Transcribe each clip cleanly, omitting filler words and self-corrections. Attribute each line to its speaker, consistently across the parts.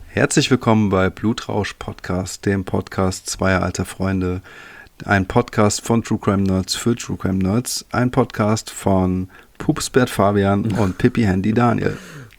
Speaker 1: Herzlich willkommen bei Blutrausch Podcast, dem Podcast zweier alter Freunde. Ein Podcast von True Crime Nerds für True Crime Nerds. Ein Podcast von Pupsbert Fabian und Pippi Handy Daniel.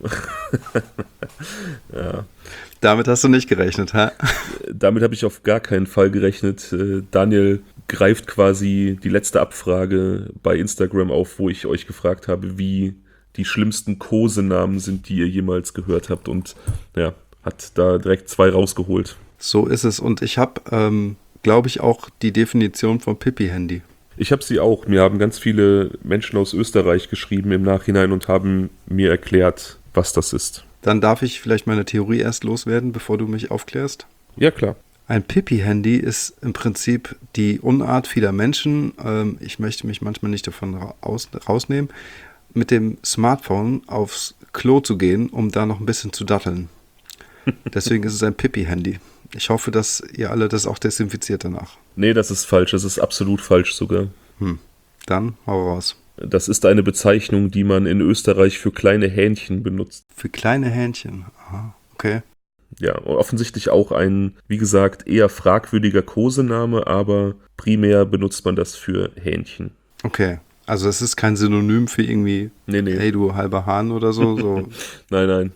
Speaker 2: Ja.
Speaker 1: Damit hast du nicht gerechnet, hä?
Speaker 2: Damit habe ich auf gar keinen Fall gerechnet. Daniel greift quasi die letzte Abfrage bei Instagram auf, wo ich euch gefragt habe, wie die schlimmsten Kosenamen sind, die ihr jemals gehört habt. Und ja, hat da direkt 2 rausgeholt.
Speaker 1: So ist es. Und ich habe, glaube ich, auch die Definition von Pippi-Handy.
Speaker 2: Ich habe sie auch. Mir haben ganz viele Menschen aus Österreich geschrieben im Nachhinein und haben mir erklärt, was das ist.
Speaker 1: Dann darf ich vielleicht meine Theorie erst loswerden, bevor du mich aufklärst.
Speaker 2: Ja, klar.
Speaker 1: Ein Pippi-Handy ist im Prinzip die Unart vieler Menschen. Ich möchte mich manchmal nicht davon rausnehmen, mit dem Smartphone aufs Klo zu gehen, um da noch ein bisschen zu datteln. Deswegen ist es ein Pippi-Handy. Ich hoffe, dass ihr alle das auch desinfiziert danach.
Speaker 2: Nee, das ist falsch. Das ist absolut falsch sogar.
Speaker 1: Dann hau raus.
Speaker 2: Das ist eine Bezeichnung, die man in Österreich für kleine Hähnchen benutzt.
Speaker 1: Für kleine Hähnchen? Aha, okay.
Speaker 2: Ja, offensichtlich auch ein, wie gesagt, eher fragwürdiger Kosename, aber primär benutzt man das für Hähnchen.
Speaker 1: Okay, also es ist kein Synonym für irgendwie,
Speaker 2: Nee.
Speaker 1: hey du halber Hahn oder so?
Speaker 2: Nein.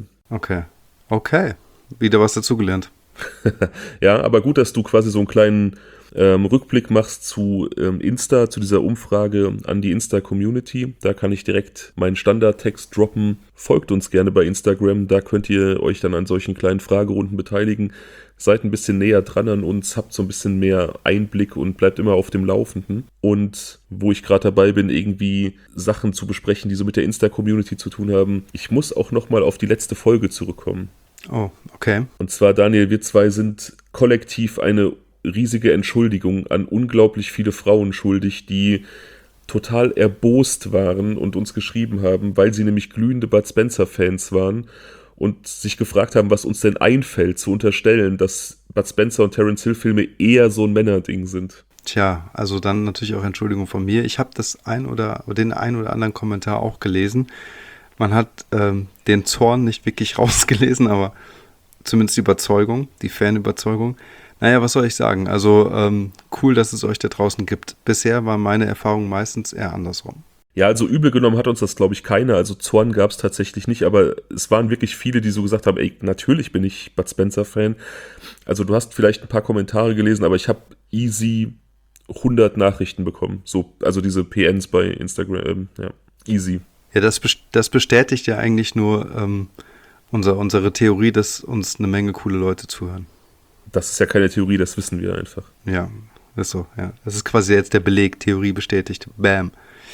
Speaker 1: Okay, wieder was dazugelernt.
Speaker 2: Ja, aber gut, dass du quasi so einen kleinen Rückblick machst zu Insta, zu dieser Umfrage an die Insta-Community. Da kann ich direkt meinen Standardtext droppen. Folgt uns gerne bei Instagram, da könnt ihr euch dann an solchen kleinen Fragerunden beteiligen. Seid ein bisschen näher dran an uns, habt so ein bisschen mehr Einblick und bleibt immer auf dem Laufenden. Und wo ich gerade dabei bin, irgendwie Sachen zu besprechen, die so mit der Insta-Community zu tun haben, ich muss auch nochmal auf die letzte Folge zurückkommen.
Speaker 1: Oh, okay.
Speaker 2: Und zwar, Daniel, wir zwei sind kollektiv eine riesige Entschuldigung an unglaublich viele Frauen schuldig, die total erbost waren und uns geschrieben haben, weil sie nämlich glühende Bud Spencer-Fans waren und sich gefragt haben, was uns denn einfällt, zu unterstellen, dass Bud Spencer und Terence Hill-Filme eher so ein Männerding sind.
Speaker 1: Tja, also dann natürlich auch Entschuldigung von mir. Ich habe den ein oder anderen Kommentar auch gelesen. Man hat den Zorn nicht wirklich rausgelesen, aber zumindest die Überzeugung, die Fanüberzeugung. Naja, was soll ich sagen? Also cool, dass es euch da draußen gibt. Bisher war meine Erfahrung meistens eher andersrum.
Speaker 2: Ja, also übel genommen hat uns das, glaube ich, keiner. Also Zorn gab es tatsächlich nicht, aber es waren wirklich viele, die so gesagt haben, ey, natürlich bin ich Bud Spencer-Fan. Also du hast vielleicht ein paar Kommentare gelesen, aber ich habe easy 100 Nachrichten bekommen. So, also diese PNs bei Instagram, ja, easy.
Speaker 1: Ja, das bestätigt ja eigentlich nur unsere Theorie, dass uns eine Menge coole Leute zuhören.
Speaker 2: Das ist ja keine Theorie, das wissen wir einfach.
Speaker 1: Ja, ist so, ja. Das ist quasi jetzt der Beleg, Theorie bestätigt. Bam.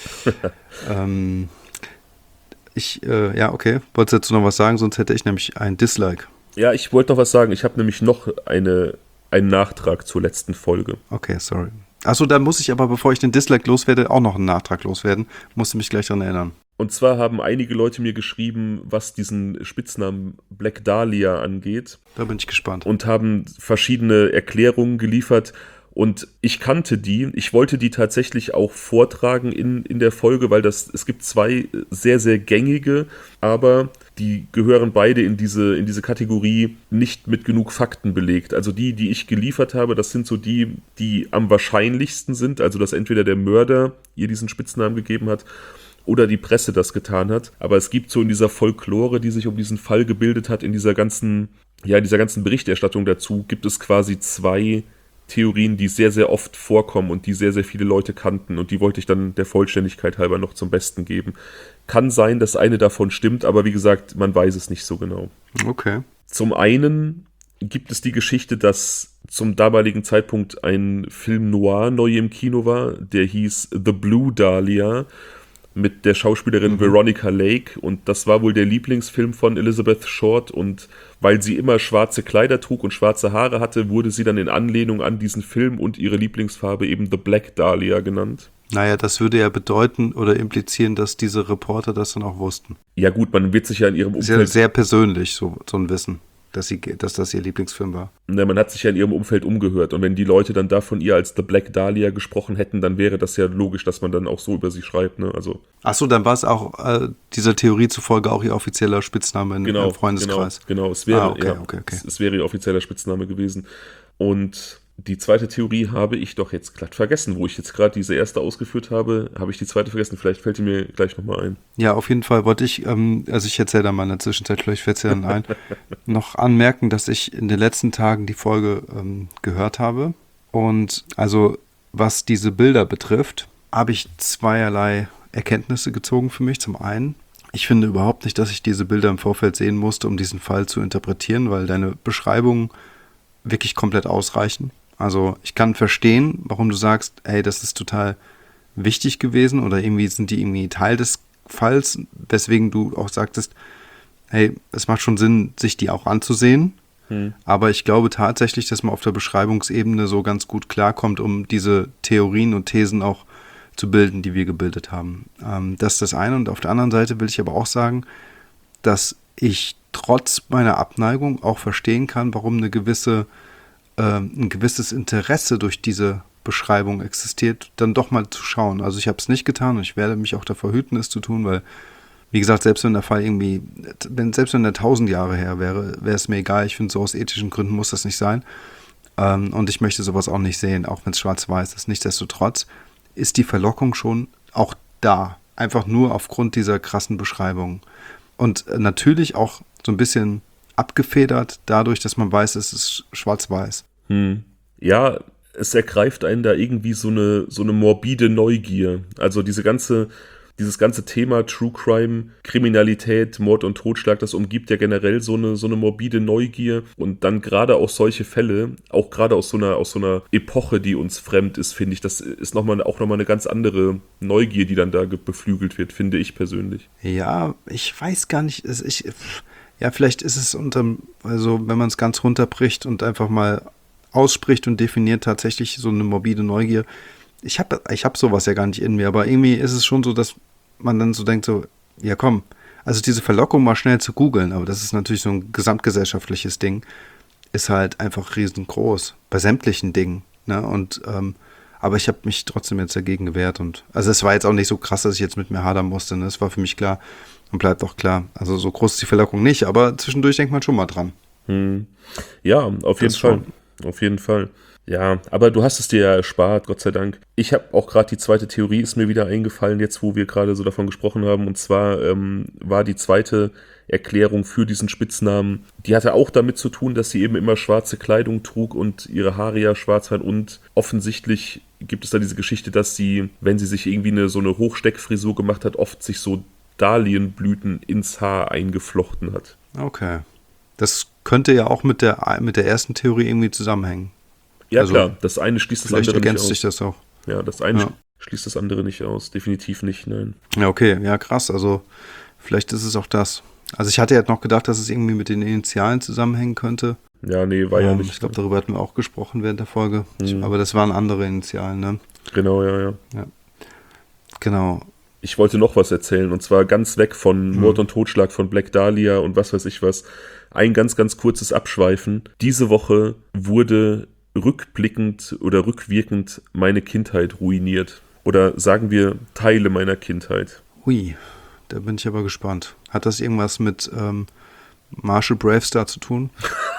Speaker 1: Ja, okay. Wolltest du dazu noch was sagen? Sonst hätte ich nämlich ein Dislike.
Speaker 2: Ja, ich wollte noch was sagen. Ich habe nämlich noch einen Nachtrag zur letzten Folge.
Speaker 1: Okay, sorry. Achso, da muss ich aber, bevor ich den Dislike loswerde, auch noch einen Nachtrag loswerden. Musste mich gleich daran erinnern.
Speaker 2: Und zwar haben einige Leute mir geschrieben, was diesen Spitznamen Black Dahlia angeht.
Speaker 1: Da bin ich gespannt.
Speaker 2: Und haben verschiedene Erklärungen geliefert. Und ich kannte die. Ich wollte die tatsächlich auch vortragen in der Folge, weil es gibt 2 sehr, sehr gängige, aber die gehören beide in diese Kategorie nicht mit genug Fakten belegt. Also die ich geliefert habe, das sind so die am wahrscheinlichsten sind. Also dass entweder der Mörder ihr diesen Spitznamen gegeben hat oder die Presse das getan hat. Aber es gibt so in dieser Folklore, die sich um diesen Fall gebildet hat, in dieser ganzen Berichterstattung dazu, gibt es quasi 2 Theorien, die sehr, sehr oft vorkommen und die sehr, sehr viele Leute kannten. Und die wollte ich dann der Vollständigkeit halber noch zum Besten geben. Kann sein, dass eine davon stimmt, aber wie gesagt, man weiß es nicht so genau.
Speaker 1: Okay.
Speaker 2: Zum einen gibt es die Geschichte, dass zum damaligen Zeitpunkt ein Film noir neu im Kino war, der hieß The Blue Dahlia mit der Schauspielerin Veronica Lake, und das war wohl der Lieblingsfilm von Elizabeth Short, und weil sie immer schwarze Kleider trug und schwarze Haare hatte, wurde sie dann in Anlehnung an diesen Film und ihre Lieblingsfarbe eben The Black Dahlia genannt.
Speaker 1: Naja, das würde ja bedeuten oder implizieren, dass diese Reporter das dann auch wussten.
Speaker 2: Ja gut, man wird sich ja in ihrem Umfeld...
Speaker 1: Sehr, sehr persönlich, so ein Wissen. dass das ihr Lieblingsfilm war.
Speaker 2: Na, man hat sich ja in ihrem Umfeld umgehört. Und wenn die Leute dann da von ihr als The Black Dahlia gesprochen hätten, dann wäre das ja logisch, dass man dann auch so über sie schreibt. Ne? Also,
Speaker 1: Achso, dann war es auch dieser Theorie zufolge auch ihr offizieller Spitzname im Freundeskreis.
Speaker 2: Genau. Es wäre,
Speaker 1: okay.
Speaker 2: Es wäre ihr offizieller Spitzname gewesen. Und die zweite Theorie habe ich doch jetzt glatt vergessen. Wo ich jetzt gerade diese erste ausgeführt habe, habe ich die zweite vergessen. Vielleicht fällt die mir gleich nochmal ein.
Speaker 1: Ja, auf jeden Fall wollte ich, also ich erzähle da mal in der Zwischenzeit, vielleicht fällt es ja dann ein, noch anmerken, dass ich in den letzten Tagen die Folge gehört habe. Und also was diese Bilder betrifft, habe ich zweierlei Erkenntnisse gezogen für mich. Zum einen, ich finde überhaupt nicht, dass ich diese Bilder im Vorfeld sehen musste, um diesen Fall zu interpretieren, weil deine Beschreibungen wirklich komplett ausreichen. Also ich kann verstehen, warum du sagst, ey, das ist total wichtig gewesen oder irgendwie sind die irgendwie Teil des Falls, weswegen du auch sagtest, hey, es macht schon Sinn, sich die auch anzusehen. Aber ich glaube tatsächlich, dass man auf der Beschreibungsebene so ganz gut klarkommt, um diese Theorien und Thesen auch zu bilden, die wir gebildet haben. Das ist das eine. Und auf der anderen Seite will ich aber auch sagen, dass ich trotz meiner Abneigung auch verstehen kann, warum ein gewisses Interesse durch diese Beschreibung existiert, dann doch mal zu schauen. Also ich habe es nicht getan und ich werde mich auch davor hüten, es zu tun, weil, wie gesagt, selbst wenn der Fall irgendwie, selbst wenn der 1000 Jahre her wäre, wäre es mir egal. Ich finde, so aus ethischen Gründen muss das nicht sein. Und ich möchte sowas auch nicht sehen, auch wenn es schwarz-weiß ist. Nichtsdestotrotz ist die Verlockung schon auch da. Einfach nur aufgrund dieser krassen Beschreibung. Und natürlich auch so ein bisschen abgefedert dadurch, dass man weiß, es ist schwarz-weiß.
Speaker 2: Ja, es ergreift einen da irgendwie so eine morbide Neugier. Also dieses ganze Thema True Crime, Kriminalität, Mord und Totschlag, das umgibt ja generell so eine morbide Neugier. Und dann gerade auch solche Fälle, auch gerade aus so einer Epoche, die uns fremd ist, finde ich, das ist auch nochmal eine ganz andere Neugier, die dann da beflügelt wird, finde ich persönlich.
Speaker 1: Ja, ich weiß gar nicht, vielleicht ist es also wenn man es ganz runterbricht und einfach mal ausspricht und definiert, tatsächlich so eine morbide Neugier. Ich hab sowas ja gar nicht in mir, aber irgendwie ist es schon so, dass man dann so denkt, so, ja komm, also diese Verlockung mal schnell zu googeln, aber das ist natürlich so ein gesamtgesellschaftliches Ding, ist halt einfach riesengroß, bei sämtlichen Dingen, ne, und, aber ich habe mich trotzdem jetzt dagegen gewehrt und, also es war jetzt auch nicht so krass, dass ich jetzt mit mir hadern musste, ne, es war für mich klar und bleibt auch klar, also so groß ist die Verlockung nicht, aber zwischendurch denkt man schon mal dran.
Speaker 2: Ja, auf jeden Fall. Auf jeden Fall. Ja, aber du hast es dir ja erspart, Gott sei Dank. Ich habe auch gerade die zweite Theorie, ist mir wieder eingefallen, jetzt wo wir gerade so davon gesprochen haben. Und zwar war die zweite Erklärung für diesen Spitznamen, die hatte auch damit zu tun, dass sie eben immer schwarze Kleidung trug und ihre Haare ja schwarz waren. Und offensichtlich gibt es da diese Geschichte, dass sie, wenn sie sich irgendwie so eine Hochsteckfrisur gemacht hat, oft sich so Dahlienblüten ins Haar eingeflochten hat.
Speaker 1: Okay. Das könnte ja auch mit der ersten Theorie irgendwie zusammenhängen.
Speaker 2: Ja, also, klar, das eine schließt das andere nicht aus.
Speaker 1: Vielleicht ergänzt sich das auch.
Speaker 2: Ja, das eine schließt das andere nicht aus. Definitiv nicht, nein.
Speaker 1: Ja, okay, ja, krass. Also, vielleicht ist es auch das. Also, ich hatte ja noch gedacht, dass es irgendwie mit den Initialen zusammenhängen könnte.
Speaker 2: Ja, nee, war ja nicht.
Speaker 1: Ich glaube, darüber hatten wir auch gesprochen während der Folge. Aber das waren andere Initialen, ne?
Speaker 2: Genau, ja.
Speaker 1: Genau.
Speaker 2: Ich wollte noch was erzählen, und zwar ganz weg von Mord und Totschlag von Black Dahlia und was weiß ich was. Ein ganz, ganz kurzes Abschweifen. Diese Woche wurde rückblickend oder rückwirkend meine Kindheit ruiniert. Oder sagen wir Teile meiner Kindheit.
Speaker 1: Hui, da bin ich aber gespannt. Hat das irgendwas mit Marshall Bravestar zu tun?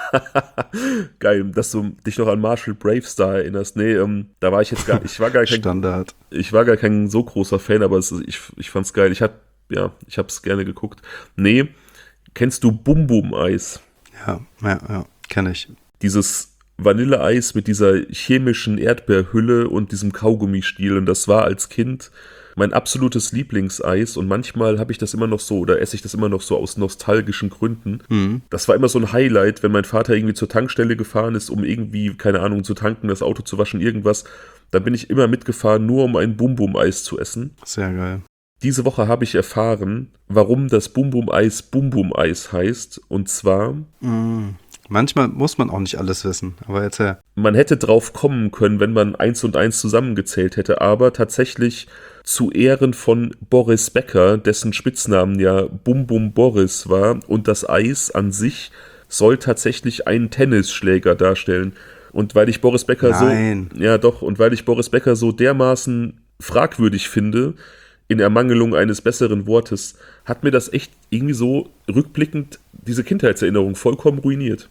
Speaker 2: Geil, dass du dich noch an Marshall Bravestar erinnerst. Nee, da war ich jetzt ich war gar kein
Speaker 1: Standard.
Speaker 2: Ich war gar kein so großer Fan, aber ich fand's geil. Ich hab's gerne geguckt. Nee, kennst du Bum Bum Eis?
Speaker 1: Ja, kenne ich.
Speaker 2: Dieses Vanilleeis mit dieser chemischen Erdbeerhülle und diesem Kaugummistiel, und das war als Kind mein absolutes Lieblingseis, und manchmal habe ich das immer noch so oder esse ich das immer noch so aus nostalgischen Gründen. Das war immer so ein Highlight, wenn mein Vater irgendwie zur Tankstelle gefahren ist, um irgendwie, keine Ahnung, zu tanken, das Auto zu waschen, irgendwas. Dann bin ich immer mitgefahren, nur um ein Bum-Bum-Eis zu essen.
Speaker 1: Sehr geil.
Speaker 2: Diese Woche habe ich erfahren, warum das Bum-Bum-Eis Bum-Bum-Eis heißt, und zwar...
Speaker 1: Manchmal muss man auch nicht alles wissen, aber jetzt ja.
Speaker 2: Man hätte drauf kommen können, wenn man 1 und 1 zusammengezählt hätte, aber tatsächlich zu Ehren von Boris Becker, dessen Spitznamen ja Bum Bum Boris war, und das Eis an sich soll tatsächlich einen Tennisschläger darstellen. Und weil ich Boris Becker weil ich Boris Becker so dermaßen fragwürdig finde, in Ermangelung eines besseren Wortes, hat mir das echt irgendwie so rückblickend diese Kindheitserinnerung vollkommen ruiniert.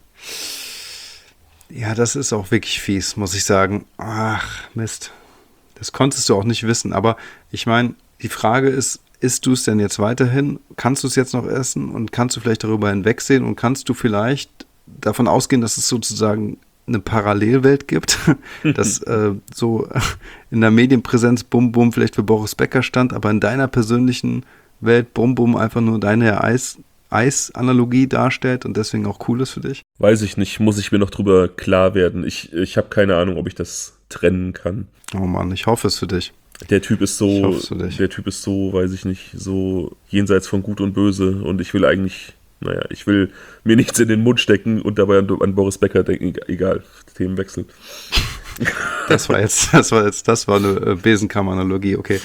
Speaker 1: Ja, das ist auch wirklich fies, muss ich sagen. Ach, Mist. Das konntest du auch nicht wissen. Aber ich meine, die Frage ist, isst du es denn jetzt weiterhin? Kannst du es jetzt noch essen? Und kannst du vielleicht darüber hinwegsehen? Und kannst du vielleicht davon ausgehen, dass es sozusagen eine Parallelwelt gibt, dass so in der Medienpräsenz Bum Bum vielleicht für Boris Becker stand, aber in deiner persönlichen Welt Bum Bum einfach nur deine Eis-Analogie darstellt und deswegen auch cool ist für dich?
Speaker 2: Weiß ich nicht, muss ich mir noch drüber klar werden. Ich habe keine Ahnung, ob ich das trennen kann.
Speaker 1: Oh Mann, ich hoffe es für dich.
Speaker 2: Der Typ ist so, weiß ich nicht, so jenseits von Gut und Böse und ich will mir nichts in den Mund stecken und dabei an Boris Becker denken, egal, Themenwechsel.
Speaker 1: Das war eine Besenkammer-Analogie, okay.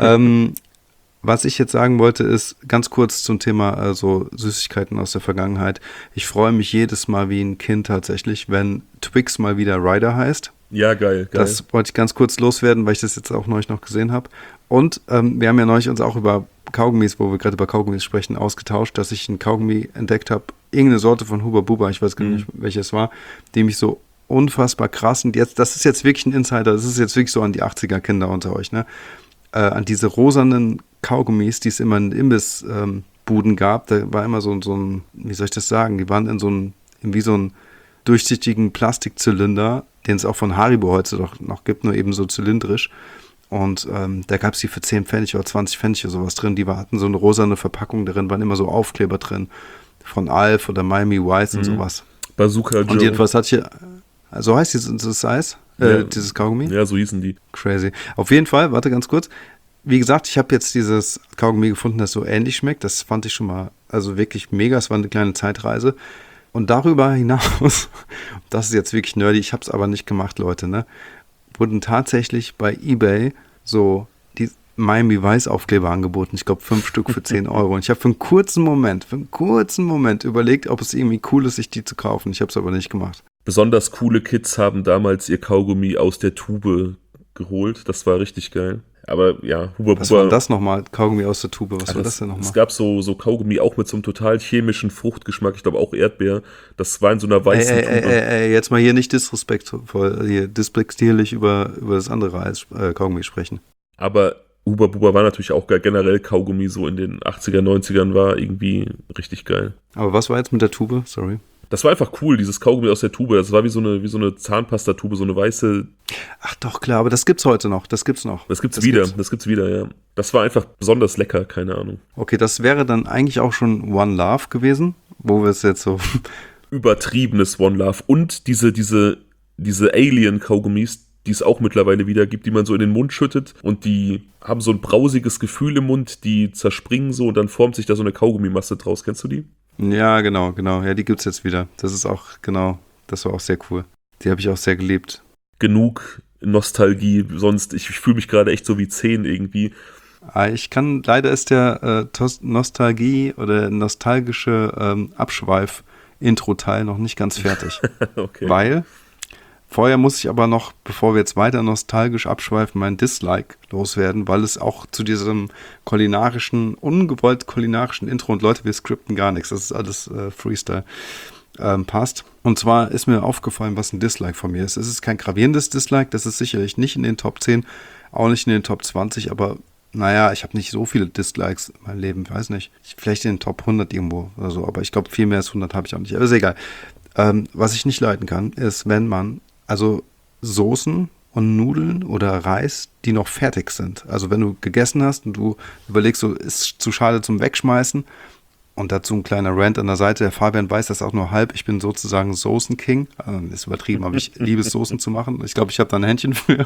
Speaker 1: Was ich jetzt sagen wollte, ist ganz kurz zum Thema Süßigkeiten aus der Vergangenheit. Ich freue mich jedes Mal wie ein Kind tatsächlich, wenn Twix mal wieder Ryder heißt.
Speaker 2: Ja, geil.
Speaker 1: Das wollte ich ganz kurz loswerden, weil ich das jetzt auch neulich noch gesehen habe. Und wir haben ja neulich uns auch über Kaugummis, wo wir gerade über Kaugummis sprechen, ausgetauscht, dass ich ein Kaugummi entdeckt habe, irgendeine Sorte von Huba Buba, ich weiß gar nicht, welches war, die mich so unfassbar krass und das ist jetzt wirklich ein Insider, das ist jetzt wirklich so an die 80er-Kinder unter euch, ne? An diese rosanen Kaugummis, die es immer in Imbissbuden gab, da war immer so ein, wie soll ich das sagen, die waren in so einen durchsichtigen Plastikzylinder, den es auch von Haribo heute doch noch gibt, nur eben so zylindrisch. Und da gab es die für 10 Pfennig oder 20 Pfennig oder sowas drin. Die hatten so eine rosane Verpackung darin, waren immer so Aufkleber drin. Von Alf oder Miami Vice und sowas.
Speaker 2: Bazooka Joe.
Speaker 1: Und jedenfalls hat hier, so heißt dieses Eis, dieses Kaugummi?
Speaker 2: Ja, so hießen die.
Speaker 1: Crazy. Auf jeden Fall, warte ganz kurz. Wie gesagt, ich habe jetzt dieses Kaugummi gefunden, das so ähnlich schmeckt. Das fand ich schon mal, also wirklich mega. Es war eine kleine Zeitreise. Und darüber hinaus, das ist jetzt wirklich nerdy, ich habe es aber nicht gemacht, Leute, ne? Wurden tatsächlich bei eBay so die Miami Vice Aufkleber angeboten. Ich glaube 5 Stück für 10 Euro. Und ich habe für einen kurzen Moment überlegt, ob es irgendwie cool ist, sich die zu kaufen. Ich habe es aber nicht gemacht.
Speaker 2: Besonders coole Kids haben damals ihr Kaugummi aus der Tube geholt. Das war richtig geil. Aber ja, Huba Buba.
Speaker 1: Was war das nochmal? Kaugummi aus der Tube, was war das denn nochmal?
Speaker 2: Es gab so Kaugummi auch mit so einem total chemischen Fruchtgeschmack, ich glaube auch Erdbeer. Das war in so einer weißen Tube.
Speaker 1: Jetzt mal hier nicht disrespektvoll, hier despektierlich über das andere als Kaugummi sprechen.
Speaker 2: Aber Huba Buba war natürlich auch generell Kaugummi so in den 80er, 90ern war irgendwie richtig geil.
Speaker 1: Aber was war jetzt mit der Tube? Sorry.
Speaker 2: Das war einfach cool, dieses Kaugummi aus der Tube. Das war wie so eine Zahnpastatube, so eine weiße.
Speaker 1: Ach doch, klar, aber das gibt's heute noch. Das gibt's
Speaker 2: wieder, ja. Das war einfach besonders lecker, keine Ahnung.
Speaker 1: Okay, das wäre dann eigentlich auch schon One Love gewesen, wo wir es jetzt so.
Speaker 2: Übertriebenes One Love. Und diese Alien-Kaugummis, die es auch mittlerweile wieder gibt, die man so in den Mund schüttet und die haben so ein brausiges Gefühl im Mund, die zerspringen so und dann formt sich da so eine Kaugummimasse draus. Kennst du die?
Speaker 1: Ja, genau. Ja, die gibt's jetzt wieder. Das ist auch, genau, das war auch sehr cool. Die habe ich auch sehr geliebt.
Speaker 2: Genug Nostalgie, sonst, ich fühle mich gerade echt so wie 10 irgendwie.
Speaker 1: Leider ist der Nostalgie oder nostalgische Abschweif-Intro-Teil noch nicht ganz fertig.
Speaker 2: Okay.
Speaker 1: Weil, vorher muss ich aber noch, bevor wir jetzt weiter nostalgisch abschweifen, mein Dislike loswerden, weil es auch zu diesem ungewollt kulinarischen Intro, und Leute, wir skripten gar nichts, das ist alles Freestyle, passt. Und zwar ist mir aufgefallen, was ein Dislike von mir ist. Es ist kein gravierendes Dislike, das ist sicherlich nicht in den Top 10, auch nicht in den Top 20, aber naja, ich habe nicht so viele Dislikes in meinem Leben, ich weiß nicht. Vielleicht in den Top 100 irgendwo oder so, aber ich glaube, viel mehr als 100 habe ich auch nicht. Aber ist egal. Was ich nicht leiden kann, ist, wenn man Soßen und Nudeln oder Reis, die noch fertig sind. Also wenn du gegessen hast und du überlegst, so ist zu schade zum Wegschmeißen und dazu ein kleiner Rant an der Seite. Der Fabian weiß das auch nur halb. Ich bin sozusagen Soßen-King. Ist übertrieben, aber ich liebe es, Soßen zu machen. Ich glaube, ich habe da ein Händchen für.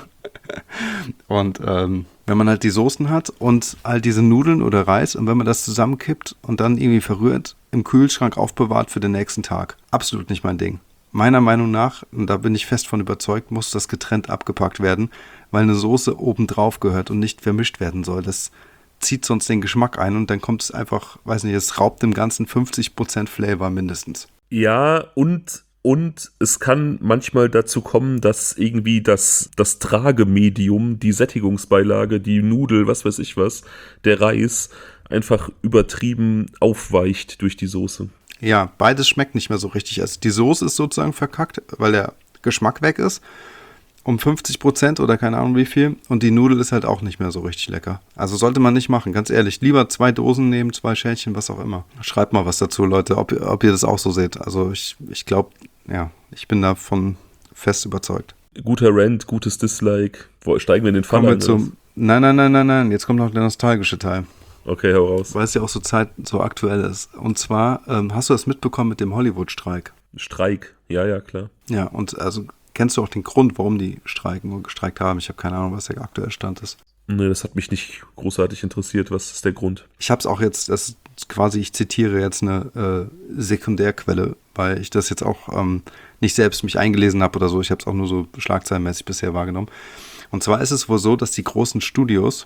Speaker 1: Und wenn man halt die Soßen hat und halt diese Nudeln oder Reis und wenn man das zusammenkippt und dann irgendwie verrührt, im Kühlschrank aufbewahrt für den nächsten Tag. Absolut nicht mein Ding. Meiner Meinung nach, und da bin ich fest von überzeugt, muss das getrennt abgepackt werden, weil eine Soße obendrauf gehört und nicht vermischt werden soll. Das zieht sonst den Geschmack ein und dann kommt es einfach, weiß nicht, es raubt dem Ganzen 50% Flavor mindestens.
Speaker 2: Ja, und es kann manchmal dazu kommen, dass irgendwie das Tragemedium, die Sättigungsbeilage, die Nudel, was weiß ich was, der Reis, einfach übertrieben aufweicht durch die Soße.
Speaker 1: Ja, beides schmeckt nicht mehr so richtig. Also die Soße ist sozusagen verkackt, weil der Geschmack weg ist. Um 50% oder keine Ahnung wie viel. Und die Nudel ist halt auch nicht mehr so richtig lecker. Also sollte man nicht machen, ganz ehrlich. Lieber 2 Dosen nehmen, 2 Schälchen, was auch immer. Schreibt mal was dazu, Leute, ob ihr das auch so seht. Also ich glaube, ja, ich bin davon fest überzeugt.
Speaker 2: Guter Rant, gutes Dislike. Steigen wir in den Fall
Speaker 1: Kommen wir
Speaker 2: ein?
Speaker 1: zum... Nein. Jetzt kommt noch der nostalgische Teil.
Speaker 2: Okay, hau raus.
Speaker 1: Weil es ja auch so aktuell ist. Und zwar, hast du das mitbekommen mit dem Hollywood-Streik?
Speaker 2: Streik, ja, klar.
Speaker 1: Ja, und also kennst du auch den Grund, warum die gestreikt haben? Ich habe keine Ahnung, was der aktuelle Stand ist.
Speaker 2: Nee, das hat mich nicht großartig interessiert. Was ist der Grund?
Speaker 1: Ich habe es auch jetzt, das ist quasi, ich zitiere jetzt eine Sekundärquelle, weil ich das jetzt auch nicht selbst mich eingelesen habe oder so. Ich habe es auch nur so schlagzeilenmäßig bisher wahrgenommen. Und zwar ist es wohl so, dass die großen Studios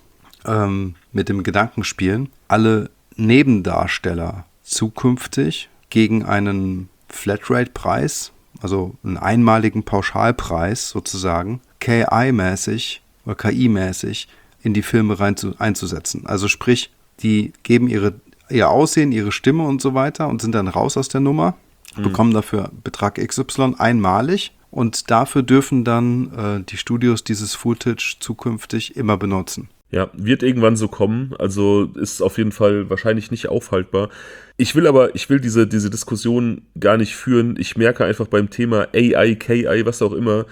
Speaker 1: mit dem Gedanken spielen, alle Nebendarsteller zukünftig gegen einen Flatrate-Preis, also einen einmaligen Pauschalpreis sozusagen, KI-mäßig oder KI-mäßig in die Filme einzusetzen. Also sprich, die geben ihr Aussehen, ihre Stimme und so weiter und sind dann raus aus der Nummer, bekommen dafür Betrag XY einmalig und dafür dürfen dann die Studios dieses Footage zukünftig immer benutzen.
Speaker 2: Ja, wird irgendwann so kommen, also ist auf jeden Fall wahrscheinlich nicht aufhaltbar. Ich will diese Diskussion gar nicht führen. Ich merke einfach beim Thema AI, KI, was auch immer,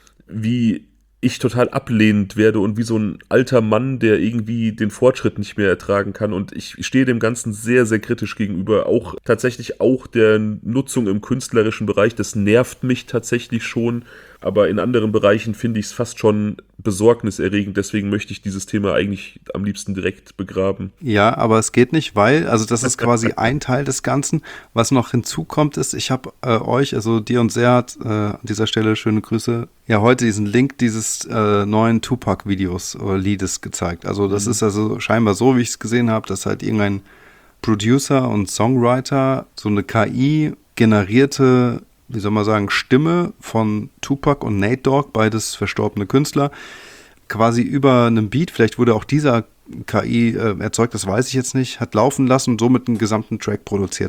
Speaker 2: wie ich total ablehnend werde und wie so ein alter Mann, der irgendwie den Fortschritt nicht mehr ertragen kann. Und ich stehe dem Ganzen sehr, sehr kritisch gegenüber. Tatsächlich auch der Nutzung im künstlerischen Bereich, das nervt mich tatsächlich schon. Aber in anderen Bereichen finde ich es fast schon besorgniserregend. Deswegen möchte ich dieses Thema eigentlich am liebsten direkt begraben.
Speaker 1: Ja, aber es geht nicht, weil, also das ist quasi ein Teil des Ganzen. Was noch hinzukommt ist, ich habe euch, also dir und Serhat, an dieser Stelle schöne Grüße, ja heute diesen Link dieses neuen Tupac-Videos oder Liedes gezeigt. Also das ist also scheinbar so, wie ich es gesehen habe, dass halt irgendein Producer und Songwriter so eine KI-generierte, wie soll man sagen, Stimme von Tupac und Nate Dogg, beides verstorbene Künstler, quasi über einem Beat, vielleicht wurde auch dieser KI erzeugt, das weiß ich jetzt nicht, hat laufen lassen und somit einen gesamten Track produziert.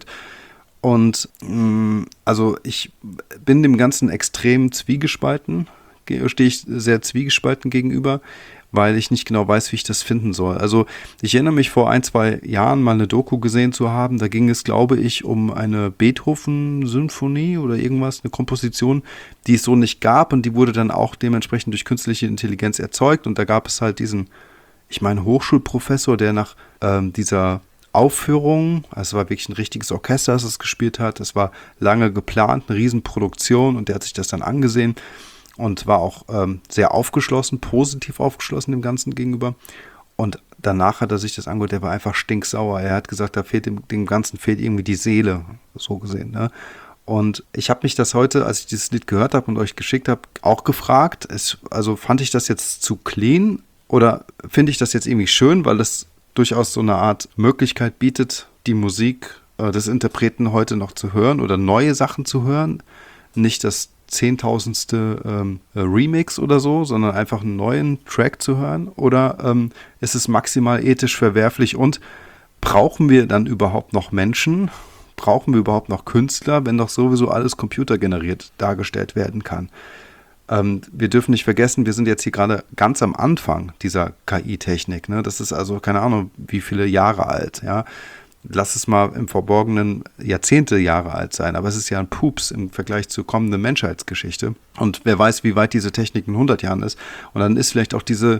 Speaker 1: Und also ich bin dem Ganzen extrem zwiegespalten, stehe ich sehr zwiegespalten gegenüber, weil ich nicht genau weiß, wie ich das finden soll. Also ich erinnere mich vor 1-2 Jahren mal eine Doku gesehen zu haben, da ging es, glaube ich, um eine Beethoven-Symphonie oder irgendwas, eine Komposition, die es so nicht gab und die wurde dann auch dementsprechend durch künstliche Intelligenz erzeugt und da gab es halt diesen, ich meine, Hochschulprofessor, der nach dieser Aufführung, also es war wirklich ein richtiges Orchester, das es gespielt hat, das war lange geplant, eine Riesenproduktion und der hat sich das dann angesehen und war auch sehr aufgeschlossen, positiv aufgeschlossen dem Ganzen gegenüber. Und danach hat er sich das angehört, der war einfach stinksauer. Er hat gesagt, da fehlt dem Ganzen fehlt irgendwie die Seele, so gesehen. Ne? Und ich habe mich das heute, als ich dieses Lied gehört habe und euch geschickt habe, auch gefragt. Also fand ich das jetzt zu clean oder finde ich das jetzt irgendwie schön, weil es durchaus so eine Art Möglichkeit bietet, die Musik des Interpreten heute noch zu hören oder neue Sachen zu hören. Nicht das 10.000. Remix oder so, sondern einfach einen neuen Track zu hören? Oder ist es maximal ethisch verwerflich und brauchen wir dann überhaupt noch Menschen? Brauchen wir überhaupt noch Künstler, wenn doch sowieso alles computergeneriert dargestellt werden kann? Wir dürfen nicht vergessen, wir sind jetzt hier gerade ganz am Anfang dieser KI-Technik. Ne? Das ist also keine Ahnung, wie viele Jahre alt, ja. Lass es mal im Verborgenen Jahrzehnte Jahre alt sein, aber es ist ja ein Pups im Vergleich zur kommenden Menschheitsgeschichte. Und wer weiß, wie weit diese Technik in 100 Jahren ist. Und dann ist vielleicht auch diese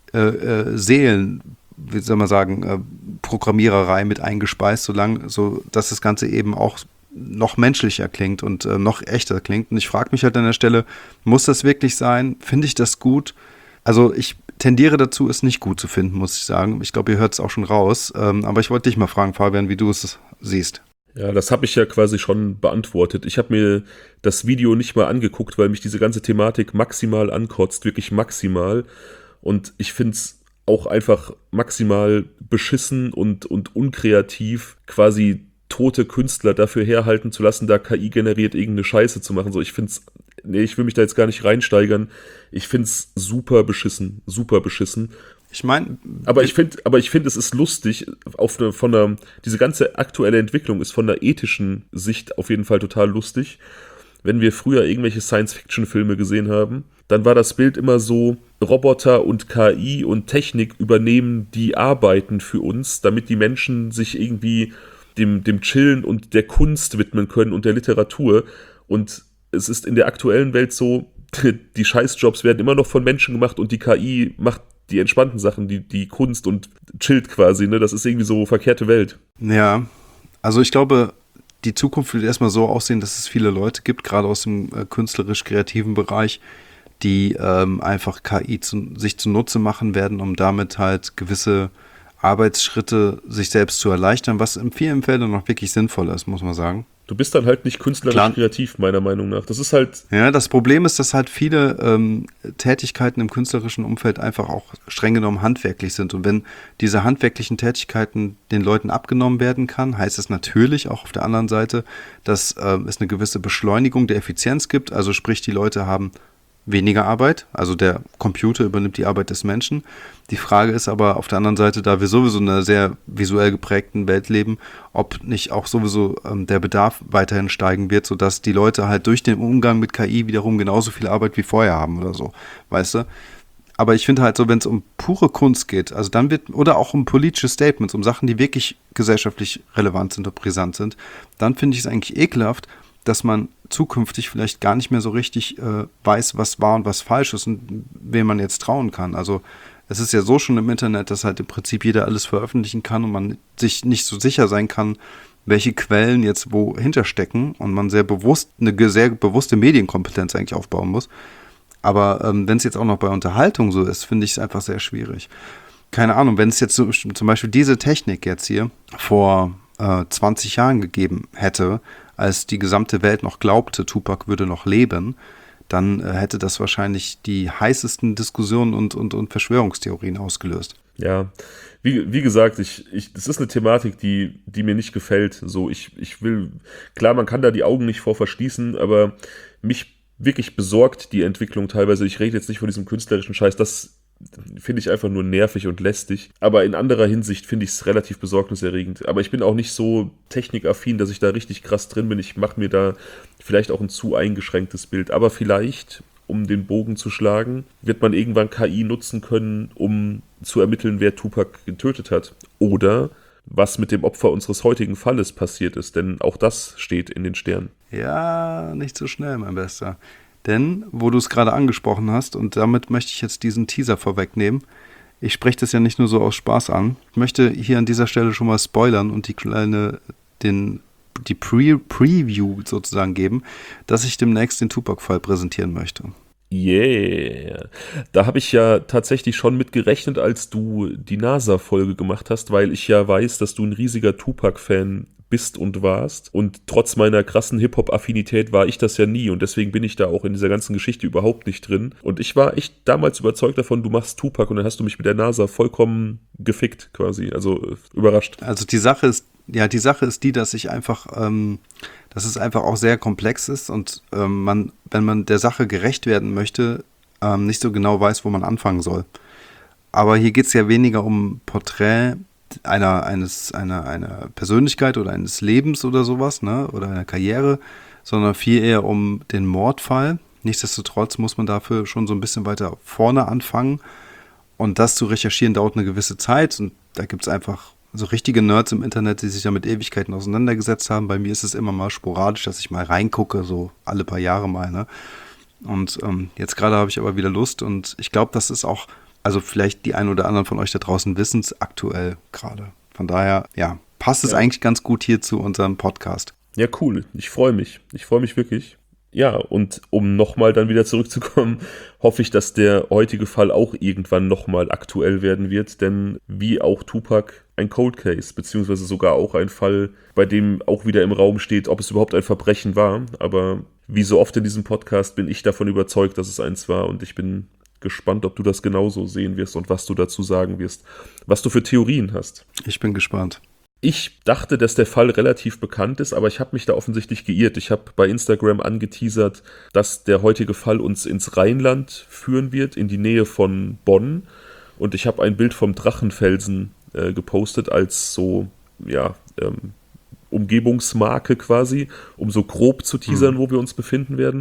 Speaker 1: Seelen, wie soll man sagen, Programmiererei mit eingespeist, so dass das Ganze eben auch noch menschlicher klingt und noch echter klingt. Und ich frage mich halt an der Stelle, muss das wirklich sein? Finde ich das gut? Also ich tendiere dazu, es nicht gut zu finden, muss ich sagen. Ich glaube, ihr hört es auch schon raus. Aber ich wollte dich mal fragen, Fabian, wie du es siehst.
Speaker 2: Ja, das habe ich ja quasi schon beantwortet. Ich habe mir das Video nicht mal angeguckt, weil mich diese ganze Thematik maximal ankotzt, wirklich maximal. Und ich finde es auch einfach maximal beschissen und unkreativ, quasi tote Künstler dafür herhalten zu lassen, da KI generiert irgendeine Scheiße zu machen. So, ich find's, nee, ich will mich da jetzt gar nicht reinsteigern. Ich find's super beschissen, super beschissen.
Speaker 1: Ich meine,
Speaker 2: Aber ich finde, es ist lustig, diese ganze aktuelle Entwicklung ist von der ethischen Sicht auf jeden Fall total lustig. Wenn wir früher irgendwelche Science-Fiction-Filme gesehen haben, dann war das Bild immer so, Roboter und KI und Technik übernehmen die Arbeiten für uns, damit die Menschen sich irgendwie dem Chillen und der Kunst widmen können und der Literatur. Und es ist in der aktuellen Welt so, die Scheißjobs werden immer noch von Menschen gemacht und die KI macht die entspannten Sachen, die Kunst und chillt quasi, ne? Das ist irgendwie so verkehrte Welt.
Speaker 1: ja, also ich glaube, die Zukunft wird erstmal so aussehen, dass es viele Leute gibt, gerade aus dem künstlerisch-kreativen Bereich, die einfach KI sich zunutze machen werden, um damit halt gewisse Arbeitsschritte sich selbst zu erleichtern, was in vielen Fällen noch wirklich sinnvoll ist, muss man sagen.
Speaker 2: Du bist dann halt nicht künstlerisch kreativ, meiner Meinung nach. Das ist halt...
Speaker 1: Ja, das Problem ist, dass halt viele Tätigkeiten im künstlerischen Umfeld einfach auch streng genommen handwerklich sind. Und wenn diese handwerklichen Tätigkeiten den Leuten abgenommen werden kann, heißt es natürlich auch auf der anderen Seite, dass es eine gewisse Beschleunigung der Effizienz gibt. Also sprich, die Leute haben weniger Arbeit, also der Computer übernimmt die Arbeit des Menschen. Die Frage ist aber auf der anderen Seite, da wir sowieso in einer sehr visuell geprägten Welt leben, ob nicht auch sowieso der Bedarf weiterhin steigen wird, sodass die Leute halt durch den Umgang mit KI wiederum genauso viel Arbeit wie vorher haben oder so, weißt du? Aber ich finde halt so, wenn es um pure Kunst geht, also dann wird, oder auch um politische Statements, um Sachen, die wirklich gesellschaftlich relevant sind und brisant sind, dann finde ich es eigentlich ekelhaft, dass man zukünftig vielleicht gar nicht mehr so richtig weiß, was wahr und was falsch ist und wem man jetzt trauen kann. Also es ist ja so schon im Internet, dass halt im Prinzip jeder alles veröffentlichen kann und man sich nicht so sicher sein kann, welche Quellen jetzt wo hinterstecken und man sehr bewusste Medienkompetenz eigentlich aufbauen muss. Aber wenn es jetzt auch noch bei Unterhaltung so ist, finde ich es einfach sehr schwierig. Keine Ahnung, wenn es jetzt so, zum Beispiel diese Technik jetzt hier vor 20 Jahren gegeben hätte, als die gesamte Welt noch glaubte, Tupac würde noch leben, dann hätte das wahrscheinlich die heißesten Diskussionen und Verschwörungstheorien ausgelöst.
Speaker 2: Ja, wie gesagt, das ist eine Thematik, die mir nicht gefällt. So, ich will, klar, man kann da die Augen nicht vor verschließen, aber mich wirklich besorgt die Entwicklung teilweise. Ich rede jetzt nicht von diesem künstlerischen Scheiß, das finde ich einfach nur nervig und lästig. Aber in anderer Hinsicht finde ich es relativ besorgniserregend. Aber ich bin auch nicht so technikaffin, dass ich da richtig krass drin bin. Ich mache mir da vielleicht auch ein zu eingeschränktes Bild. Aber vielleicht, um den Bogen zu schlagen, wird man irgendwann KI nutzen können, um zu ermitteln, wer Tupac getötet hat. Oder was mit dem Opfer unseres heutigen Falles passiert ist. Denn auch das steht in den Sternen.
Speaker 1: Ja, nicht so schnell, mein Bester. Denn, wo du es gerade angesprochen hast, und damit möchte ich jetzt diesen Teaser vorwegnehmen, ich spreche das ja nicht nur so aus Spaß an, ich möchte hier an dieser Stelle schon mal spoilern und die Preview sozusagen geben, dass ich demnächst den Tupac-Fall präsentieren möchte.
Speaker 2: Yeah. Da habe ich ja tatsächlich schon mit gerechnet, als du die NASA-Folge gemacht hast, weil ich ja weiß, dass du ein riesiger Tupac-Fan bist und warst. Und trotz meiner krassen Hip-Hop-Affinität war ich das ja nie und deswegen bin ich da auch in dieser ganzen Geschichte überhaupt nicht drin. Und ich war echt damals überzeugt davon, du machst Tupac und dann hast du mich mit der NASA vollkommen gefickt quasi, also überrascht.
Speaker 1: Also die Sache ist die, dass ich einfach, dass es einfach auch sehr komplex ist und wenn man der Sache gerecht werden möchte, nicht so genau weiß, wo man anfangen soll. Aber hier geht es ja weniger um Porträt einer Persönlichkeit oder eines Lebens oder sowas, ne, oder einer Karriere, sondern viel eher um den Mordfall. Nichtsdestotrotz muss man dafür schon so ein bisschen weiter vorne anfangen und das zu recherchieren dauert eine gewisse Zeit und da gibt es einfach so richtige Nerds im Internet, die sich da mit Ewigkeiten auseinandergesetzt haben. Bei mir ist es immer mal sporadisch, dass ich mal reingucke, so alle paar Jahre mal, ne. Und jetzt gerade habe ich aber wieder Lust und ich glaube, das ist auch, also vielleicht die ein oder anderen von euch da draußen wissen es aktuell gerade. Von daher, ja, passt es eigentlich ganz gut hier zu unserem Podcast.
Speaker 2: Ja, cool. Ich freue mich. Ich freue mich wirklich. Ja, und um nochmal dann wieder zurückzukommen, hoffe ich, dass der heutige Fall auch irgendwann nochmal aktuell werden wird, denn wie auch Tupac ein Cold Case, beziehungsweise sogar auch ein Fall, bei dem auch wieder im Raum steht, ob es überhaupt ein Verbrechen war. Aber wie so oft in diesem Podcast bin ich davon überzeugt, dass es eins war und ich bin gespannt, ob du das genauso sehen wirst und was du dazu sagen wirst, was du für Theorien hast.
Speaker 1: Ich bin gespannt.
Speaker 2: Ich dachte, dass der Fall relativ bekannt ist, aber ich habe mich da offensichtlich geirrt. Ich habe bei Instagram angeteasert, dass der heutige Fall uns ins Rheinland führen wird, in die Nähe von Bonn. Und ich habe ein Bild vom Drachenfelsen gepostet als so, ja, Umgebungsmarke quasi, um so grob zu teasern, wo wir uns befinden werden.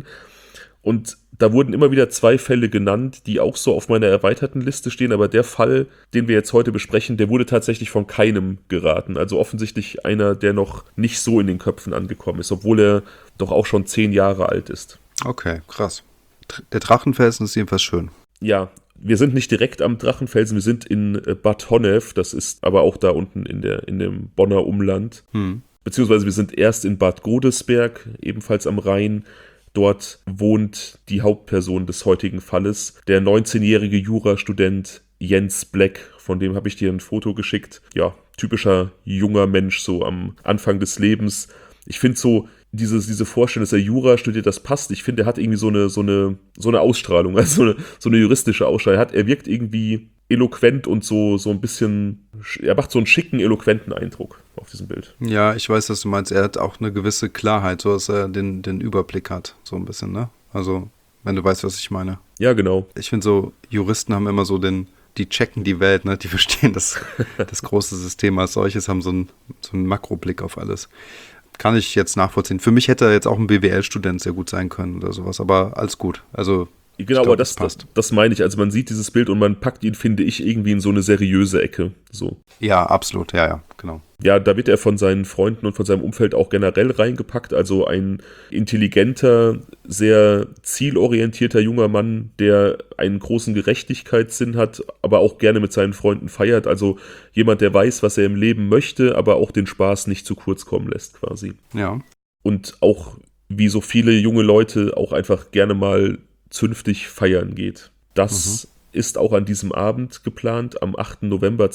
Speaker 2: Und da wurden immer wieder 2 Fälle genannt, die auch so auf meiner erweiterten Liste stehen, aber der Fall, den wir jetzt heute besprechen, der wurde tatsächlich von keinem geraten. Also offensichtlich einer, der noch nicht so in den Köpfen angekommen ist, obwohl er doch auch schon 10 Jahre alt ist.
Speaker 1: Okay, krass. Der Drachenfelsen ist jedenfalls schön.
Speaker 2: Ja, wir sind nicht direkt am Drachenfelsen, wir sind in Bad Honnef, das ist aber auch da unten in dem Bonner Umland. Beziehungsweise wir sind erst in Bad Godesberg, ebenfalls am Rhein. Dort wohnt die Hauptperson des heutigen Falles, der 19-jährige Jurastudent Jens Black, von dem habe ich dir ein Foto geschickt. Ja, typischer junger Mensch, so am Anfang des Lebens. Ich finde so, diese Vorstellung, dass er Jura studiert, das passt. Ich finde, er hat irgendwie so eine Ausstrahlung, also so eine juristische Ausstrahlung. Er wirkt irgendwie eloquent und so ein bisschen, er macht so einen schicken, eloquenten Eindruck auf diesem Bild.
Speaker 1: Ja, ich weiß, was du meinst. Er hat auch eine gewisse Klarheit, so dass er den Überblick hat, so ein bisschen, ne? Also, wenn du weißt, was ich meine.
Speaker 2: Ja, genau.
Speaker 1: Ich finde so, Juristen haben immer so die checken die Welt, ne? Die verstehen das große System als solches, haben so einen Makroblick auf alles. Kann ich jetzt nachvollziehen. Für mich hätte er jetzt auch ein BWL-Student sehr gut sein können oder sowas, aber alles gut. Also
Speaker 2: genau, aber das meine ich. Also man sieht dieses Bild und man packt ihn, finde ich, irgendwie in so eine seriöse Ecke. So.
Speaker 1: Ja, absolut. Ja, genau.
Speaker 2: Ja, da wird er von seinen Freunden und von seinem Umfeld auch generell reingepackt. Also ein intelligenter, sehr zielorientierter junger Mann, der einen großen Gerechtigkeitssinn hat, aber auch gerne mit seinen Freunden feiert. Also jemand, der weiß, was er im Leben möchte, aber auch den Spaß nicht zu kurz kommen lässt quasi.
Speaker 1: Ja.
Speaker 2: Und auch, wie so viele junge Leute, auch einfach gerne mal zünftig feiern geht. Das ist auch an diesem Abend geplant. Am 8. November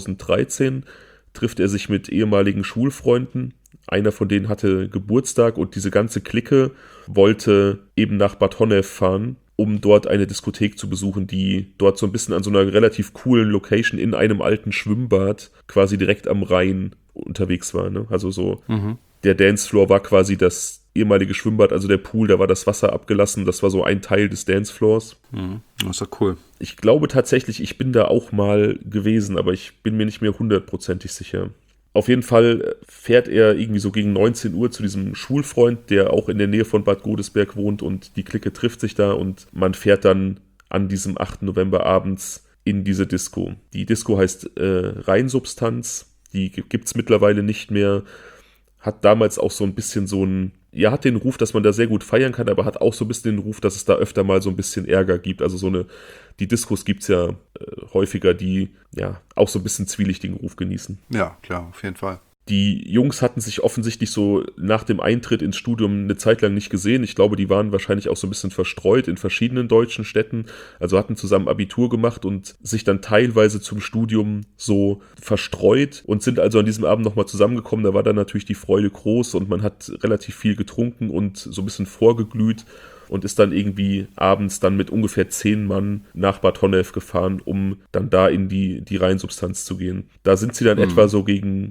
Speaker 2: 2013 trifft er sich mit ehemaligen Schulfreunden. Einer von denen hatte Geburtstag und diese ganze Clique wollte eben nach Bad Honnef fahren, um dort eine Diskothek zu besuchen, die dort so ein bisschen an so einer relativ coolen Location in einem alten Schwimmbad quasi direkt am Rhein unterwegs war. Ne? Also so der Dancefloor war quasi das ehemalige Schwimmbad, also der Pool, da war das Wasser abgelassen, das war so ein Teil des Dancefloors.
Speaker 1: Das ist doch cool.
Speaker 2: Ich glaube tatsächlich, ich bin da auch mal gewesen, aber ich bin mir nicht mehr 100%ig sicher. Auf jeden Fall fährt er irgendwie so gegen 19 Uhr zu diesem Schulfreund, der auch in der Nähe von Bad Godesberg wohnt, und die Clique trifft sich da und man fährt dann an diesem 8. November abends in diese Disco. Die Disco heißt Rheinsubstanz, die gibt es mittlerweile nicht mehr, hat damals auch so ein bisschen hat den Ruf, dass man da sehr gut feiern kann, aber hat auch so ein bisschen den Ruf, dass es da öfter mal so ein bisschen Ärger gibt. Also die Diskos gibt es ja häufiger, die ja auch so ein bisschen zwielichtigen Ruf genießen.
Speaker 1: Ja, klar, auf jeden Fall.
Speaker 2: Die Jungs hatten sich offensichtlich so nach dem Eintritt ins Studium eine Zeit lang nicht gesehen. Ich glaube, die waren wahrscheinlich auch so ein bisschen verstreut in verschiedenen deutschen Städten. Also hatten zusammen Abitur gemacht und sich dann teilweise zum Studium so verstreut und sind also an diesem Abend nochmal zusammengekommen. Da war dann natürlich die Freude groß und man hat relativ viel getrunken und so ein bisschen vorgeglüht und ist dann irgendwie abends dann mit ungefähr 10 Mann nach Bad Honnef gefahren, um dann da in die Rheinsubstanz zu gehen. Da sind sie dann etwa so gegen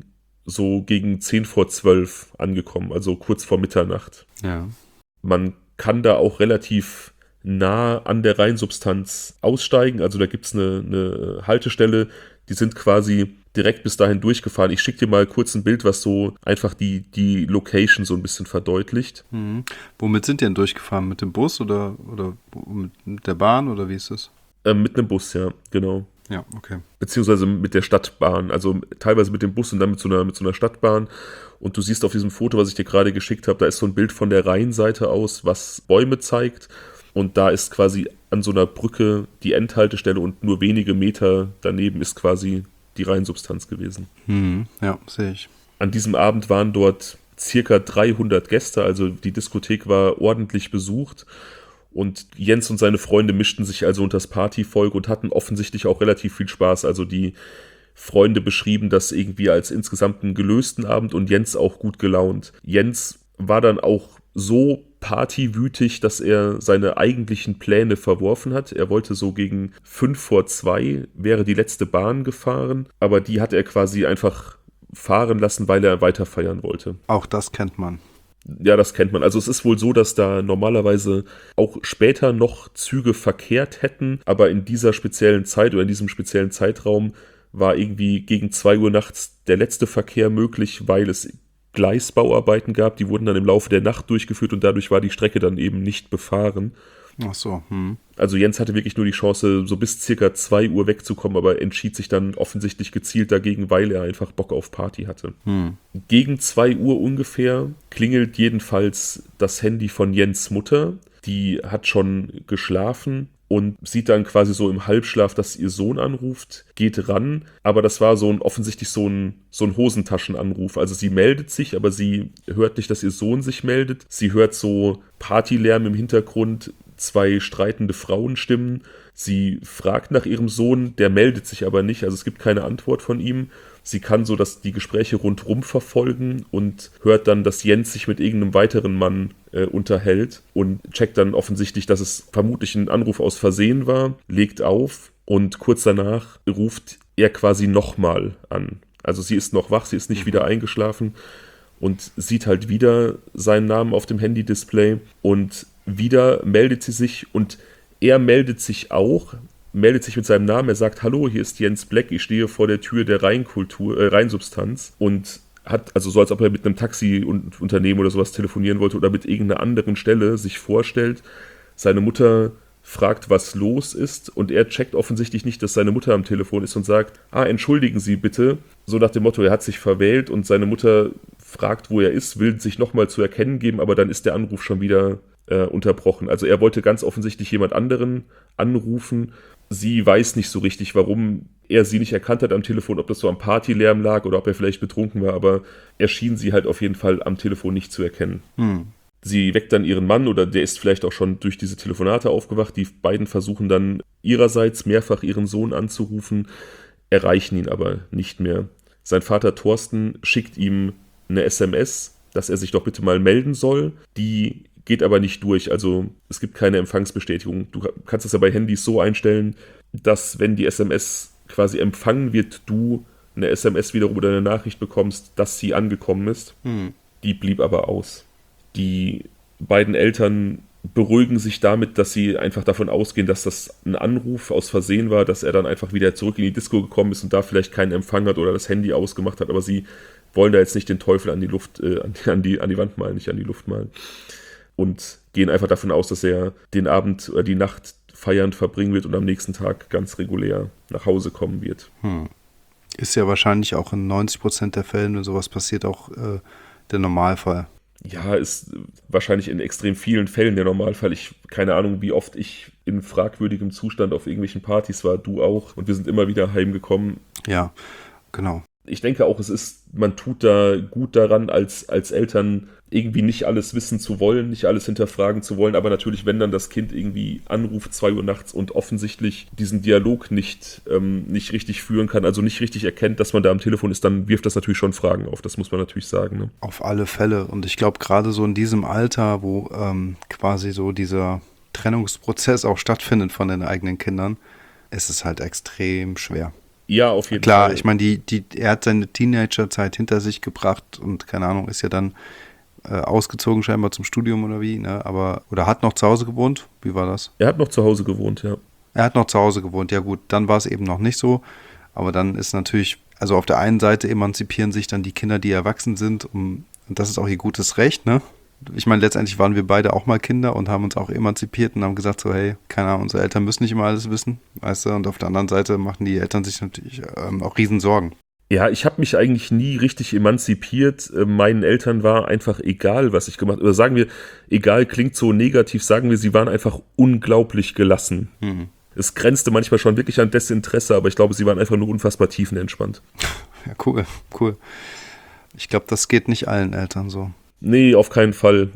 Speaker 2: 10 vor 12 angekommen, also kurz vor Mitternacht.
Speaker 1: Ja.
Speaker 2: Man kann da auch relativ nah an der Rheinsubstanz aussteigen, also da gibt es eine Haltestelle, die sind quasi direkt bis dahin durchgefahren. Ich schicke dir mal kurz ein Bild, was so einfach die Location so ein bisschen verdeutlicht.
Speaker 1: Womit sind die denn durchgefahren? Mit dem Bus oder mit der Bahn oder wie ist das?
Speaker 2: Mit einem Bus, ja, genau.
Speaker 1: Ja, okay.
Speaker 2: Beziehungsweise mit der Stadtbahn, also teilweise mit dem Bus und dann mit so einer Stadtbahn. Und du siehst auf diesem Foto, was ich dir gerade geschickt habe, da ist so ein Bild von der Rheinseite aus, was Bäume zeigt. Und da ist quasi an so einer Brücke die Endhaltestelle und nur wenige Meter daneben ist quasi die Rheinsubstanz gewesen.
Speaker 1: Ja, sehe ich.
Speaker 2: An diesem Abend waren dort circa 300 Gäste, also die Diskothek war ordentlich besucht. Und Jens und seine Freunde mischten sich also unter das Partyvolk und hatten offensichtlich auch relativ viel Spaß. Also die Freunde beschrieben das irgendwie als insgesamt einen gelösten Abend und Jens auch gut gelaunt. Jens war dann auch so partywütig, dass er seine eigentlichen Pläne verworfen hat. Er wollte so gegen 5 vor 2 wäre die letzte Bahn gefahren, aber die hat er quasi einfach fahren lassen, weil er weiter feiern wollte.
Speaker 1: Auch das kennt man.
Speaker 2: Ja, das kennt man. Also es ist wohl so, dass da normalerweise auch später noch Züge verkehrt hätten, aber in dieser speziellen Zeit oder in diesem speziellen Zeitraum war irgendwie gegen 2 Uhr nachts der letzte Verkehr möglich, weil es Gleisbauarbeiten gab. Die wurden dann im Laufe der Nacht durchgeführt und dadurch war die Strecke dann eben nicht befahren.
Speaker 1: Ach so.
Speaker 2: Also Jens hatte wirklich nur die Chance, so bis circa 2 Uhr wegzukommen, aber entschied sich dann offensichtlich gezielt dagegen, weil er einfach Bock auf Party hatte. Gegen 2 Uhr ungefähr klingelt jedenfalls das Handy von Jens' Mutter. Die hat schon geschlafen und sieht dann quasi so im Halbschlaf, dass ihr Sohn anruft, geht ran, aber das war offensichtlich so ein Hosentaschenanruf. Also sie meldet sich, aber sie hört nicht, dass ihr Sohn sich meldet. Sie hört so Partylärm im Hintergrund, 2 streitende Frauenstimmen. Sie fragt nach ihrem Sohn, der meldet sich aber nicht, also es gibt keine Antwort von ihm. Sie kann so die Gespräche rundherum verfolgen und hört dann, dass Jens sich mit irgendeinem weiteren Mann unterhält und checkt dann offensichtlich, dass es vermutlich ein Anruf aus Versehen war, legt auf und kurz danach ruft er quasi nochmal an. Also sie ist noch wach, sie ist nicht wieder eingeschlafen und sieht halt wieder seinen Namen auf dem Handy-Display und wieder meldet sie sich und er meldet sich mit seinem Namen, er sagt, hallo, hier ist Jens Black, ich stehe vor der Tür der Rheinsubstanz und hat, also so als ob er mit einem Taxiunternehmen oder sowas telefonieren wollte oder mit irgendeiner anderen Stelle sich vorstellt. Seine Mutter fragt, was los ist und er checkt offensichtlich nicht, dass seine Mutter am Telefon ist und sagt, entschuldigen Sie bitte, so nach dem Motto, er hat sich verwählt und seine Mutter fragt, wo er ist, will sich nochmal zu erkennen geben, aber dann ist der Anruf schon wieder unterbrochen. Also er wollte ganz offensichtlich jemand anderen anrufen. Sie weiß nicht so richtig, warum er sie nicht erkannt hat am Telefon, ob das so am Partylärm lag oder ob er vielleicht betrunken war, aber er schien sie halt auf jeden Fall am Telefon nicht zu erkennen. Sie weckt dann ihren Mann oder der ist vielleicht auch schon durch diese Telefonate aufgewacht. Die beiden versuchen dann ihrerseits mehrfach ihren Sohn anzurufen, erreichen ihn aber nicht mehr. Sein Vater Thorsten schickt ihm eine SMS, dass er sich doch bitte mal melden soll. Die geht aber nicht durch, also es gibt keine Empfangsbestätigung. Du kannst das ja bei Handys so einstellen, dass wenn die SMS quasi empfangen wird, du eine SMS wiederum oder eine Nachricht bekommst, dass sie angekommen ist. Die blieb aber aus. Die beiden Eltern beruhigen sich damit, dass sie einfach davon ausgehen, dass das ein Anruf aus Versehen war, dass er dann einfach wieder zurück in die Disco gekommen ist und da vielleicht keinen Empfang hat oder das Handy ausgemacht hat, aber sie wollen da jetzt nicht den Teufel an die Luft, an die Wand malen, nicht an die Luft malen. Und gehen einfach davon aus, dass er den Abend oder die Nacht feiernd verbringen wird und am nächsten Tag ganz regulär nach Hause kommen wird.
Speaker 1: Ist ja wahrscheinlich auch in 90% der Fällen, wenn sowas passiert, auch der Normalfall.
Speaker 2: Ja, ist wahrscheinlich in extrem vielen Fällen der Normalfall. Keine Ahnung, wie oft ich in fragwürdigem Zustand auf irgendwelchen Partys war, du auch. Und wir sind immer wieder heimgekommen.
Speaker 1: Ja, genau.
Speaker 2: Ich denke auch, man tut da gut daran, als Eltern irgendwie nicht alles wissen zu wollen, nicht alles hinterfragen zu wollen, aber natürlich, wenn dann das Kind irgendwie anruft 2 Uhr nachts und offensichtlich diesen Dialog nicht richtig führen kann, also nicht richtig erkennt, dass man da am Telefon ist, dann wirft das natürlich schon Fragen auf, das muss man natürlich sagen. Ne?
Speaker 1: Auf alle Fälle und ich glaube gerade so in diesem Alter, wo quasi so dieser Trennungsprozess auch stattfindet von den eigenen Kindern, ist es halt extrem schwer.
Speaker 2: Ja, auf jeden Fall.
Speaker 1: Klar, ich meine, er hat seine Teenagerzeit hinter sich gebracht und keine Ahnung, ist ja dann ausgezogen scheinbar zum Studium oder wie, ne? Oder hat noch zu Hause gewohnt? Wie war das?
Speaker 2: Er hat noch zu Hause gewohnt, ja.
Speaker 1: Er hat noch zu Hause gewohnt, ja gut, dann war es eben noch nicht so, aber dann ist natürlich, also auf der einen Seite emanzipieren sich dann die Kinder, die erwachsen sind, und das ist auch ihr gutes Recht, ne? Ich meine, letztendlich waren wir beide auch mal Kinder und haben uns auch emanzipiert und haben gesagt so, hey, keine Ahnung, unsere Eltern müssen nicht immer alles wissen, weißt du, und auf der anderen Seite machen die Eltern sich natürlich auch riesen Sorgen.
Speaker 2: Ja, ich habe mich eigentlich nie richtig emanzipiert. Meinen Eltern war einfach egal, was ich gemacht habe. Oder sagen wir, egal klingt so negativ, sagen wir, sie waren einfach unglaublich gelassen. Es grenzte manchmal schon wirklich an Desinteresse, aber ich glaube, sie waren einfach nur unfassbar tiefenentspannt.
Speaker 1: Ja, cool. Ich glaube, das geht nicht allen Eltern so.
Speaker 2: Nee, auf keinen Fall.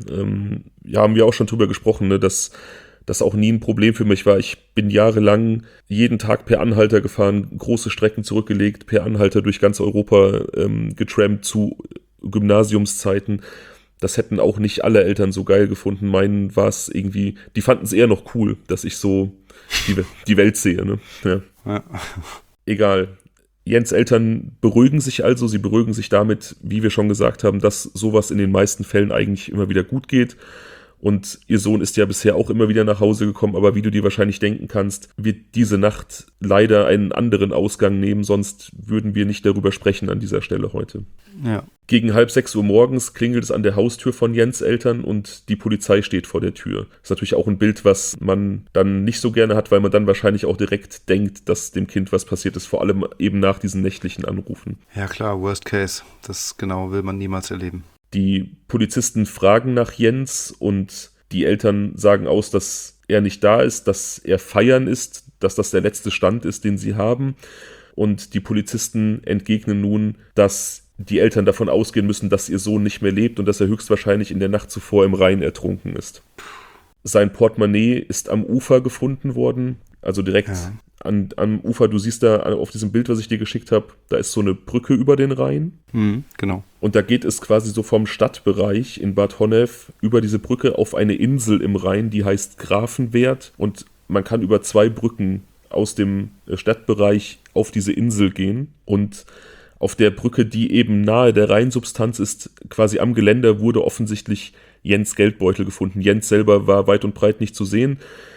Speaker 2: Ja, haben wir auch schon drüber gesprochen, ne, dass das auch nie ein Problem für mich war. Ich bin jahrelang jeden Tag per Anhalter gefahren, große Strecken zurückgelegt, per Anhalter durch ganz Europa getrampt zu Gymnasiumszeiten. Das hätten auch nicht alle Eltern so geil gefunden. Meinen war es irgendwie, die fanden es eher noch cool, dass ich so die Welt sehe. Ne? Ja.
Speaker 1: Ja.
Speaker 2: Egal. Jens' Eltern beruhigen sich also, sie beruhigen sich damit, wie wir schon gesagt haben, dass sowas in den meisten Fällen eigentlich immer wieder gut geht. Und ihr Sohn ist ja bisher auch immer wieder nach Hause gekommen, aber wie du dir wahrscheinlich denken kannst, wird diese Nacht leider einen anderen Ausgang nehmen, sonst würden wir nicht darüber sprechen an dieser Stelle heute.
Speaker 1: Ja.
Speaker 2: Gegen 5:30 Uhr morgens klingelt es an der Haustür von Jens' Eltern und die Polizei steht vor der Tür. Das ist natürlich auch ein Bild, was man dann nicht so gerne hat, weil man dann wahrscheinlich auch direkt denkt, dass dem Kind was passiert ist, vor allem eben nach diesen nächtlichen Anrufen.
Speaker 1: Ja klar, Worst Case. Das genau will man niemals erleben.
Speaker 2: Die Polizisten fragen nach Jens und die Eltern sagen aus, dass er nicht da ist, dass er feiern ist, dass das der letzte Stand ist, den sie haben. Und die Polizisten entgegnen nun, dass die Eltern davon ausgehen müssen, dass ihr Sohn nicht mehr lebt und dass er höchstwahrscheinlich in der Nacht zuvor im Rhein ertrunken ist. Sein Portemonnaie ist am Ufer gefunden worden, also direkt am Ufer. Du siehst da auf diesem Bild, was ich dir geschickt habe, da ist so eine Brücke über den Rhein.
Speaker 1: Genau.
Speaker 2: Und da geht es quasi so vom Stadtbereich in Bad Honnef über diese Brücke auf eine Insel im Rhein, die heißt Grafenwert. Und man kann über 2 Brücken aus dem Stadtbereich auf diese Insel gehen. Und auf der Brücke, die eben nahe der Rheinsubstanz ist, quasi am Geländer, wurde offensichtlich Jens' Geldbeutel gefunden. Jens selber war weit und breit nicht zu sehen.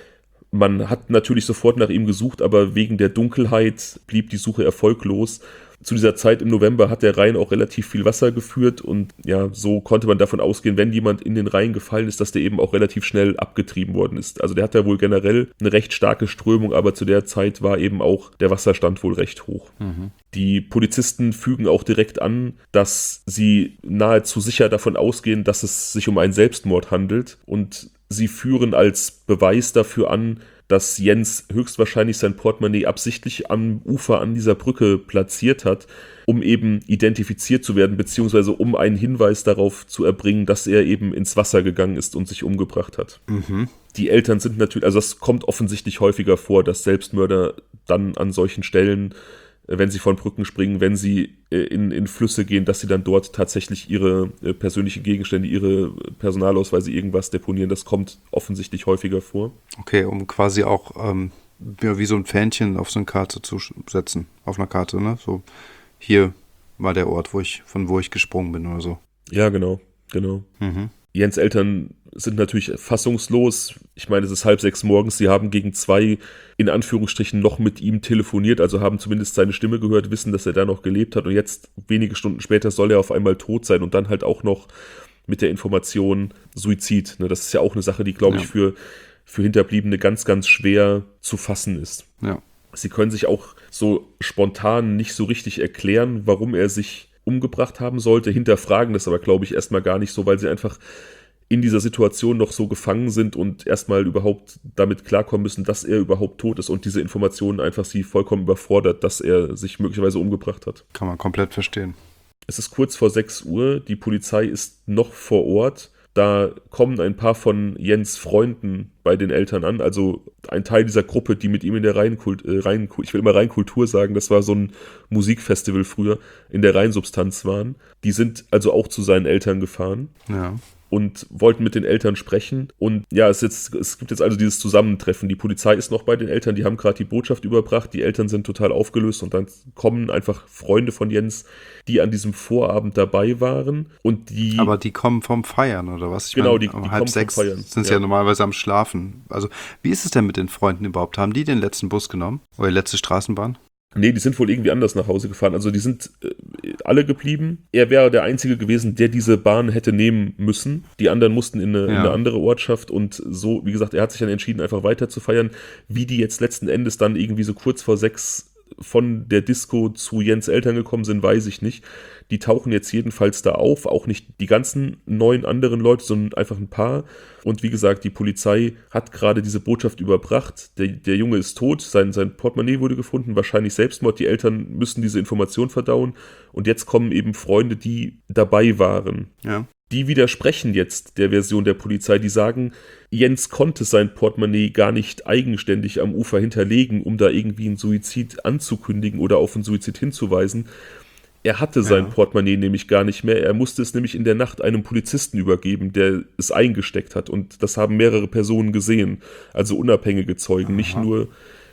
Speaker 2: Man hat natürlich sofort nach ihm gesucht, aber wegen der Dunkelheit blieb die Suche erfolglos. Zu dieser Zeit im November hat der Rhein auch relativ viel Wasser geführt und ja, so konnte man davon ausgehen, wenn jemand in den Rhein gefallen ist, dass der eben auch relativ schnell abgetrieben worden ist. Also der hat ja wohl generell eine recht starke Strömung, aber zu der Zeit war eben auch der Wasserstand wohl recht hoch. Die Polizisten fügen auch direkt an, dass sie nahezu sicher davon ausgehen, dass es sich um einen Selbstmord handelt und sie führen als Beweis dafür an, dass Jens höchstwahrscheinlich sein Portemonnaie absichtlich am Ufer an dieser Brücke platziert hat, um eben identifiziert zu werden, beziehungsweise um einen Hinweis darauf zu erbringen, dass er eben ins Wasser gegangen ist und sich umgebracht hat. Die Eltern sind natürlich, also das kommt offensichtlich häufiger vor, dass Selbstmörder dann an solchen Stellen, wenn sie von Brücken springen, wenn sie in Flüsse gehen, dass sie dann dort tatsächlich ihre persönlichen Gegenstände, ihre Personalausweise, irgendwas deponieren. Das kommt offensichtlich häufiger vor.
Speaker 1: Okay, um quasi auch wie so ein Fähnchen auf so eine Karte zu setzen. Auf einer Karte, ne? So, hier war der Ort, von wo ich gesprungen bin oder so.
Speaker 2: Ja, genau. Jens' Eltern sind natürlich fassungslos. Ich meine, es ist 5:30 morgens. Sie haben gegen 2 in Anführungsstrichen noch mit ihm telefoniert, also haben zumindest seine Stimme gehört, wissen, dass er da noch gelebt hat und jetzt, wenige Stunden später, soll er auf einmal tot sein und dann halt auch noch mit der Information Suizid. Das ist ja auch eine Sache, die, glaube ich, für Hinterbliebene ganz, ganz schwer zu fassen ist.
Speaker 1: Ja.
Speaker 2: Sie können sich auch so spontan nicht so richtig erklären, warum er sich umgebracht haben sollte, hinterfragen das aber, glaube ich, erstmal gar nicht so, weil sie einfach in dieser Situation noch so gefangen sind und erstmal überhaupt damit klarkommen müssen, dass er überhaupt tot ist und diese Informationen einfach sie vollkommen überfordert, dass er sich möglicherweise umgebracht hat.
Speaker 1: Kann man komplett verstehen.
Speaker 2: Es ist kurz vor 6 Uhr, die Polizei ist noch vor Ort. Da kommen ein paar von Jens' Freunden bei den Eltern an, also ein Teil dieser Gruppe, die mit ihm in der ich will immer Rheinkultur sagen, das war so ein Musikfestival früher, in der Rheinsubstanz waren. Die sind also auch zu seinen Eltern gefahren.
Speaker 1: Ja.
Speaker 2: Und wollten mit den Eltern sprechen. Und ja, es gibt jetzt also dieses Zusammentreffen. Die Polizei ist noch bei den Eltern, die haben gerade die Botschaft überbracht. Die Eltern sind total aufgelöst und dann kommen einfach Freunde von Jens, die an diesem Vorabend dabei waren.
Speaker 1: Aber die kommen vom Feiern, oder was?
Speaker 2: Genau, die
Speaker 1: um
Speaker 2: kommen
Speaker 1: 5:30
Speaker 2: vom Feiern.
Speaker 1: Sind sie ja normalerweise am Schlafen. Also, wie ist es denn mit den Freunden überhaupt? Haben die den letzten Bus genommen? Oder die letzte Straßenbahn?
Speaker 2: Nee, die sind wohl irgendwie anders nach Hause gefahren. Also die sind alle geblieben. Er wäre der Einzige gewesen, der diese Bahn hätte nehmen müssen. Die anderen mussten in eine andere Ortschaft und so, wie gesagt, er hat sich dann entschieden, einfach weiter zu feiern. Wie die jetzt letzten Endes dann irgendwie so kurz vor 6 von der Disco zu Jens' Eltern gekommen sind, weiß ich nicht. Die tauchen jetzt jedenfalls da auf, auch nicht die ganzen 9 anderen Leute, sondern einfach ein paar. Und wie gesagt, die Polizei hat gerade diese Botschaft überbracht. Der Junge ist tot, sein Portemonnaie wurde gefunden, wahrscheinlich Selbstmord. Die Eltern müssen diese Information verdauen. Und jetzt kommen eben Freunde, die dabei waren.
Speaker 1: Ja.
Speaker 2: Die widersprechen jetzt der Version der Polizei, die sagen, Jens konnte sein Portemonnaie gar nicht eigenständig am Ufer hinterlegen, um da irgendwie einen Suizid anzukündigen oder auf einen Suizid hinzuweisen. Er hatte sein Portemonnaie nämlich gar nicht mehr. Er musste es nämlich in der Nacht einem Polizisten übergeben, der es eingesteckt hat. Und das haben mehrere Personen gesehen, also unabhängige Zeugen, nicht nur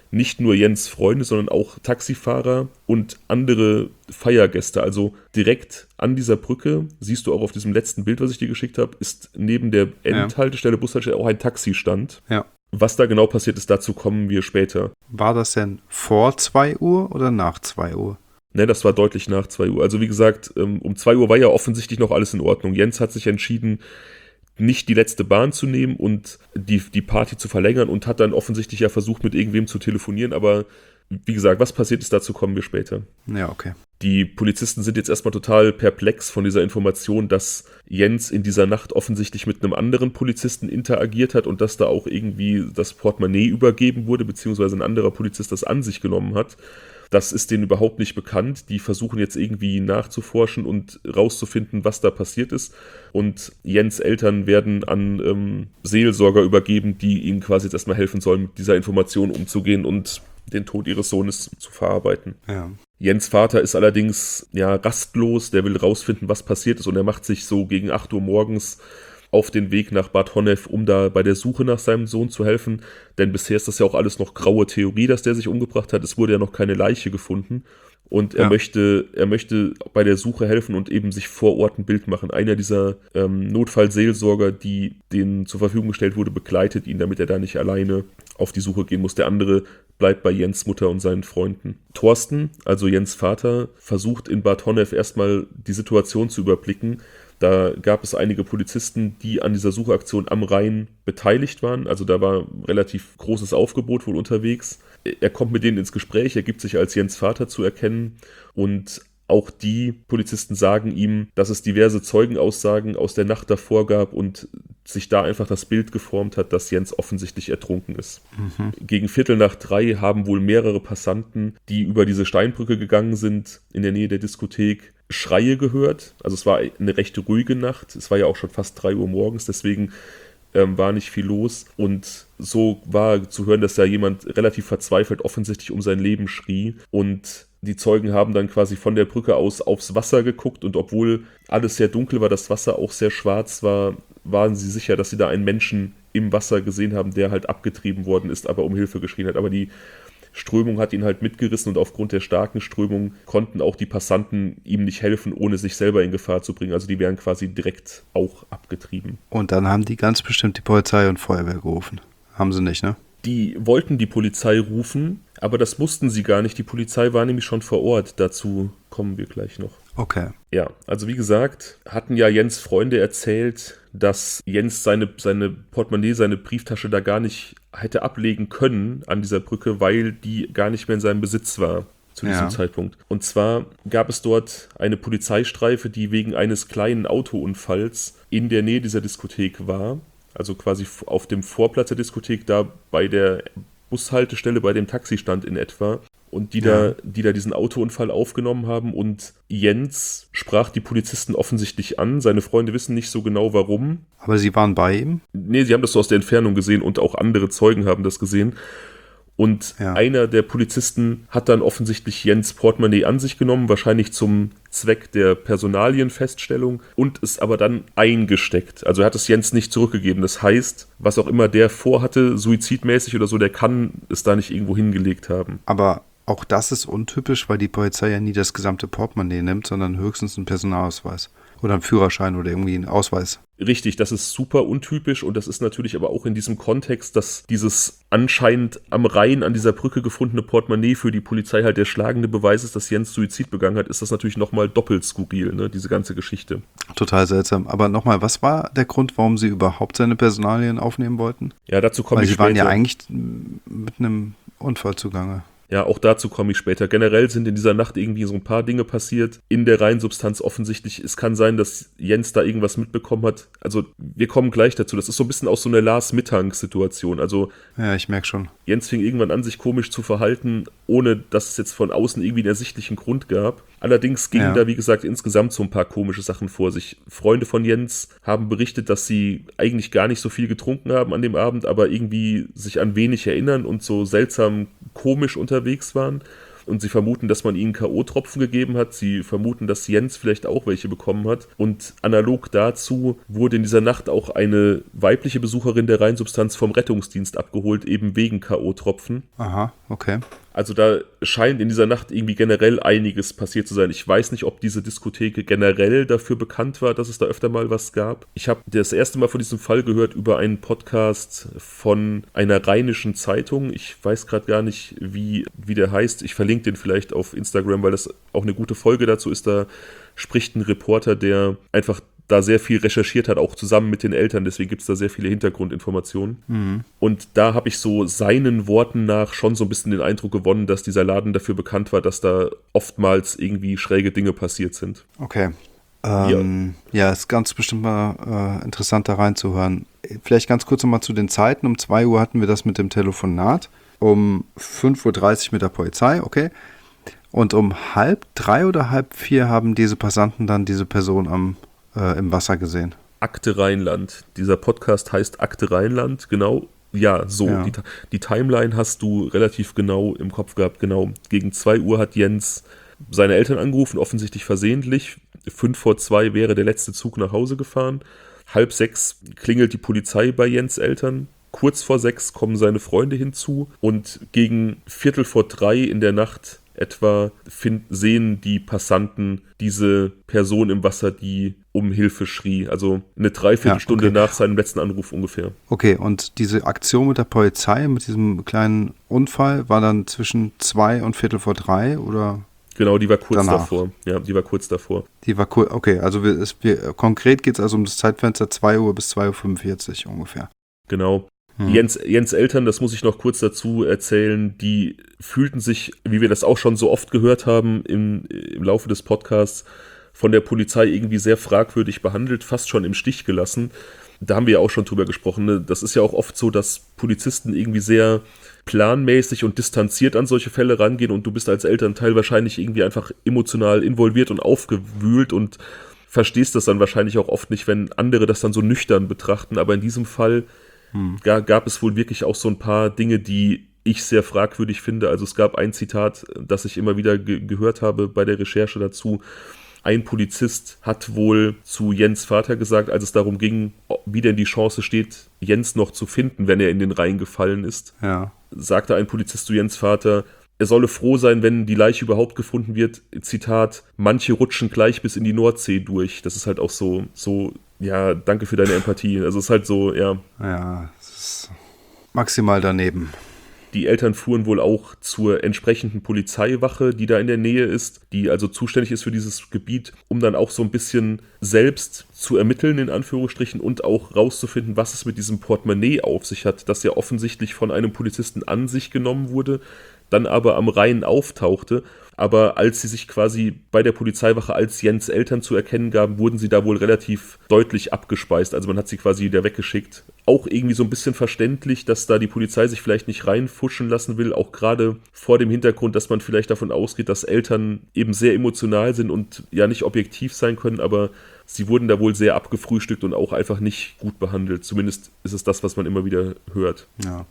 Speaker 2: nicht nur Jens' Freunde, sondern auch Taxifahrer und andere Feiergäste. Also direkt an dieser Brücke, siehst du auch auf diesem letzten Bild, was ich dir geschickt habe, ist neben der Endhaltestelle, Bushaltestelle auch ein Taxistand.
Speaker 1: Ja.
Speaker 2: Was da genau passiert ist, dazu kommen wir später.
Speaker 1: War das denn vor 2 Uhr oder nach 2 Uhr?
Speaker 2: Ne, das war deutlich nach 2 Uhr. Also wie gesagt, um 2 Uhr war ja offensichtlich noch alles in Ordnung. Jens hat sich entschieden, nicht die letzte Bahn zu nehmen und die Party zu verlängern und hat dann offensichtlich ja versucht, mit irgendwem zu telefonieren. Aber wie gesagt, was passiert ist, dazu kommen wir später.
Speaker 1: Ja, okay.
Speaker 2: Die Polizisten sind jetzt erstmal total perplex von dieser Information, dass Jens in dieser Nacht offensichtlich mit einem anderen Polizisten interagiert hat und dass da auch irgendwie das Portemonnaie übergeben wurde, beziehungsweise ein anderer Polizist das an sich genommen hat. Das ist denen überhaupt nicht bekannt. Die versuchen jetzt irgendwie nachzuforschen und rauszufinden, was da passiert ist. Und Jens' Eltern werden an Seelsorger übergeben, die ihnen quasi jetzt erstmal helfen sollen, mit dieser Information umzugehen und den Tod ihres Sohnes zu verarbeiten.
Speaker 1: Ja.
Speaker 2: Jens' Vater ist allerdings rastlos, der will rausfinden, was passiert ist, und er macht sich so gegen 8 Uhr morgens auf den Weg nach Bad Honnef, um da bei der Suche nach seinem Sohn zu helfen, denn bisher ist das ja auch alles noch graue Theorie, dass der sich umgebracht hat, es wurde ja noch keine Leiche gefunden und er möchte bei der Suche helfen und eben sich vor Ort ein Bild machen. Einer dieser Notfallseelsorger, die denen zur Verfügung gestellt wurde, begleitet ihn, damit er da nicht alleine auf die Suche gehen muss. Der andere bleibt bei Jens' Mutter und seinen Freunden. Thorsten, also Jens' Vater, versucht in Bad Honnef erstmal die Situation zu überblicken. Da gab es einige Polizisten, die an dieser Suchaktion am Rhein beteiligt waren. Also da war ein relativ großes Aufgebot wohl unterwegs. Er kommt mit denen ins Gespräch, er gibt sich als Jens' Vater zu erkennen und auch die Polizisten sagen ihm, dass es diverse Zeugenaussagen aus der Nacht davor gab und sich da einfach das Bild geformt hat, dass Jens offensichtlich ertrunken ist. Gegen 2:45 haben wohl mehrere Passanten, die über diese Steinbrücke gegangen sind, in der Nähe der Diskothek, Schreie gehört. Also es war eine recht ruhige Nacht. Es war ja auch schon fast 3 Uhr morgens, deswegen war nicht viel los. Und so war zu hören, dass da jemand relativ verzweifelt offensichtlich um sein Leben schrie. Und die Zeugen haben dann quasi von der Brücke aus aufs Wasser geguckt. Und obwohl alles sehr dunkel war, das Wasser auch sehr schwarz war, waren sie sicher, dass sie da einen Menschen im Wasser gesehen haben, der halt abgetrieben worden ist, aber um Hilfe geschrien hat. Aber die Strömung hat ihn halt mitgerissen und aufgrund der starken Strömung konnten auch die Passanten ihm nicht helfen, ohne sich selber in Gefahr zu bringen. Also die wären quasi direkt auch abgetrieben.
Speaker 1: Und dann haben die ganz bestimmt die Polizei und Feuerwehr gerufen. Haben sie nicht, ne?
Speaker 2: Die wollten die Polizei rufen, aber das mussten sie gar nicht. Die Polizei war nämlich schon vor Ort. Dazu kommen wir gleich noch.
Speaker 1: Okay.
Speaker 2: Ja, also wie gesagt, hatten ja Jens' Freunde erzählt, dass Jens seine Portemonnaie, seine Brieftasche da gar nicht hätte ablegen können an dieser Brücke, weil die gar nicht mehr in seinem Besitz war zu diesem Zeitpunkt. Und zwar gab es dort eine Polizeistreife, die wegen eines kleinen Autounfalls in der Nähe dieser Diskothek war. Also quasi auf dem Vorplatz der Diskothek, da bei der Bushaltestelle, bei dem Taxistand in etwa. Und die da diesen Autounfall aufgenommen haben. Und Jens sprach die Polizisten offensichtlich an. Seine Freunde wissen nicht so genau, warum.
Speaker 1: Aber sie waren bei ihm?
Speaker 2: Nee, sie haben das so aus der Entfernung gesehen und auch andere Zeugen haben das gesehen. Und einer der Polizisten hat dann offensichtlich Jens' Portemonnaie an sich genommen, wahrscheinlich zum Zweck der Personalienfeststellung, und es aber dann eingesteckt. Also er hat es Jens nicht zurückgegeben. Das heißt, was auch immer der vorhatte, suizidmäßig oder so, der kann es da nicht irgendwo hingelegt haben.
Speaker 1: Aber auch das ist untypisch, weil die Polizei ja nie das gesamte Portemonnaie nimmt, sondern höchstens einen Personalausweis oder einen Führerschein oder irgendwie einen Ausweis.
Speaker 2: Richtig, das ist super untypisch und das ist natürlich aber auch in diesem Kontext, dass dieses anscheinend am Rhein an dieser Brücke gefundene Portemonnaie für die Polizei halt der schlagende Beweis ist, dass Jens Suizid begangen hat, ist das natürlich nochmal doppelt skurril, ne, diese ganze Geschichte.
Speaker 1: Total seltsam. Aber nochmal, was war der Grund, warum sie überhaupt seine Personalien aufnehmen wollten?
Speaker 2: Ja, dazu komme ich
Speaker 1: später. Weil sie waren ja
Speaker 2: eigentlich
Speaker 1: mit einem Unfall zugange.
Speaker 2: Ja, auch dazu komme ich später. Generell sind in dieser Nacht irgendwie so ein paar Dinge passiert. In der Reinsubstanz offensichtlich. Es kann sein, dass Jens da irgendwas mitbekommen hat. Also wir kommen gleich dazu. Das ist so ein bisschen auch so eine Lars-Mittank-Situation. Also
Speaker 1: ja, ich merke schon.
Speaker 2: Jens fing irgendwann an, sich komisch zu verhalten, ohne dass es jetzt von außen irgendwie einen ersichtlichen Grund gab. Allerdings gingen da, wie gesagt, insgesamt so ein paar komische Sachen vor sich. Freunde von Jens haben berichtet, dass sie eigentlich gar nicht so viel getrunken haben an dem Abend, aber irgendwie sich an wenig erinnern und so seltsam komisch unterwegs waren. und sie vermuten, dass man ihnen K.O.-Tropfen gegeben hat. Sie vermuten, dass Jens vielleicht auch welche bekommen hat. Und analog dazu wurde in dieser Nacht auch eine weibliche Besucherin der Reinsubstanz vom Rettungsdienst abgeholt, eben wegen K.O.-Tropfen.
Speaker 1: Aha, okay.
Speaker 2: Also da scheint in dieser Nacht irgendwie generell einiges passiert zu sein. Ich weiß nicht, ob diese Diskothek generell dafür bekannt war, dass es da öfter mal was gab. Ich habe das erste Mal von diesem Fall gehört über einen Podcast von einer rheinischen Zeitung. Ich weiß gerade gar nicht, wie der heißt. Ich verlinke den vielleicht auf Instagram, weil das auch eine gute Folge dazu ist. Da spricht ein Reporter, der einfach da sehr viel recherchiert hat, auch zusammen mit den Eltern, deswegen gibt es da sehr viele Hintergrundinformationen. Mhm. Und da habe ich so seinen Worten nach schon so ein bisschen den Eindruck gewonnen, dass dieser Laden dafür bekannt war, dass da oftmals irgendwie schräge Dinge passiert sind.
Speaker 1: Okay. Ja, ist ganz bestimmt mal interessant da reinzuhören. Vielleicht ganz kurz nochmal zu den Zeiten. Um 2 Uhr hatten wir das mit dem Telefonat, um 5.30 Uhr mit der Polizei, okay. Und um 2:30 oder 3:30 haben diese Passanten dann diese Person im Wasser gesehen.
Speaker 2: Akte Rheinland. Dieser Podcast heißt Akte Rheinland, genau. Ja, so. Ja. Die Timeline hast du relativ genau im Kopf gehabt, genau. Gegen 2 Uhr hat Jens seine Eltern angerufen, offensichtlich versehentlich. 5:45 wäre der letzte Zug nach Hause gefahren. 5:30 klingelt die Polizei bei Jens Eltern. Kurz vor 6 kommen seine Freunde hinzu und gegen 2:45 in der Nacht etwa sehen die Passanten diese Person im Wasser, die um Hilfe schrie. Also eine Dreiviertelstunde nach seinem letzten Anruf ungefähr.
Speaker 1: Okay, und diese Aktion mit der Polizei, mit diesem kleinen Unfall, war dann zwischen 2 und 2:45 oder?
Speaker 2: Genau, die war kurz davor. Ja, die war kurz davor.
Speaker 1: Die war kurz, okay, also konkret geht es also um das Zeitfenster 2 Uhr bis 2:45 Uhr ungefähr.
Speaker 2: Genau. Jens Eltern, das muss ich noch kurz dazu erzählen, die fühlten sich, wie wir das auch schon so oft gehört haben im Laufe des Podcasts, von der Polizei irgendwie sehr fragwürdig behandelt, fast schon im Stich gelassen. Da haben wir ja auch schon drüber gesprochen. Ne? Das ist ja auch oft so, dass Polizisten irgendwie sehr planmäßig und distanziert an solche Fälle rangehen und du bist als Elternteil wahrscheinlich irgendwie einfach emotional involviert und aufgewühlt und verstehst das dann wahrscheinlich auch oft nicht, wenn andere das dann so nüchtern betrachten. Aber in diesem Fall gab es wohl wirklich auch so ein paar Dinge, die ich sehr fragwürdig finde. Also es gab ein Zitat, das ich immer wieder gehört habe bei der Recherche dazu. Ein Polizist hat wohl zu Jens Vater gesagt, als es darum ging, wie denn die Chance steht, Jens noch zu finden, wenn er in den Rhein gefallen ist. Ja. Sagte ein Polizist zu Jens Vater, er solle froh sein, wenn die Leiche überhaupt gefunden wird. Zitat, manche rutschen gleich bis in die Nordsee durch. Das ist halt auch so, ja, danke für deine Empathie. Also es ist halt so, ja.
Speaker 1: Ja, es ist maximal daneben.
Speaker 2: Die Eltern fuhren wohl auch zur entsprechenden Polizeiwache, die da in der Nähe ist, die also zuständig ist für dieses Gebiet, um dann auch so ein bisschen selbst zu ermitteln, in Anführungsstrichen, und auch rauszufinden, was es mit diesem Portemonnaie auf sich hat, das ja offensichtlich von einem Polizisten an sich genommen wurde, dann aber am Rhein auftauchte. Aber als sie sich quasi bei der Polizeiwache als Jens Eltern zu erkennen gaben, wurden sie da wohl relativ deutlich abgespeist. Also man hat sie quasi wieder weggeschickt. Auch irgendwie so ein bisschen verständlich, dass da die Polizei sich vielleicht nicht reinfuschen lassen will, auch gerade vor dem Hintergrund, dass man vielleicht davon ausgeht, dass Eltern eben sehr emotional sind und ja nicht objektiv sein können, aber sie wurden da wohl sehr abgefrühstückt und auch einfach nicht gut behandelt. Zumindest ist es das, was man immer wieder hört.
Speaker 1: Ja.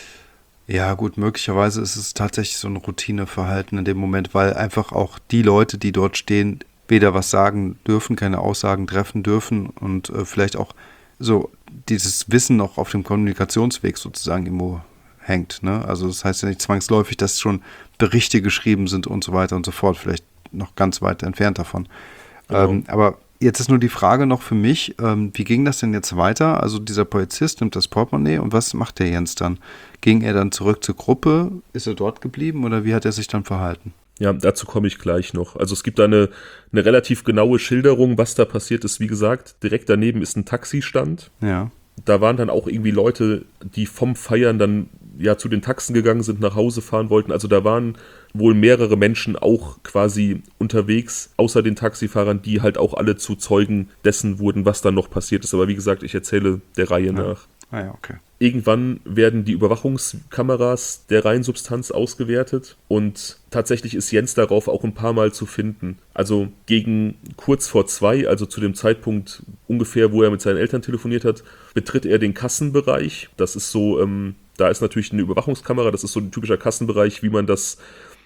Speaker 1: Ja gut, möglicherweise ist es tatsächlich so ein Routineverhalten in dem Moment, weil einfach auch die Leute, die dort stehen, weder was sagen dürfen, keine Aussagen treffen dürfen und vielleicht auch so dieses Wissen noch auf dem Kommunikationsweg sozusagen irgendwo hängt. Ne? Also das heißt ja nicht zwangsläufig, dass schon Berichte geschrieben sind und so weiter und so fort, vielleicht noch ganz weit entfernt davon. Genau. Aber jetzt ist nur die Frage noch für mich, wie ging das denn jetzt weiter? Also dieser Polizist nimmt das Portemonnaie und was macht der Jens dann? Ging er dann zurück zur Gruppe? Ist er dort geblieben oder wie hat er sich dann verhalten?
Speaker 2: Ja, dazu komme ich gleich noch. Also es gibt da eine relativ genaue Schilderung, was da passiert ist. Wie gesagt, direkt daneben ist ein Taxistand.
Speaker 1: Ja.
Speaker 2: Da waren dann auch irgendwie Leute, die vom Feiern dann ja zu den Taxen gegangen sind, nach Hause fahren wollten. Also da waren wohl mehrere Menschen auch quasi unterwegs, außer den Taxifahrern, die halt auch alle zu Zeugen dessen wurden, was dann noch passiert ist. Aber wie gesagt, ich erzähle der Reihe nach.
Speaker 1: Ah ja, okay.
Speaker 2: Irgendwann werden die Überwachungskameras der Reinsubstanz ausgewertet und tatsächlich ist Jens darauf auch ein paar Mal zu finden. Also gegen kurz vor 2, also zu dem Zeitpunkt ungefähr, wo er mit seinen Eltern telefoniert hat, betritt er den Kassenbereich. Das ist so, da ist natürlich eine Überwachungskamera, das ist so ein typischer Kassenbereich, wie man das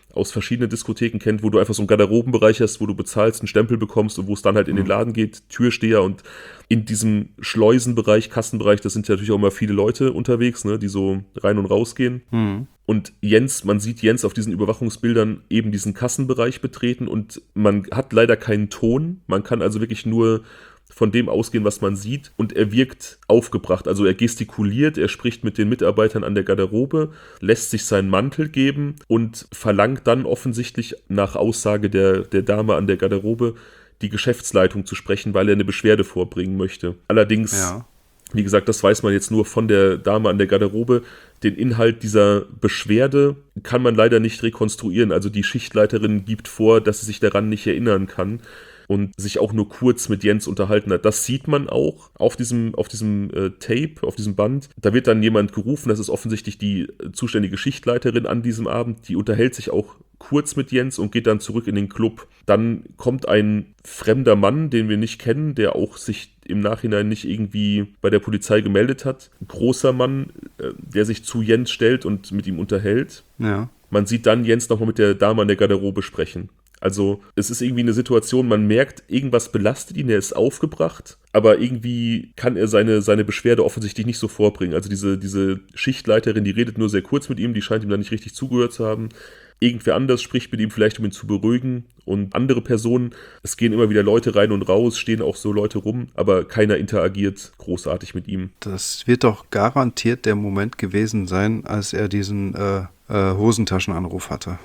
Speaker 2: aus verschiedenen Diskotheken kennt, wo du einfach so einen Garderobenbereich hast, wo du bezahlst, einen Stempel bekommst und wo es dann halt in den Laden geht, Türsteher, und in diesem Schleusenbereich, Kassenbereich, da sind ja natürlich auch immer viele Leute unterwegs, ne, die so rein und raus gehen. Und Jens, man sieht Jens auf diesen Überwachungsbildern eben diesen Kassenbereich betreten und man hat leider keinen Ton, man kann also wirklich nur von dem ausgehen, was man sieht, und er wirkt aufgebracht, also er gestikuliert, er spricht mit den Mitarbeitern an der Garderobe, lässt sich seinen Mantel geben und verlangt dann offensichtlich nach Aussage der Dame an der Garderobe die Geschäftsleitung zu sprechen, weil er eine Beschwerde vorbringen möchte. Allerdings, wie gesagt, das weiß man jetzt nur von der Dame an der Garderobe. Den Inhalt dieser Beschwerde kann man leider nicht rekonstruieren. Also die Schichtleiterin gibt vor, dass sie sich daran nicht erinnern kann und sich auch nur kurz mit Jens unterhalten hat. Das sieht man auch auf diesem Tape, auf diesem Band. Da wird dann jemand gerufen, das ist offensichtlich die zuständige Schichtleiterin an diesem Abend. Die unterhält sich auch kurz mit Jens und geht dann zurück in den Club. Dann kommt ein fremder Mann, den wir nicht kennen, der auch sich im Nachhinein nicht irgendwie bei der Polizei gemeldet hat. Ein großer Mann, der sich zu Jens stellt und mit ihm unterhält.
Speaker 1: Ja.
Speaker 2: Man sieht dann Jens nochmal mit der Dame an der Garderobe sprechen. Also es ist irgendwie eine Situation, man merkt, irgendwas belastet ihn, er ist aufgebracht, aber irgendwie kann er seine Beschwerde offensichtlich nicht so vorbringen. Also diese Schichtleiterin, die redet nur sehr kurz mit ihm, die scheint ihm dann nicht richtig zugehört zu haben. Irgendwer anders spricht mit ihm vielleicht, um ihn zu beruhigen, und andere Personen, es gehen immer wieder Leute rein und raus, stehen auch so Leute rum, aber keiner interagiert großartig mit ihm.
Speaker 1: Das wird doch garantiert der Moment gewesen sein, als er diesen Hosentaschenanruf hatte.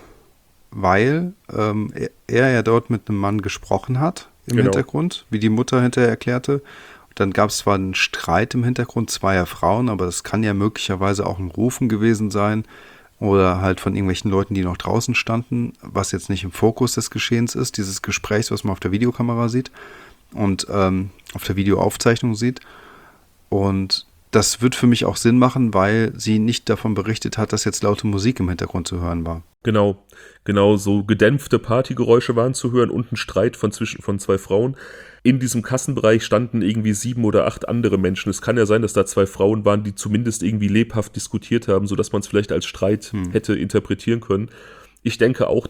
Speaker 1: Weil er ja dort mit einem Mann gesprochen hat im Hintergrund, wie die Mutter hinterher erklärte. Dann gab es zwar einen Streit im Hintergrund zweier Frauen, aber das kann ja möglicherweise auch ein Rufen gewesen sein oder halt von irgendwelchen Leuten, die noch draußen standen, was jetzt nicht im Fokus des Geschehens ist, dieses Gesprächs, was man auf der Videokamera sieht und auf der Videoaufzeichnung sieht. Und das wird für mich auch Sinn machen, weil sie nicht davon berichtet hat, dass jetzt laute Musik im Hintergrund zu hören war.
Speaker 2: Genau, so gedämpfte Partygeräusche waren zu hören und ein Streit von zwei Frauen. In diesem Kassenbereich standen irgendwie 7 oder 8 andere Menschen. Es kann ja sein, dass da 2 Frauen waren, die zumindest irgendwie lebhaft diskutiert haben, sodass man es vielleicht als Streit hätte interpretieren können. Ich denke auch,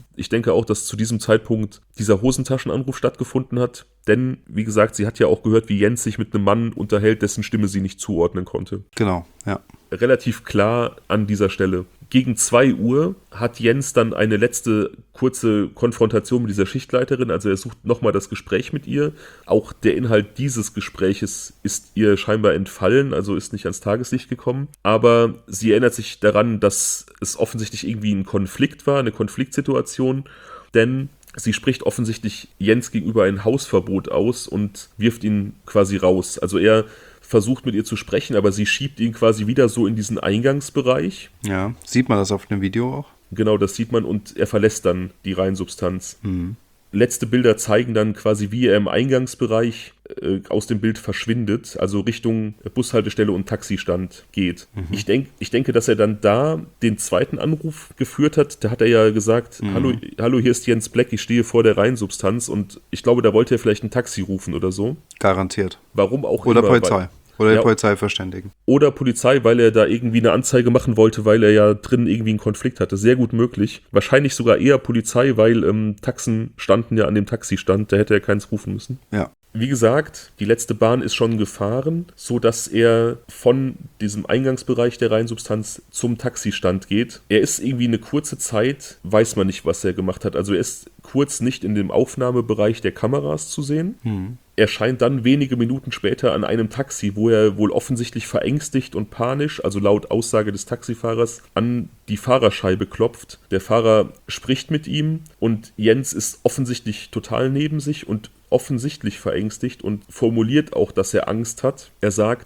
Speaker 2: dass zu diesem Zeitpunkt dieser Hosentaschenanruf stattgefunden hat. Denn, wie gesagt, sie hat ja auch gehört, wie Jens sich mit einem Mann unterhält, dessen Stimme sie nicht zuordnen konnte.
Speaker 1: Genau, ja.
Speaker 2: Relativ klar an dieser Stelle. Gegen 2 Uhr hat Jens dann eine letzte kurze Konfrontation mit dieser Schichtleiterin. Also er sucht nochmal das Gespräch mit ihr. Auch der Inhalt dieses Gespräches ist ihr scheinbar entfallen, also ist nicht ans Tageslicht gekommen. Aber sie erinnert sich daran, dass es offensichtlich irgendwie ein Konflikt war, eine Konfliktsituation. Denn sie spricht offensichtlich Jens gegenüber ein Hausverbot aus und wirft ihn quasi raus. Also er versucht mit ihr zu sprechen, aber sie schiebt ihn quasi wieder so in diesen Eingangsbereich.
Speaker 1: Ja, sieht man das auf dem Video auch?
Speaker 2: Genau, das sieht man, und er verlässt dann die Reinsubstanz. Letzte Bilder zeigen dann quasi, wie er im Eingangsbereich aus dem Bild verschwindet, also Richtung Bushaltestelle und Taxistand geht. Ich denke, dass er dann da den zweiten Anruf geführt hat. Da hat er ja gesagt, hallo, hier ist Jens Black, ich stehe vor der Reinsubstanz, und ich glaube, da wollte er vielleicht ein Taxi rufen oder so.
Speaker 1: Garantiert.
Speaker 2: Warum auch
Speaker 1: oder
Speaker 2: immer.
Speaker 1: Polizei. Oder die Polizei verständigen.
Speaker 2: Oder Polizei, weil er da irgendwie eine Anzeige machen wollte, weil er ja drin irgendwie einen Konflikt hatte. Sehr gut möglich. Wahrscheinlich sogar eher Polizei, weil Taxen standen ja an dem Taxistand. Da hätte er keins rufen müssen.
Speaker 1: Ja.
Speaker 2: Wie gesagt, die letzte Bahn ist schon gefahren, sodass er von diesem Eingangsbereich der Reinsubstanz zum Taxistand geht. Er ist irgendwie eine kurze Zeit, weiß man nicht, was er gemacht hat. Also er ist kurz nicht in dem Aufnahmebereich der Kameras zu sehen. Er scheint dann wenige Minuten später an einem Taxi, wo er wohl offensichtlich verängstigt und panisch, also laut Aussage des Taxifahrers, an die Fahrerscheibe klopft. Der Fahrer spricht mit ihm und Jens ist offensichtlich total neben sich und offensichtlich verängstigt und formuliert auch, dass er Angst hat. Er sagt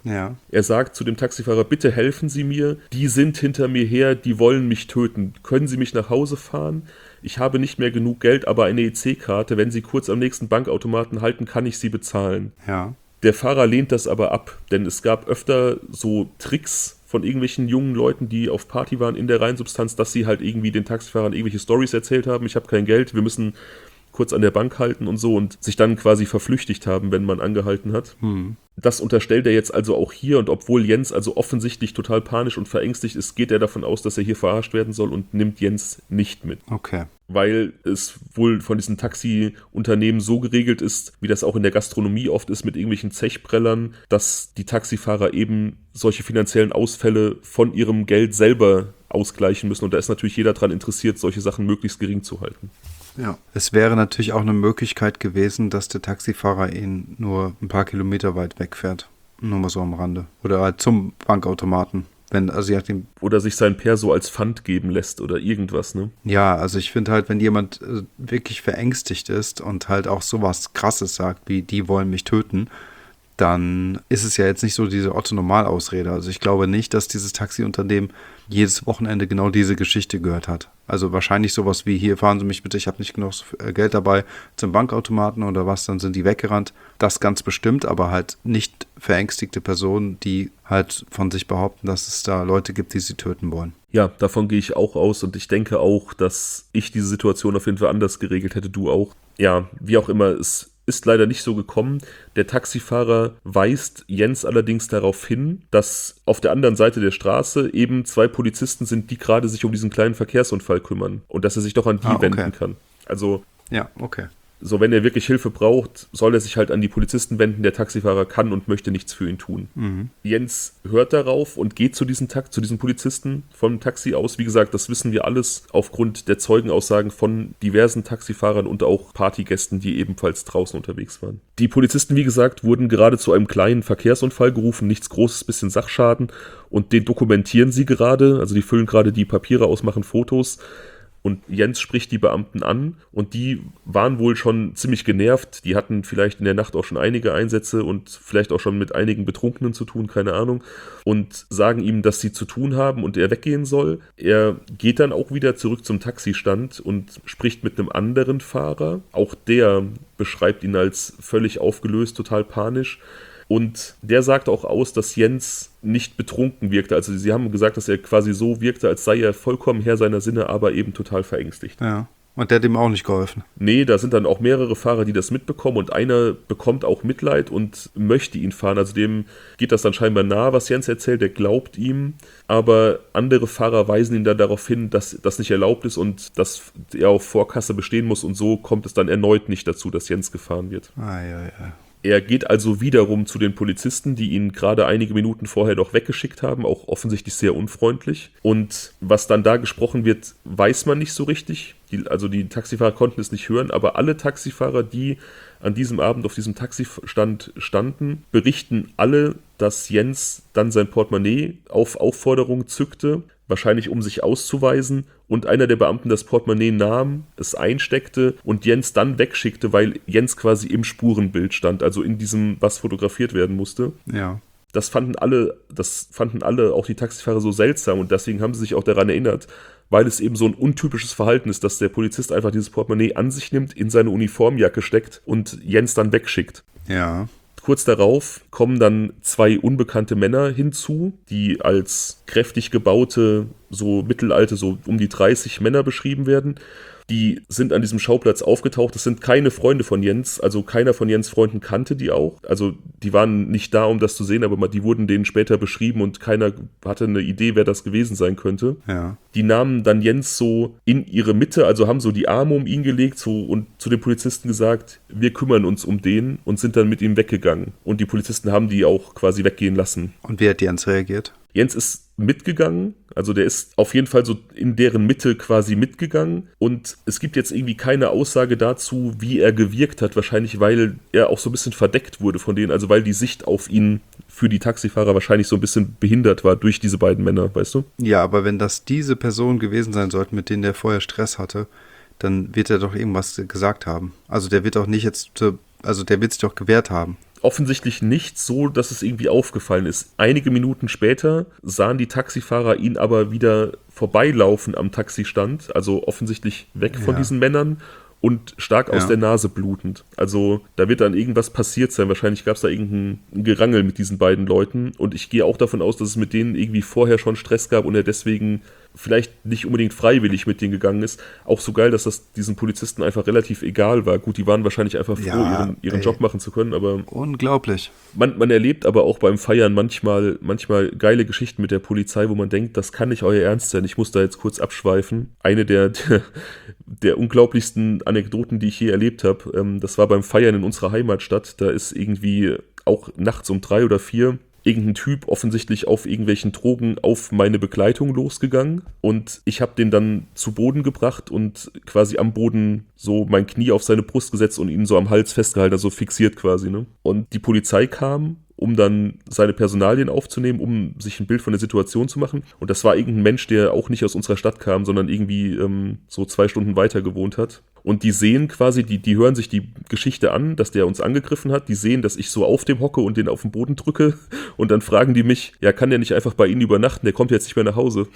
Speaker 2: zu dem Taxifahrer, bitte helfen Sie mir, die sind hinter mir her, die wollen mich töten. Können Sie mich nach Hause fahren? Ich habe nicht mehr genug Geld, aber eine EC-Karte. Wenn Sie kurz am nächsten Bankautomaten halten, kann ich sie bezahlen.
Speaker 1: Ja.
Speaker 2: Der Fahrer lehnt das aber ab, denn es gab öfter so Tricks von irgendwelchen jungen Leuten, die auf Party waren in der Reinsubstanz, dass sie halt irgendwie den Taxifahrern irgendwelche Storys erzählt haben. Ich habe kein Geld, wir müssen kurz an der Bank halten und so und sich dann quasi verflüchtigt haben, wenn man angehalten hat. Das unterstellt er jetzt also auch hier und obwohl Jens also offensichtlich total panisch und verängstigt ist, geht er davon aus, dass er hier verarscht werden soll und nimmt Jens nicht mit.
Speaker 1: Okay.
Speaker 2: Weil es wohl von diesen Taxiunternehmen so geregelt ist, wie das auch in der Gastronomie oft ist mit irgendwelchen Zechprellern, dass die Taxifahrer eben solche finanziellen Ausfälle von ihrem Geld selber ausgleichen müssen und da ist natürlich jeder daran interessiert, solche Sachen möglichst gering zu halten.
Speaker 1: Ja. Es wäre natürlich auch eine Möglichkeit gewesen, dass der Taxifahrer ihn nur ein paar Kilometer weit wegfährt. Nur mal so am Rande. Oder halt zum Bankautomaten.
Speaker 2: Oder sich sein Perso als Pfand geben lässt oder irgendwas, ne?
Speaker 1: Ja, also ich finde halt, wenn jemand wirklich verängstigt ist und halt auch sowas Krasses sagt, wie die wollen mich töten, dann ist es ja jetzt nicht so diese Otto-Normal-Ausrede. Also ich glaube nicht, dass dieses Taxiunternehmen jedes Wochenende genau diese Geschichte gehört hat. Also wahrscheinlich sowas wie, hier fahren Sie mich bitte, ich habe nicht genug Geld dabei, zum Bankautomaten oder was, dann sind die weggerannt. Das ganz bestimmt, aber halt nicht verängstigte Personen, die halt von sich behaupten, dass es da Leute gibt, die sie töten wollen.
Speaker 2: Ja, davon gehe ich auch aus und ich denke auch, dass ich diese Situation auf jeden Fall anders geregelt hätte, du auch. Ja, wie auch immer, es ist leider nicht so gekommen. Der Taxifahrer weist Jens allerdings darauf hin, dass auf der anderen Seite der Straße eben 2 Polizisten sind, die gerade sich um diesen kleinen Verkehrsunfall kümmern und dass er sich doch an die wenden kann. Also,
Speaker 1: ja, okay.
Speaker 2: So, wenn er wirklich Hilfe braucht, soll er sich halt an die Polizisten wenden. Der Taxifahrer kann und möchte nichts für ihn tun. Jens hört darauf und geht zu diesem Polizisten vom Taxi aus. Wie gesagt, das wissen wir alles aufgrund der Zeugenaussagen von diversen Taxifahrern und auch Partygästen, die ebenfalls draußen unterwegs waren. Die Polizisten, wie gesagt, wurden gerade zu einem kleinen Verkehrsunfall gerufen. Nichts Großes, bisschen Sachschaden. Und den dokumentieren sie gerade. Also die füllen gerade die Papiere aus, machen Fotos. Und Jens spricht die Beamten an und die waren wohl schon ziemlich genervt. Die hatten vielleicht in der Nacht auch schon einige Einsätze und vielleicht auch schon mit einigen Betrunkenen zu tun, keine Ahnung. Und sagen ihm, dass sie zu tun haben und er weggehen soll. Er geht dann auch wieder zurück zum Taxistand und spricht mit einem anderen Fahrer. Auch der beschreibt ihn als völlig aufgelöst, total panisch. Und der sagt auch aus, dass Jens nicht betrunken wirkte. Also sie haben gesagt, dass er quasi so wirkte, als sei er vollkommen Herr seiner Sinne, aber eben total verängstigt.
Speaker 1: Ja, und der hat ihm auch nicht geholfen.
Speaker 2: Nee, da sind dann auch mehrere Fahrer, die das mitbekommen und einer bekommt auch Mitleid und möchte ihn fahren. Also dem geht das dann scheinbar nahe, was Jens erzählt, der glaubt ihm. Aber andere Fahrer weisen ihn dann darauf hin, dass das nicht erlaubt ist und dass er auf Vorkasse bestehen muss. Und so kommt es dann erneut nicht dazu, dass Jens gefahren wird.
Speaker 1: Ja.
Speaker 2: Er geht also wiederum zu den Polizisten, die ihn gerade einige Minuten vorher noch weggeschickt haben, auch offensichtlich sehr unfreundlich. Und was dann da gesprochen wird, weiß man nicht so richtig. Die Taxifahrer konnten es nicht hören, aber alle Taxifahrer, die an diesem Abend auf diesem Taxistand standen, berichten alle, dass Jens dann sein Portemonnaie auf Aufforderung zückte, wahrscheinlich um sich auszuweisen, und einer der Beamten das Portemonnaie nahm, es einsteckte und Jens dann wegschickte, weil Jens quasi im Spurenbild stand, also in diesem, was fotografiert werden musste.
Speaker 1: Ja.
Speaker 2: Das fanden alle, auch die Taxifahrer, so seltsam und deswegen haben sie sich auch daran erinnert, weil es eben so ein untypisches Verhalten ist, dass der Polizist einfach dieses Portemonnaie an sich nimmt, in seine Uniformjacke steckt und Jens dann wegschickt.
Speaker 1: Ja.
Speaker 2: Kurz darauf kommen dann 2 unbekannte Männer hinzu, die als kräftig gebaute, so mittelalte, so um die 30 Männer beschrieben werden. Die sind an diesem Schauplatz aufgetaucht. Das sind keine Freunde von Jens, also keiner von Jens' Freunden kannte die auch. Also die waren nicht da, um das zu sehen, aber die wurden denen später beschrieben und keiner hatte eine Idee, wer das gewesen sein könnte.
Speaker 1: Ja.
Speaker 2: Die nahmen dann Jens so in ihre Mitte, also haben so die Arme um ihn gelegt und zu den Polizisten gesagt, wir kümmern uns um den und sind dann mit ihm weggegangen. Und die Polizisten haben die auch quasi weggehen lassen.
Speaker 1: Und wie hat Jens reagiert?
Speaker 2: Jens ist mitgegangen, also der ist auf jeden Fall so in deren Mitte quasi mitgegangen und es gibt jetzt irgendwie keine Aussage dazu, wie er gewirkt hat, wahrscheinlich weil er auch so ein bisschen verdeckt wurde von denen, also weil die Sicht auf ihn für die Taxifahrer wahrscheinlich so ein bisschen behindert war durch diese beiden Männer, weißt du?
Speaker 1: Ja, aber wenn das diese Personen gewesen sein sollten, mit denen der vorher Stress hatte, dann wird er doch irgendwas gesagt haben. Also der wird doch nicht der wird sich doch gewehrt haben.
Speaker 2: Offensichtlich nicht so, dass es irgendwie aufgefallen ist. Einige Minuten später sahen die Taxifahrer ihn aber wieder vorbeilaufen am Taxistand, also offensichtlich weg von diesen Männern und stark aus der Nase blutend. Also da wird dann irgendwas passiert sein. Wahrscheinlich gab es da irgendein Gerangel mit diesen beiden Leuten und ich gehe auch davon aus, dass es mit denen irgendwie vorher schon Stress gab und er deswegen vielleicht nicht unbedingt freiwillig mit denen gegangen ist. Auch so geil, dass das diesen Polizisten einfach relativ egal war. Gut, die waren wahrscheinlich einfach froh, ihren Job machen zu können, aber...
Speaker 1: Unglaublich.
Speaker 2: Man erlebt aber auch beim Feiern manchmal geile Geschichten mit der Polizei, wo man denkt, das kann nicht euer Ernst sein. Ich muss da jetzt kurz abschweifen. Eine der unglaublichsten Anekdoten, die ich je erlebt habe, das war beim Feiern in unserer Heimatstadt. Da ist irgendwie auch nachts um 3 oder 4 irgendein Typ offensichtlich auf irgendwelchen Drogen auf meine Begleitung losgegangen und ich habe den dann zu Boden gebracht und quasi am Boden so mein Knie auf seine Brust gesetzt und ihn so am Hals festgehalten, also fixiert quasi, ne? Und die Polizei kam, um dann seine Personalien aufzunehmen, um sich ein Bild von der Situation zu machen. Und das war irgendein Mensch, der auch nicht aus unserer Stadt kam, sondern irgendwie so 2 Stunden weiter gewohnt hat. Und die sehen quasi, die hören sich die Geschichte an, dass der uns angegriffen hat. Die sehen, dass ich so auf dem hocke und den auf den Boden drücke. Und dann fragen die mich, ja, kann der nicht einfach bei Ihnen übernachten? Der kommt jetzt nicht mehr nach Hause.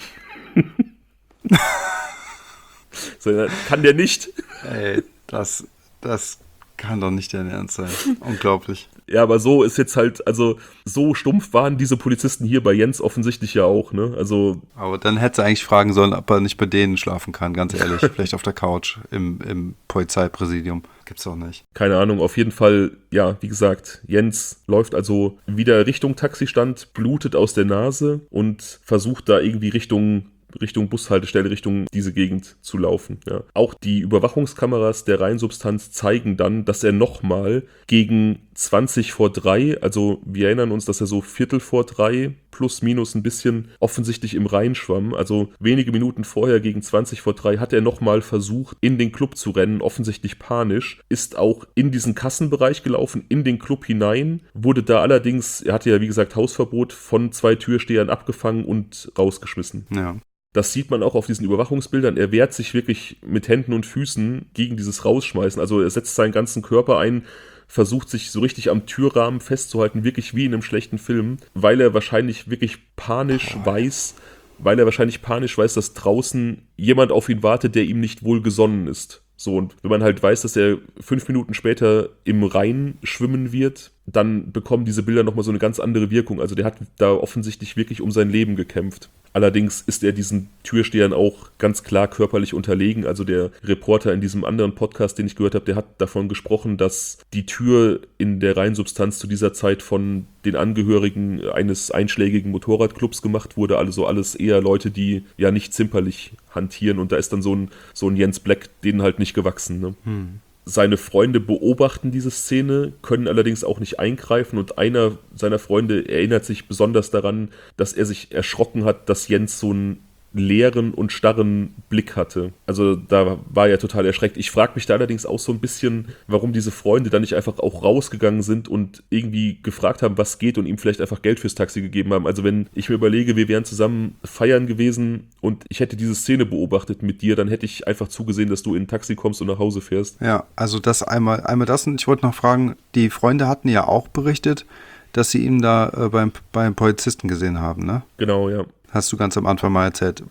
Speaker 2: So, kann der nicht?
Speaker 1: Ey, das kann doch nicht dein Ernst sein. Unglaublich.
Speaker 2: Ja, aber so ist jetzt halt, also so stumpf waren diese Polizisten hier bei Jens offensichtlich ja auch, ne? Also.
Speaker 1: Aber dann hätte er eigentlich fragen sollen, ob er nicht bei denen schlafen kann, ganz ehrlich. Vielleicht auf der Couch im Polizeipräsidium. Gibt's doch nicht.
Speaker 2: Keine Ahnung, auf jeden Fall, ja, wie gesagt, Jens läuft also wieder Richtung Taxistand, blutet aus der Nase und versucht da irgendwie Richtung Bushaltestelle, Richtung diese Gegend zu laufen. Ja. Auch die Überwachungskameras der Reinsubstanz zeigen dann, dass er nochmal gegen 20 vor 3, also wir erinnern uns, dass er so Viertel vor 3 plus minus ein bisschen offensichtlich im Rhein schwamm. Also wenige Minuten vorher gegen 20 vor 3 hat er nochmal versucht, in den Club zu rennen, offensichtlich panisch, ist auch in diesen Kassenbereich gelaufen, in den Club hinein, wurde da allerdings, er hatte ja wie gesagt Hausverbot, von 2 Türstehern abgefangen und rausgeschmissen.
Speaker 1: Ja.
Speaker 2: Das sieht man auch auf diesen Überwachungsbildern. Er wehrt sich wirklich mit Händen und Füßen gegen dieses Rausschmeißen. Also er setzt seinen ganzen Körper ein, versucht sich so richtig am Türrahmen festzuhalten, wirklich wie in einem schlechten Film, weil er wahrscheinlich wirklich panisch weiß, dass draußen jemand auf ihn wartet, der ihm nicht wohlgesonnen ist. So, und wenn man halt weiß, dass er 5 Minuten später im Rhein schwimmen wird, dann bekommen diese Bilder nochmal so eine ganz andere Wirkung. Also der hat da offensichtlich wirklich um sein Leben gekämpft. Allerdings ist er diesen Türstehern auch ganz klar körperlich unterlegen. Also der Reporter in diesem anderen Podcast, den ich gehört habe, der hat davon gesprochen, dass die Tür in der Reinsubstanz zu dieser Zeit von den Angehörigen eines einschlägigen Motorradclubs gemacht wurde. Also alles eher Leute, die ja nicht zimperlich hantieren. Und da ist dann so ein Jens Black denen halt nicht gewachsen, ne? Seine Freunde beobachten diese Szene, können allerdings auch nicht eingreifen und einer seiner Freunde erinnert sich besonders daran, dass er sich erschrocken hat, dass Jens so einen leeren und starren Blick hatte. Also da war er total erschreckt. Ich frage mich da allerdings auch so ein bisschen, warum diese Freunde dann nicht einfach auch rausgegangen sind und irgendwie gefragt haben, was geht und ihm vielleicht einfach Geld fürs Taxi gegeben haben. Also wenn ich mir überlege, wir wären zusammen feiern gewesen und ich hätte diese Szene beobachtet mit dir, dann hätte ich einfach zugesehen, dass du in ein Taxi kommst und nach Hause fährst.
Speaker 1: Ja, also das einmal das und ich wollte noch fragen, die Freunde hatten ja auch berichtet, dass sie ihn da beim Polizisten gesehen haben, ne?
Speaker 2: Genau, ja.
Speaker 1: Hast du ganz am Anfang mal erzählt.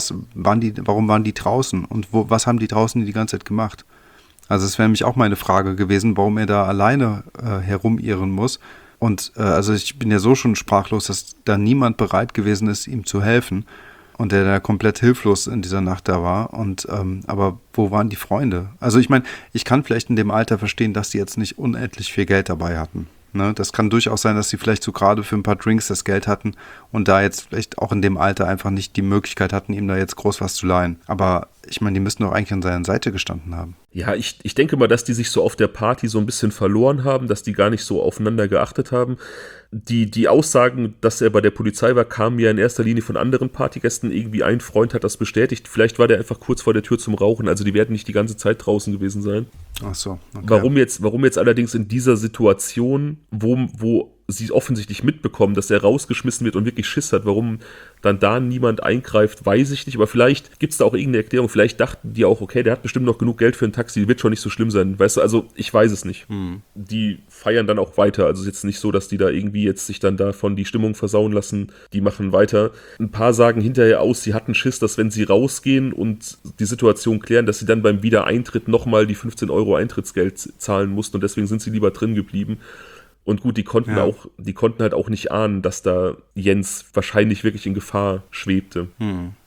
Speaker 1: Warum waren die draußen und was haben die draußen die ganze Zeit gemacht? Also es wäre nämlich auch meine Frage gewesen, warum er da alleine herumirren muss. Und also ich bin ja so schon sprachlos, dass da niemand bereit gewesen ist, ihm zu helfen. Und der da komplett hilflos in dieser Nacht da war. Und aber wo waren die Freunde? Also ich meine, ich kann vielleicht in dem Alter verstehen, dass die jetzt nicht unendlich viel Geld dabei hatten. Ne, das kann durchaus sein, dass sie vielleicht so gerade für ein paar Drinks das Geld hatten und da jetzt vielleicht auch in dem Alter einfach nicht die Möglichkeit hatten, ihm da jetzt groß was zu leihen. Aber ich meine, die müssten doch eigentlich an seiner Seite gestanden haben.
Speaker 2: Ja, ich denke mal, dass die sich so auf der Party so ein bisschen verloren haben, dass die gar nicht so aufeinander geachtet haben. Die Aussagen, dass er bei der Polizei war, kamen ja in erster Linie von anderen Partygästen. Irgendwie ein Freund hat das bestätigt. Vielleicht war der einfach kurz vor der Tür zum Rauchen. Also die werden nicht die ganze Zeit draußen gewesen sein.
Speaker 1: Ach so, okay.
Speaker 2: Warum jetzt allerdings in dieser Situation, wo sie offensichtlich mitbekommen, dass er rausgeschmissen wird und wirklich Schiss hat, warum dann da niemand eingreift, weiß ich nicht, aber vielleicht gibt es da auch irgendeine Erklärung, vielleicht dachten die auch, okay, der hat bestimmt noch genug Geld für ein Taxi, wird schon nicht so schlimm sein, weißt du, also ich weiß es nicht. Die feiern dann auch weiter, also es ist jetzt nicht so, dass die da irgendwie jetzt sich dann davon die Stimmung versauen lassen, die machen weiter. Ein paar sagen hinterher aus, sie hatten Schiss, dass wenn sie rausgehen und die Situation klären, dass sie dann beim Wiedereintritt nochmal die 15 Euro Eintrittsgeld zahlen mussten und deswegen sind sie lieber drin geblieben. Und gut, die konnten halt auch nicht ahnen, dass da Jens wahrscheinlich wirklich in Gefahr schwebte.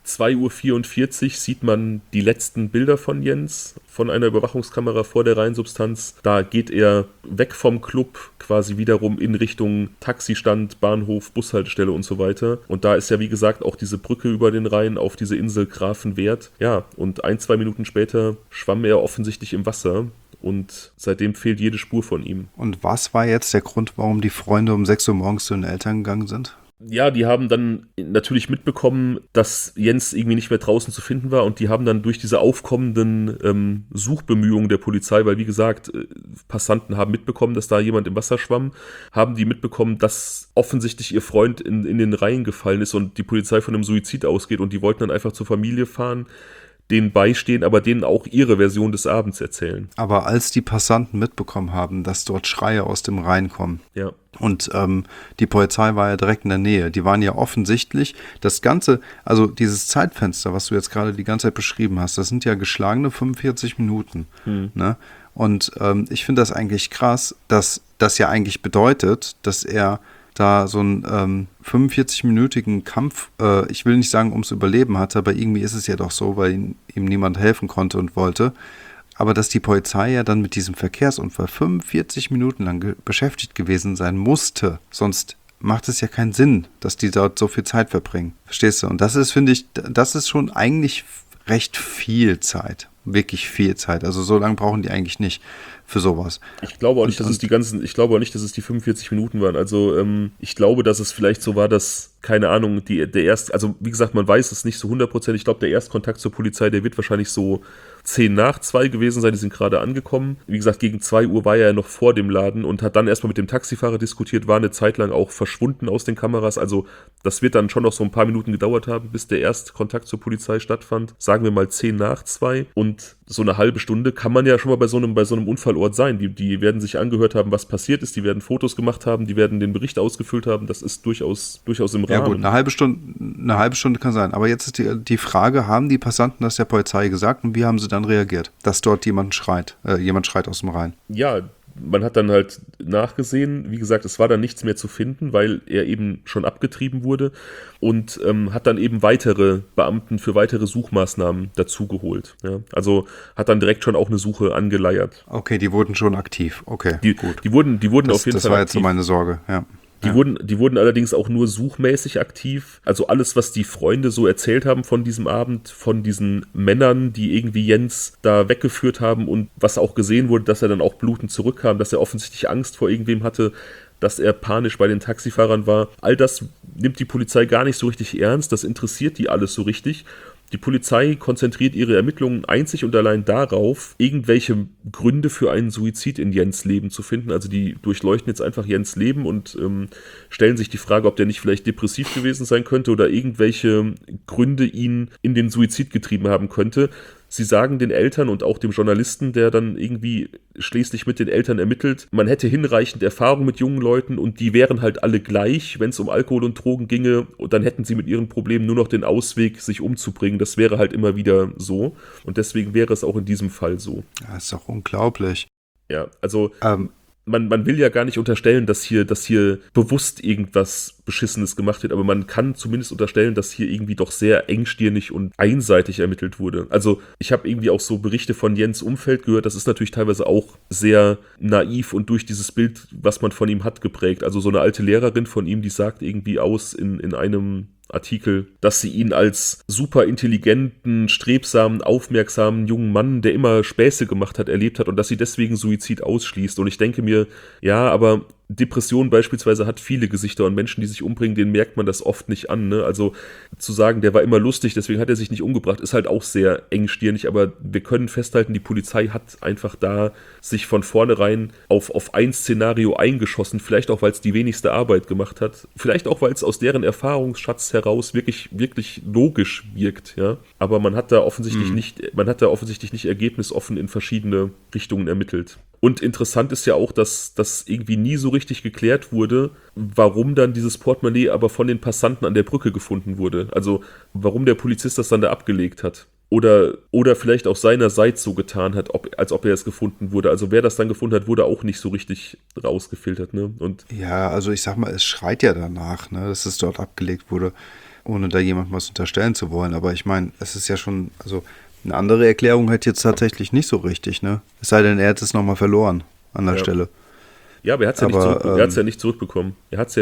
Speaker 2: 2:44 Uhr sieht man die letzten Bilder von Jens von einer Überwachungskamera vor der Reinsubstanz. Da geht er weg vom Club, quasi wiederum in Richtung Taxistand, Bahnhof, Bushaltestelle und so weiter. Und da ist ja, wie gesagt, auch diese Brücke über den Rhein auf diese Insel Grafenwert. Ja, und 1-2 Minuten später schwamm er offensichtlich im Wasser. Und seitdem fehlt jede Spur von ihm.
Speaker 1: Und was war jetzt der Grund, warum die Freunde um 6 Uhr morgens zu den Eltern gegangen sind?
Speaker 2: Ja, die haben dann natürlich mitbekommen, dass Jens irgendwie nicht mehr draußen zu finden war, und die haben dann durch diese aufkommenden Suchbemühungen der Polizei, weil wie gesagt, Passanten haben mitbekommen, dass da jemand im Wasser schwamm, haben die mitbekommen, dass offensichtlich ihr Freund in den Rhein gefallen ist und die Polizei von einem Suizid ausgeht, und die wollten dann einfach zur Familie fahren, denen beistehen, aber denen auch ihre Version des Abends erzählen.
Speaker 1: Aber als die Passanten mitbekommen haben, dass dort Schreie aus dem Rhein kommen,
Speaker 2: ja.
Speaker 1: Und die Polizei war ja direkt in der Nähe, die waren ja offensichtlich, das Ganze, also dieses Zeitfenster, was du jetzt gerade die ganze Zeit beschrieben hast, das sind ja geschlagene 45 Minuten. Ne? Und ich finde das eigentlich krass, dass das ja eigentlich bedeutet, dass er da so einen 45-minütigen Kampf, ich will nicht sagen ums Überleben hatte, aber irgendwie ist es ja doch so, weil ihm niemand helfen konnte und wollte. Aber dass die Polizei ja dann mit diesem Verkehrsunfall 45 Minuten lang beschäftigt gewesen sein musste, sonst macht es ja keinen Sinn, dass die dort so viel Zeit verbringen. Verstehst du? Und das ist, finde ich, das ist schon eigentlich recht viel Zeit. Wirklich viel Zeit. Also so lange brauchen die eigentlich nicht für sowas.
Speaker 2: Ich glaube auch nicht, dass es die 45 Minuten waren. Also ich glaube, dass es vielleicht so war, dass, keine Ahnung, also wie gesagt, man weiß es nicht so 100%. Ich glaube, der Erstkontakt zur Polizei, der wird wahrscheinlich so 1:10 gewesen sein, die sind gerade angekommen. Wie gesagt, gegen 2 Uhr war er ja noch vor dem Laden und hat dann erstmal mit dem Taxifahrer diskutiert, war eine Zeit lang auch verschwunden aus den Kameras. Also das wird dann schon noch so ein paar Minuten gedauert haben, bis der Erstkontakt zur Polizei stattfand. Sagen wir mal 1:10. Und so eine halbe Stunde kann man ja schon mal bei so einem Unfallort sein. Die werden sich angehört haben, was passiert ist, die werden Fotos gemacht haben, die werden den Bericht ausgefüllt haben. Das ist durchaus im Rahmen.
Speaker 1: Ja gut, eine halbe Stunde kann sein. Aber jetzt ist die Frage, haben die Passanten das der Polizei gesagt und wie haben sie dann reagiert, dass dort jemand schreit aus dem Rhein?
Speaker 2: Ja, man hat dann halt nachgesehen, wie gesagt, es war dann nichts mehr zu finden, weil er eben schon abgetrieben wurde, und hat dann eben weitere Beamten für weitere Suchmaßnahmen dazugeholt. Ja? Also hat dann direkt schon auch eine Suche angeleiert.
Speaker 1: Okay, die wurden schon aktiv. Okay,
Speaker 2: gut. Die wurden auf jeden Fall aktiv.
Speaker 1: Das war jetzt so meine Sorge, ja.
Speaker 2: Die wurden allerdings auch nur suchmäßig aktiv. Also alles, was die Freunde so erzählt haben von diesem Abend, von diesen Männern, die irgendwie Jens da weggeführt haben, und was auch gesehen wurde, dass er dann auch blutend zurückkam, dass er offensichtlich Angst vor irgendwem hatte, dass er panisch bei den Taxifahrern war. All das nimmt die Polizei gar nicht so richtig ernst, das interessiert die alles so richtig. Die Polizei konzentriert ihre Ermittlungen einzig und allein darauf, irgendwelche Gründe für einen Suizid in Jens Leben zu finden. Also die durchleuchten jetzt einfach Jens Leben und stellen sich die Frage, ob der nicht vielleicht depressiv gewesen sein könnte oder irgendwelche Gründe ihn in den Suizid getrieben haben könnte. Sie sagen den Eltern und auch dem Journalisten, der dann irgendwie schließlich mit den Eltern ermittelt, man hätte hinreichend Erfahrung mit jungen Leuten und die wären halt alle gleich, wenn es um Alkohol und Drogen ginge, und dann hätten sie mit ihren Problemen nur noch den Ausweg, sich umzubringen. Das wäre halt immer wieder so, und deswegen wäre es auch in diesem Fall so.
Speaker 1: Ja, ist doch unglaublich.
Speaker 2: Ja, also man will ja gar nicht unterstellen, dass hier bewusst irgendwas Beschissenes gemacht wird, aber man kann zumindest unterstellen, dass hier irgendwie doch sehr engstirnig und einseitig ermittelt wurde. Also ich habe irgendwie auch so Berichte von Jens Umfeld gehört, das ist natürlich teilweise auch sehr naiv und durch dieses Bild, was man von ihm hat, geprägt. Also so eine alte Lehrerin von ihm, die sagt irgendwie aus in einem Artikel, dass sie ihn als super intelligenten, strebsamen, aufmerksamen jungen Mann, der immer Späße gemacht hat, erlebt hat, und dass sie deswegen Suizid ausschließt. Und ich denke mir, ja, aber Depression beispielsweise hat viele Gesichter, und Menschen, die sich umbringen, denen merkt man das oft nicht an. Ne? Also zu sagen, der war immer lustig, deswegen hat er sich nicht umgebracht, ist halt auch sehr engstirnig, aber wir können festhalten, die Polizei hat einfach da sich von vornherein auf ein Szenario eingeschossen, vielleicht auch, weil es die wenigste Arbeit gemacht hat, vielleicht auch, weil es aus deren Erfahrungsschatz heraus wirklich, wirklich logisch wirkt, ja. Aber man hat da offensichtlich nicht ergebnisoffen in verschiedene Richtungen ermittelt. Und interessant ist ja auch, dass das irgendwie nie so richtig geklärt wurde, warum dann dieses Portemonnaie aber von den Passanten an der Brücke gefunden wurde. Also warum der Polizist das dann da abgelegt hat. Oder vielleicht auch seinerseits so getan hat, als ob er es gefunden wurde. Also wer das dann gefunden hat, wurde auch nicht so richtig rausgefiltert. Ne? Und
Speaker 1: ja, also ich sag mal, es schreit ja danach, ne, dass es dort abgelegt wurde. ohne da jemandem was unterstellen zu wollen. Aber ich meine, es ist ja schon, also eine andere Erklärung hätte jetzt tatsächlich nicht so richtig, ne? Es sei denn, er hätte es nochmal verloren an der Stelle.
Speaker 2: Ja, aber er hat es ja nicht zurückbekommen.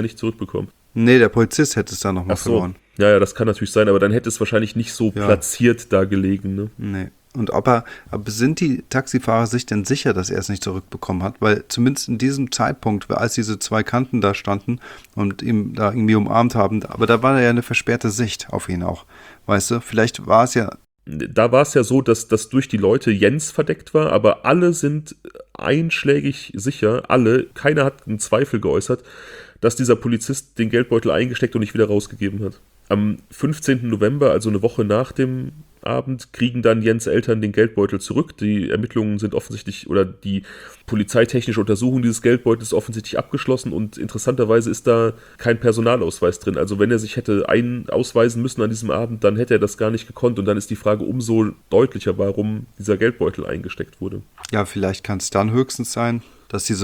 Speaker 1: Nee, der Polizist hätte es dann nochmal verloren.
Speaker 2: Ja, das kann natürlich sein, aber dann hätte es wahrscheinlich nicht so platziert da gelegen, ne?
Speaker 1: Nee. Und aber sind die Taxifahrer sich denn sicher, dass er es nicht zurückbekommen hat? Weil zumindest in diesem Zeitpunkt, als diese zwei Kanten da standen und ihm da irgendwie umarmt haben, aber da war ja eine versperrte Sicht auf ihn auch. Weißt du, vielleicht war es ja...
Speaker 2: Da war es ja so, dass durch die Leute Jens verdeckt war, aber alle sind einschlägig sicher, keiner hat einen Zweifel geäußert, dass dieser Polizist den Geldbeutel eingesteckt und nicht wieder rausgegeben hat. Am 15. November, also eine Woche nach dem Abend, kriegen dann Jens' Eltern den Geldbeutel zurück. Die Ermittlungen sind offensichtlich, oder die polizeitechnische Untersuchung dieses Geldbeutels ist offensichtlich abgeschlossen und interessanterweise ist da kein Personalausweis drin. Also wenn er sich hätte ausweisen müssen an diesem Abend, dann hätte er das gar nicht gekonnt und dann ist die Frage umso deutlicher, warum dieser Geldbeutel eingesteckt wurde.
Speaker 1: Ja, vielleicht kann es dann höchstens sein, dass dieser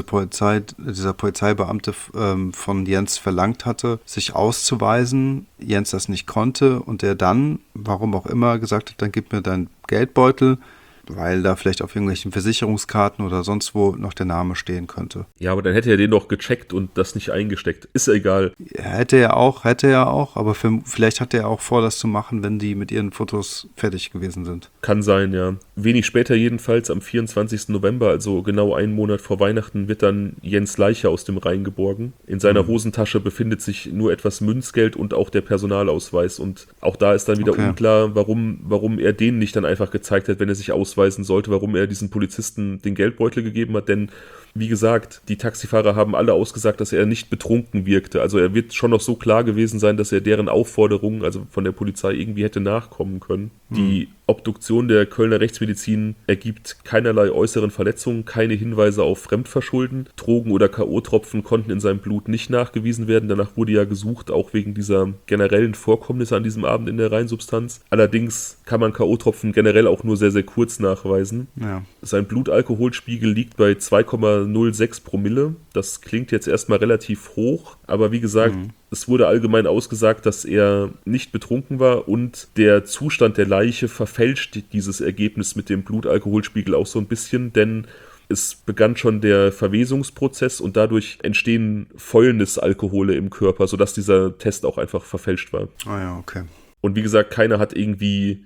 Speaker 1: Polizeibeamte von Jens verlangt hatte, sich auszuweisen, Jens das nicht konnte und der dann, warum auch immer, gesagt hat, dann gib mir deinen Geldbeutel, weil da vielleicht auf irgendwelchen Versicherungskarten oder sonst wo noch der Name stehen könnte.
Speaker 2: Ja, aber dann hätte er den doch gecheckt und das nicht eingesteckt. Ist ja egal.
Speaker 1: Hätte er auch, aber vielleicht hat er auch vor, das zu machen, wenn die mit ihren Fotos fertig gewesen sind.
Speaker 2: Kann sein, ja. Wenig später jedenfalls, am 24. November, also genau einen Monat vor Weihnachten, wird dann Jens' Leiche aus dem Rhein geborgen. In seiner Hosentasche befindet sich nur etwas Münzgeld und auch der Personalausweis. Und auch da ist dann wieder unklar, warum er den nicht dann einfach gezeigt hat, wenn er sich ausweisen sollte, warum er diesen Polizisten den Geldbeutel gegeben hat, denn wie gesagt, die Taxifahrer haben alle ausgesagt, dass er nicht betrunken wirkte. Also er wird schon noch so klar gewesen sein, dass er deren Aufforderungen, also von der Polizei, irgendwie hätte nachkommen können. Die Obduktion der Kölner Rechtsmedizin ergibt keinerlei äußeren Verletzungen, keine Hinweise auf Fremdverschulden. Drogen oder K.O.-Tropfen konnten in seinem Blut nicht nachgewiesen werden. Danach wurde ja gesucht, auch wegen dieser generellen Vorkommnisse an diesem Abend in der Reinsubstanz. Allerdings kann man K.O.-Tropfen generell auch nur sehr, sehr kurz nachweisen.
Speaker 1: Ja.
Speaker 2: Sein Blutalkoholspiegel liegt bei 2,06 Promille. Das klingt jetzt erstmal relativ hoch, aber wie gesagt, es wurde allgemein ausgesagt, dass er nicht betrunken war und der Zustand der Leiche verfälscht dieses Ergebnis mit dem Blutalkoholspiegel auch so ein bisschen, denn es begann schon der Verwesungsprozess und dadurch entstehen Fäulnisalkohole im Körper, sodass dieser Test auch einfach verfälscht war.
Speaker 1: Ah ja, okay.
Speaker 2: Und wie gesagt, keiner hat irgendwie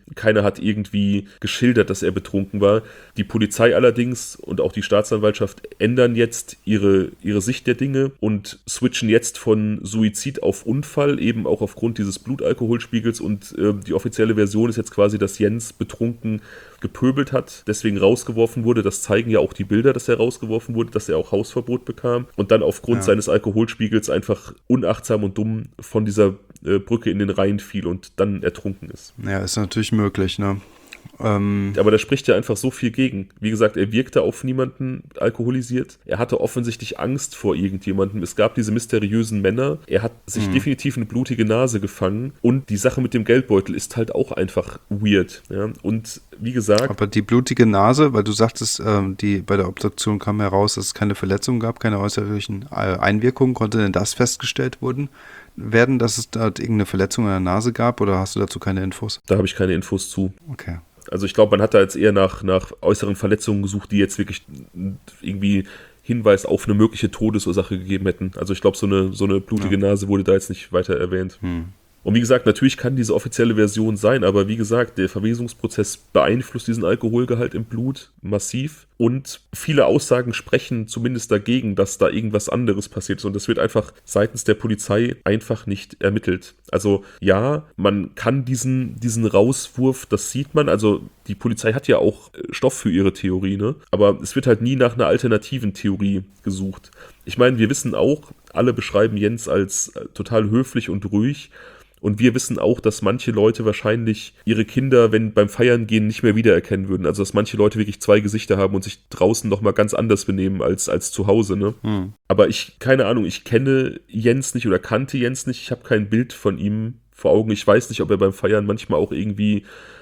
Speaker 2: geschildert, dass er betrunken war. Die Polizei allerdings und auch die Staatsanwaltschaft ändern jetzt ihre Sicht der Dinge und switchen jetzt von Suizid auf Unfall, eben auch aufgrund dieses Blutalkoholspiegels. Und die offizielle Version ist jetzt quasi, dass Jens betrunken gepöbelt hat, deswegen rausgeworfen wurde. Das zeigen ja auch die Bilder, dass er rausgeworfen wurde, dass er auch Hausverbot bekam und dann aufgrund seines Alkoholspiegels einfach unachtsam und dumm von dieser Brücke in den Rhein fiel und dann ertrunken ist.
Speaker 1: Ja, ist natürlich möglich, ne?
Speaker 2: Aber da spricht ja einfach so viel gegen. Wie gesagt, er wirkte auf niemanden alkoholisiert. Er hatte offensichtlich Angst vor irgendjemandem. Es gab diese mysteriösen Männer. Er hat sich definitiv eine blutige Nase gefangen. Und die Sache mit dem Geldbeutel ist halt auch einfach weird. Ja? Und wie gesagt...
Speaker 1: Aber die blutige Nase, weil du sagtest, bei der Obduktion kam heraus, dass es keine Verletzungen gab, keine äußerlichen Einwirkungen. Konnte denn das festgestellt werden, dass es da irgendeine Verletzung an der Nase gab? Oder hast du dazu keine Infos?
Speaker 2: Da habe ich keine Infos zu.
Speaker 1: Okay.
Speaker 2: Also ich glaube, man hat da jetzt eher nach äußeren Verletzungen gesucht, die jetzt wirklich irgendwie Hinweis auf eine mögliche Todesursache gegeben hätten. Also ich glaube, so eine blutige Nase wurde da jetzt nicht weiter erwähnt. Und wie gesagt, natürlich kann diese offizielle Version sein, aber wie gesagt, der Verwesungsprozess beeinflusst diesen Alkoholgehalt im Blut massiv und viele Aussagen sprechen zumindest dagegen, dass da irgendwas anderes passiert ist und das wird einfach seitens der Polizei einfach nicht ermittelt. Also ja, man kann diesen Rauswurf, das sieht man, also die Polizei hat ja auch Stoff für ihre Theorie, ne? Aber es wird halt nie nach einer alternativen Theorie gesucht. Ich meine, wir wissen auch, alle beschreiben Jens als total höflich und ruhig. Und wir wissen auch, dass manche Leute wahrscheinlich ihre Kinder, wenn beim Feiern gehen, nicht mehr wiedererkennen würden. Also dass manche Leute wirklich zwei Gesichter haben und sich draußen nochmal ganz anders benehmen als zu Hause. Ne? Aber keine Ahnung, ich kenne Jens nicht oder kannte Jens nicht. Ich habe kein Bild von ihm vor Augen. Ich weiß nicht, ob er beim Feiern manchmal auch irgendwie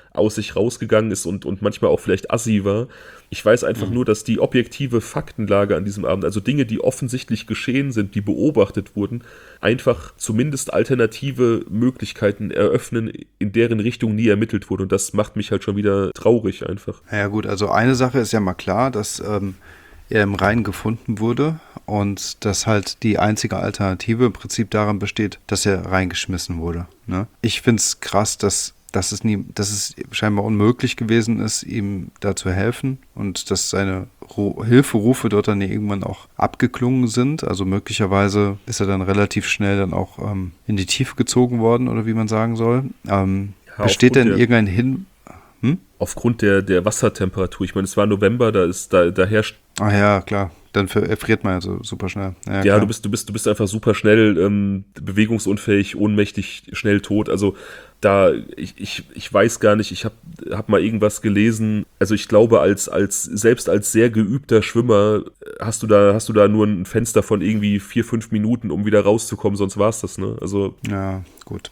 Speaker 2: aus sich rausgegangen ist und manchmal auch vielleicht assi war. Ich weiß einfach nur, dass die objektive Faktenlage an diesem Abend, also Dinge, die offensichtlich geschehen sind, die beobachtet wurden, einfach zumindest alternative Möglichkeiten eröffnen, in deren Richtung nie ermittelt wurde. Und das macht mich halt schon wieder traurig einfach.
Speaker 1: Ja gut, also eine Sache ist ja mal klar, dass er im Rhein gefunden wurde und dass halt die einzige Alternative im Prinzip darin besteht, dass er reingeschmissen wurde. Ne? Ich finde es krass, dass es scheinbar unmöglich gewesen ist, ihm da zu helfen und dass seine Hilferufe dort dann irgendwann auch abgeklungen sind. Also möglicherweise ist er dann relativ schnell dann auch in die Tiefe gezogen worden oder wie man sagen soll. Besteht denn irgendein
Speaker 2: Aufgrund der Wassertemperatur. Ich meine, es war November, da herrscht.
Speaker 1: Ah ja, klar. Dann erfriert man ja so super schnell.
Speaker 2: Ja, du bist einfach super schnell bewegungsunfähig, ohnmächtig, schnell tot. Also ich weiß gar nicht, ich hab mal irgendwas gelesen. Also ich glaube, selbst als sehr geübter Schwimmer hast du da nur ein Fenster von irgendwie 4-5 Minuten, um wieder rauszukommen, sonst war's das, ne? Also.
Speaker 1: Ja, gut.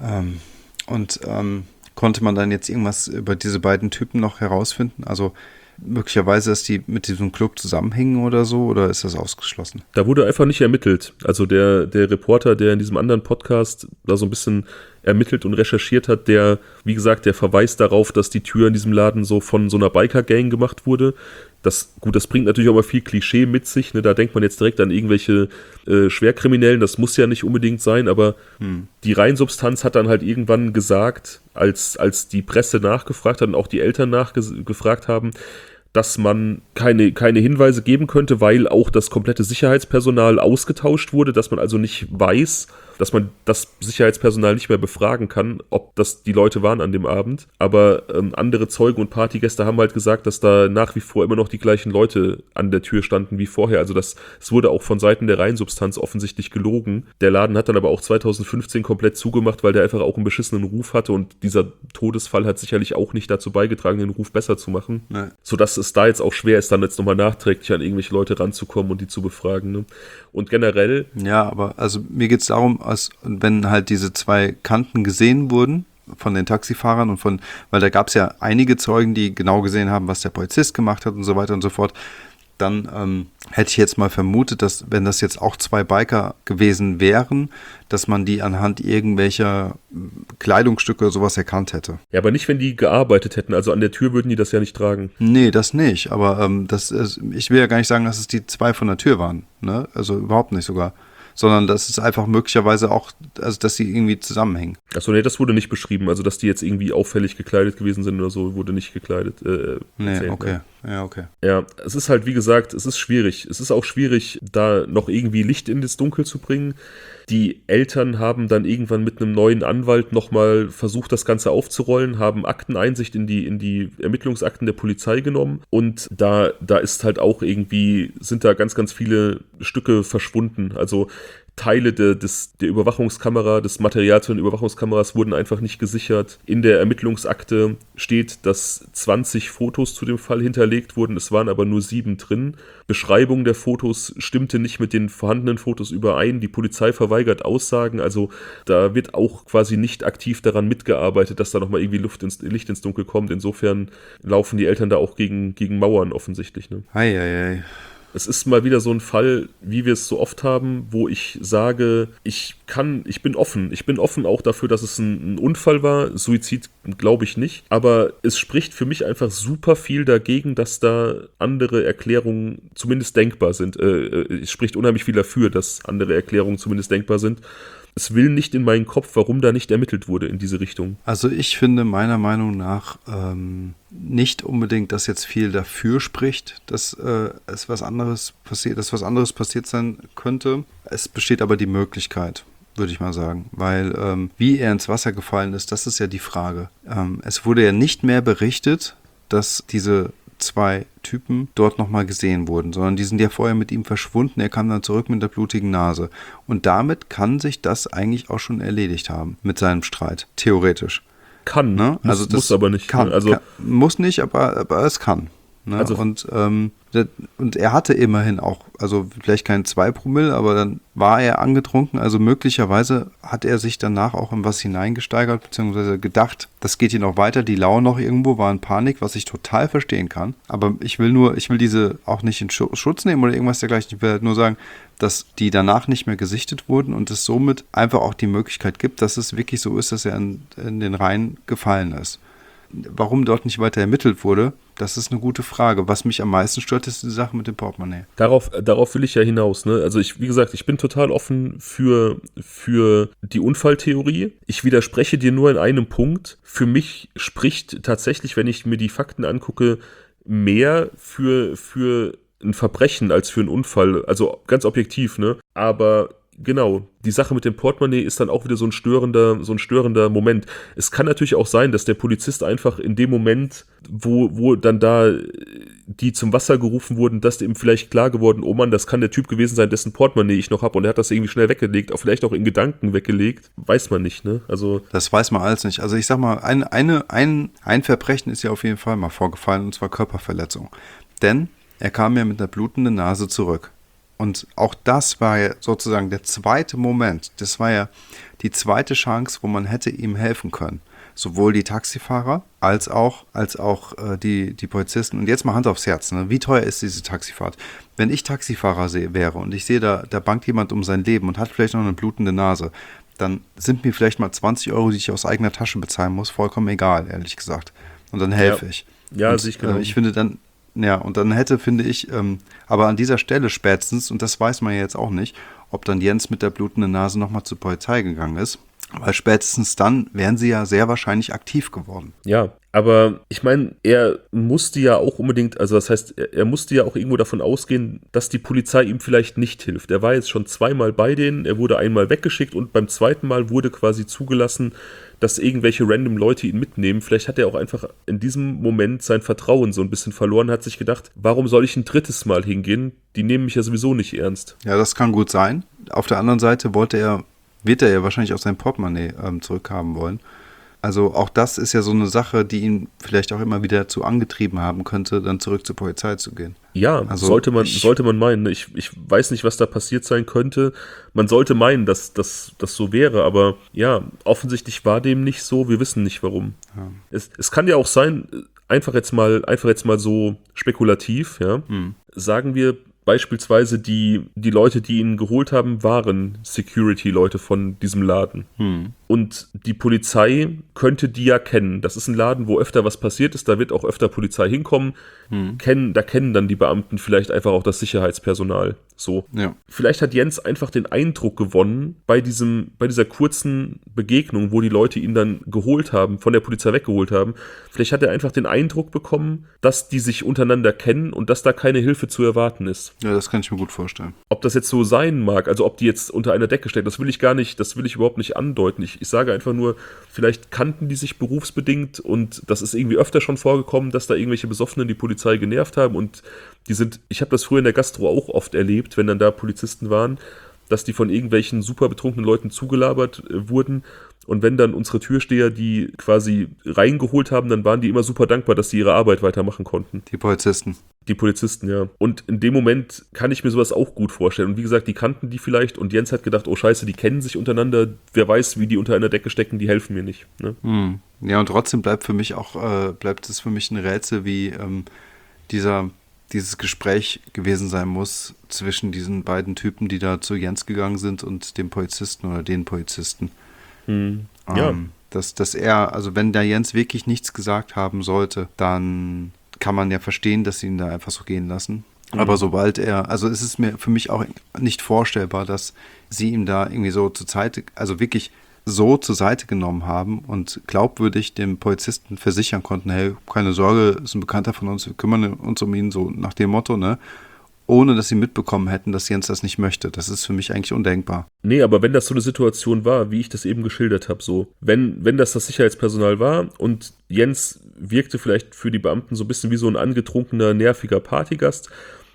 Speaker 1: Konnte man dann jetzt irgendwas über diese beiden Typen noch herausfinden? Also möglicherweise, dass die mit diesem Club zusammenhängen oder so, oder ist das ausgeschlossen?
Speaker 2: Da wurde einfach nicht ermittelt. Also der Reporter, der in diesem anderen Podcast da so ein bisschen ermittelt und recherchiert hat, der verweist darauf, dass die Tür in diesem Laden so von so einer Biker-Gang gemacht wurde. Das bringt natürlich auch mal viel Klischee mit sich, ne? Da denkt man jetzt direkt an irgendwelche Schwerkriminellen, das muss ja nicht unbedingt sein, aber die Reinsubstanz hat dann halt irgendwann gesagt, als die Presse nachgefragt hat und auch die Eltern nachgefragt haben, dass man keine Hinweise geben könnte, weil auch das komplette Sicherheitspersonal ausgetauscht wurde, dass man also nicht weiß, dass man das Sicherheitspersonal nicht mehr befragen kann, ob das die Leute waren an dem Abend. Aber andere Zeugen und Partygäste haben halt gesagt, dass da nach wie vor immer noch die gleichen Leute an der Tür standen wie vorher. Also es wurde auch von Seiten der Reinsubstanz offensichtlich gelogen. Der Laden hat dann aber auch 2015 komplett zugemacht, weil der einfach auch einen beschissenen Ruf hatte und dieser Todesfall hat sicherlich auch nicht dazu beigetragen, den Ruf besser zu machen. Nee. Sodass es da jetzt auch schwer ist, dann jetzt nochmal nachträglich an irgendwelche Leute ranzukommen und die zu befragen. Ne? Und generell.
Speaker 1: Ja, aber also mir geht es darum, wenn halt diese zwei Kanten gesehen wurden von den Taxifahrern weil da gab es ja einige Zeugen, die genau gesehen haben, was der Polizist gemacht hat und so weiter und so fort, dann hätte ich jetzt mal vermutet, dass wenn das jetzt auch zwei Biker gewesen wären, dass man die anhand irgendwelcher Kleidungsstücke oder sowas erkannt hätte.
Speaker 2: Ja, aber nicht, wenn die gearbeitet hätten. Also an der Tür würden die das ja nicht tragen.
Speaker 1: Nee, das nicht. Aber ich will ja gar nicht sagen, dass es die zwei von der Tür waren. Ne? Also überhaupt nicht sogar. Sondern das ist einfach möglicherweise auch, also dass sie irgendwie zusammenhängen.
Speaker 2: Achso, nee, das wurde nicht beschrieben. Also, dass die jetzt irgendwie auffällig gekleidet gewesen sind oder so, wurde nicht gekleidet.
Speaker 1: Nee, okay. Ja, okay.
Speaker 2: Ja, es ist halt, wie gesagt, es ist schwierig. Es ist auch schwierig, da noch irgendwie Licht in das Dunkel zu bringen. Die Eltern haben dann irgendwann mit einem neuen Anwalt nochmal versucht, das Ganze aufzurollen, haben Akteneinsicht in die Ermittlungsakten der Polizei genommen und da ist halt auch irgendwie, sind da ganz, ganz viele Stücke verschwunden. Also Teile der Überwachungskamera, des Materials von den Überwachungskameras wurden einfach nicht gesichert. In der Ermittlungsakte steht, dass 20 Fotos zu dem Fall hinterlegt wurden, es waren aber nur 7 drin. Beschreibung der Fotos stimmte nicht mit den vorhandenen Fotos überein. Die Polizei verweigert Aussagen, also da wird auch quasi nicht aktiv daran mitgearbeitet, dass da nochmal irgendwie Licht ins Dunkel kommt. Insofern laufen die Eltern da auch gegen Mauern offensichtlich. Ne?
Speaker 1: Ei.
Speaker 2: Es ist mal wieder so ein Fall, wie wir es so oft haben, wo ich sage, ich bin offen. Ich bin offen auch dafür, dass es ein Unfall war. Suizid glaube ich nicht. Aber es spricht für mich einfach super viel dagegen, dass da andere Erklärungen zumindest denkbar sind. Es spricht unheimlich viel dafür, dass andere Erklärungen zumindest denkbar sind. Es will nicht in meinen Kopf, warum da nicht ermittelt wurde in diese Richtung.
Speaker 1: Also ich finde meiner Meinung nach nicht unbedingt, dass jetzt viel dafür spricht, dass was anderes passiert sein könnte. Es besteht aber die Möglichkeit, würde ich mal sagen, weil wie er ins Wasser gefallen ist, das ist ja die Frage. Es wurde ja nicht mehr berichtet, dass diese zwei Typen dort nochmal gesehen wurden, sondern die sind ja vorher mit ihm verschwunden, er kam dann zurück mit der blutigen Nase. Und damit kann sich das eigentlich auch schon erledigt haben, mit seinem Streit, theoretisch.
Speaker 2: Kann,
Speaker 1: ne? Also
Speaker 2: muss aber nicht.
Speaker 1: Muss nicht, aber es kann. Ne?
Speaker 2: Also
Speaker 1: Und er hatte immerhin auch, also vielleicht kein 2 Promille, aber dann war er angetrunken. Also möglicherweise hat er sich danach auch in was hineingesteigert, beziehungsweise gedacht, das geht hier noch weiter. Die lauern noch irgendwo, war in Panik, was ich total verstehen kann. Aber ich will diese auch nicht in Schutz nehmen oder irgendwas dergleichen. Ich will halt nur sagen, dass die danach nicht mehr gesichtet wurden und es somit einfach auch die Möglichkeit gibt, dass es wirklich so ist, dass er in den Rhein gefallen ist. Warum dort nicht weiter ermittelt wurde, das ist eine gute Frage. Was mich am meisten stört, ist die Sache mit dem Portemonnaie.
Speaker 2: darauf will ich ja hinaus, ne? Also wie gesagt, ich bin total offen für die Unfalltheorie. Ich widerspreche dir nur in einem Punkt. Für mich spricht tatsächlich, wenn ich mir die Fakten angucke, mehr für ein Verbrechen als für einen Unfall. Also ganz objektiv, ne? Aber genau, die Sache mit dem Portemonnaie ist dann auch wieder so ein störender Moment. Es kann natürlich auch sein, dass der Polizist einfach in dem Moment, wo dann da die zum Wasser gerufen wurden, dass ihm vielleicht klar geworden, oh Mann, das kann der Typ gewesen sein, dessen Portemonnaie ich noch habe, und er hat das irgendwie schnell weggelegt, auch vielleicht auch in Gedanken weggelegt. Weiß man nicht, ne? Also
Speaker 1: das weiß man alles nicht. Also ich sag mal, ein Verbrechen ist ja auf jeden Fall mal vorgefallen, und zwar Körperverletzung. Denn er kam ja mit einer blutenden Nase zurück. Und auch das war ja sozusagen der zweite Moment. Das war ja die zweite Chance, wo man hätte ihm helfen können. Sowohl die Taxifahrer als auch die Polizisten. Und jetzt mal Hand aufs Herz. Ne? Wie teuer ist diese Taxifahrt? Wenn ich Taxifahrer wäre und ich sehe, da bangt jemand um sein Leben und hat vielleicht noch eine blutende Nase, dann sind mir vielleicht mal 20 Euro, die ich aus eigener Tasche bezahlen muss, vollkommen egal, ehrlich gesagt. Und dann helfe ich.
Speaker 2: Ja, sehe ich genau.
Speaker 1: Ich finde dann, ja, und dann finde ich, aber an dieser Stelle spätestens, und das weiß man ja jetzt auch nicht, ob dann Jens mit der blutenden Nase nochmal zur Polizei gegangen ist, weil spätestens dann wären sie ja sehr wahrscheinlich aktiv geworden.
Speaker 2: Ja, aber ich meine, er musste ja auch unbedingt, also das heißt, er musste ja auch irgendwo davon ausgehen, dass die Polizei ihm vielleicht nicht hilft. Er war jetzt schon zweimal bei denen, er wurde einmal weggeschickt und beim zweiten Mal wurde quasi zugelassen, dass irgendwelche random Leute ihn mitnehmen. Vielleicht hat er auch einfach in diesem Moment sein Vertrauen so ein bisschen verloren, hat sich gedacht, warum soll ich ein drittes Mal hingehen? Die nehmen mich ja sowieso nicht ernst.
Speaker 1: Ja, das kann gut sein. Auf der anderen Seite wird er ja wahrscheinlich auch sein Portemonnaie zurückhaben wollen. Also auch das ist ja so eine Sache, die ihn vielleicht auch immer wieder dazu angetrieben haben könnte, dann zurück zur Polizei zu gehen.
Speaker 2: Ja, also sollte man meinen. Ich weiß nicht, was da passiert sein könnte. Man sollte meinen, dass das so wäre, aber ja, offensichtlich war dem nicht so. Wir wissen nicht, warum. Ja. Es kann ja auch sein, einfach jetzt mal so spekulativ, ja. Sagen wir beispielsweise die Leute, die ihn geholt haben, waren Security-Leute von diesem Laden. Und die Polizei könnte die ja kennen. Das ist ein Laden, wo öfter was passiert ist, da wird auch öfter Polizei hinkommen. Da kennen dann die Beamten vielleicht einfach auch das Sicherheitspersonal. So. Ja. Vielleicht hat Jens einfach den Eindruck gewonnen, bei dieser kurzen Begegnung, wo die Leute ihn dann geholt haben, von der Polizei weggeholt haben, vielleicht hat er einfach den Eindruck bekommen, dass die sich untereinander kennen und dass da keine Hilfe zu erwarten ist.
Speaker 1: Ja, das kann ich mir gut vorstellen.
Speaker 2: Ob das jetzt so sein mag, also ob die jetzt unter einer Decke stecken, das will ich überhaupt nicht andeuten. Ich sage einfach nur, vielleicht kannten die sich berufsbedingt und das ist irgendwie öfter schon vorgekommen, dass da irgendwelche Besoffenen die Polizei genervt haben und ich habe das früher in der Gastro auch oft erlebt, wenn dann da Polizisten waren, dass die von irgendwelchen super betrunkenen Leuten zugelabert wurden. Und wenn dann unsere Türsteher die quasi reingeholt haben, dann waren die immer super dankbar, dass sie ihre Arbeit weitermachen konnten.
Speaker 1: Die Polizisten,
Speaker 2: ja. Und in dem Moment kann ich mir sowas auch gut vorstellen. Und wie gesagt, die kannten die vielleicht und Jens hat gedacht, oh scheiße, die kennen sich untereinander. Wer weiß, wie die unter einer Decke stecken, die helfen mir nicht. Ne?
Speaker 1: Ja, und trotzdem bleibt es für mich ein Rätsel, wie dieses Gespräch gewesen sein muss zwischen diesen beiden Typen, die da zu Jens gegangen sind und dem Polizisten oder den Polizisten.
Speaker 2: Ja.
Speaker 1: Dass er, also wenn der Jens wirklich nichts gesagt haben sollte, dann kann man ja verstehen, dass sie ihn da einfach so gehen lassen. Aber sobald also es ist mir für mich auch nicht vorstellbar, dass sie ihm da irgendwie so wirklich so zur Seite genommen haben und glaubwürdig dem Polizisten versichern konnten, hey, keine Sorge, ist ein Bekannter von uns, wir kümmern uns um ihn, so nach dem Motto, ne? Ohne dass sie mitbekommen hätten, dass Jens das nicht möchte. Das ist für mich eigentlich undenkbar.
Speaker 2: Nee, aber wenn das so eine Situation war, wie ich das eben geschildert habe, so, wenn das Sicherheitspersonal war und Jens wirkte vielleicht für die Beamten so ein bisschen wie so ein angetrunkener, nerviger Partygast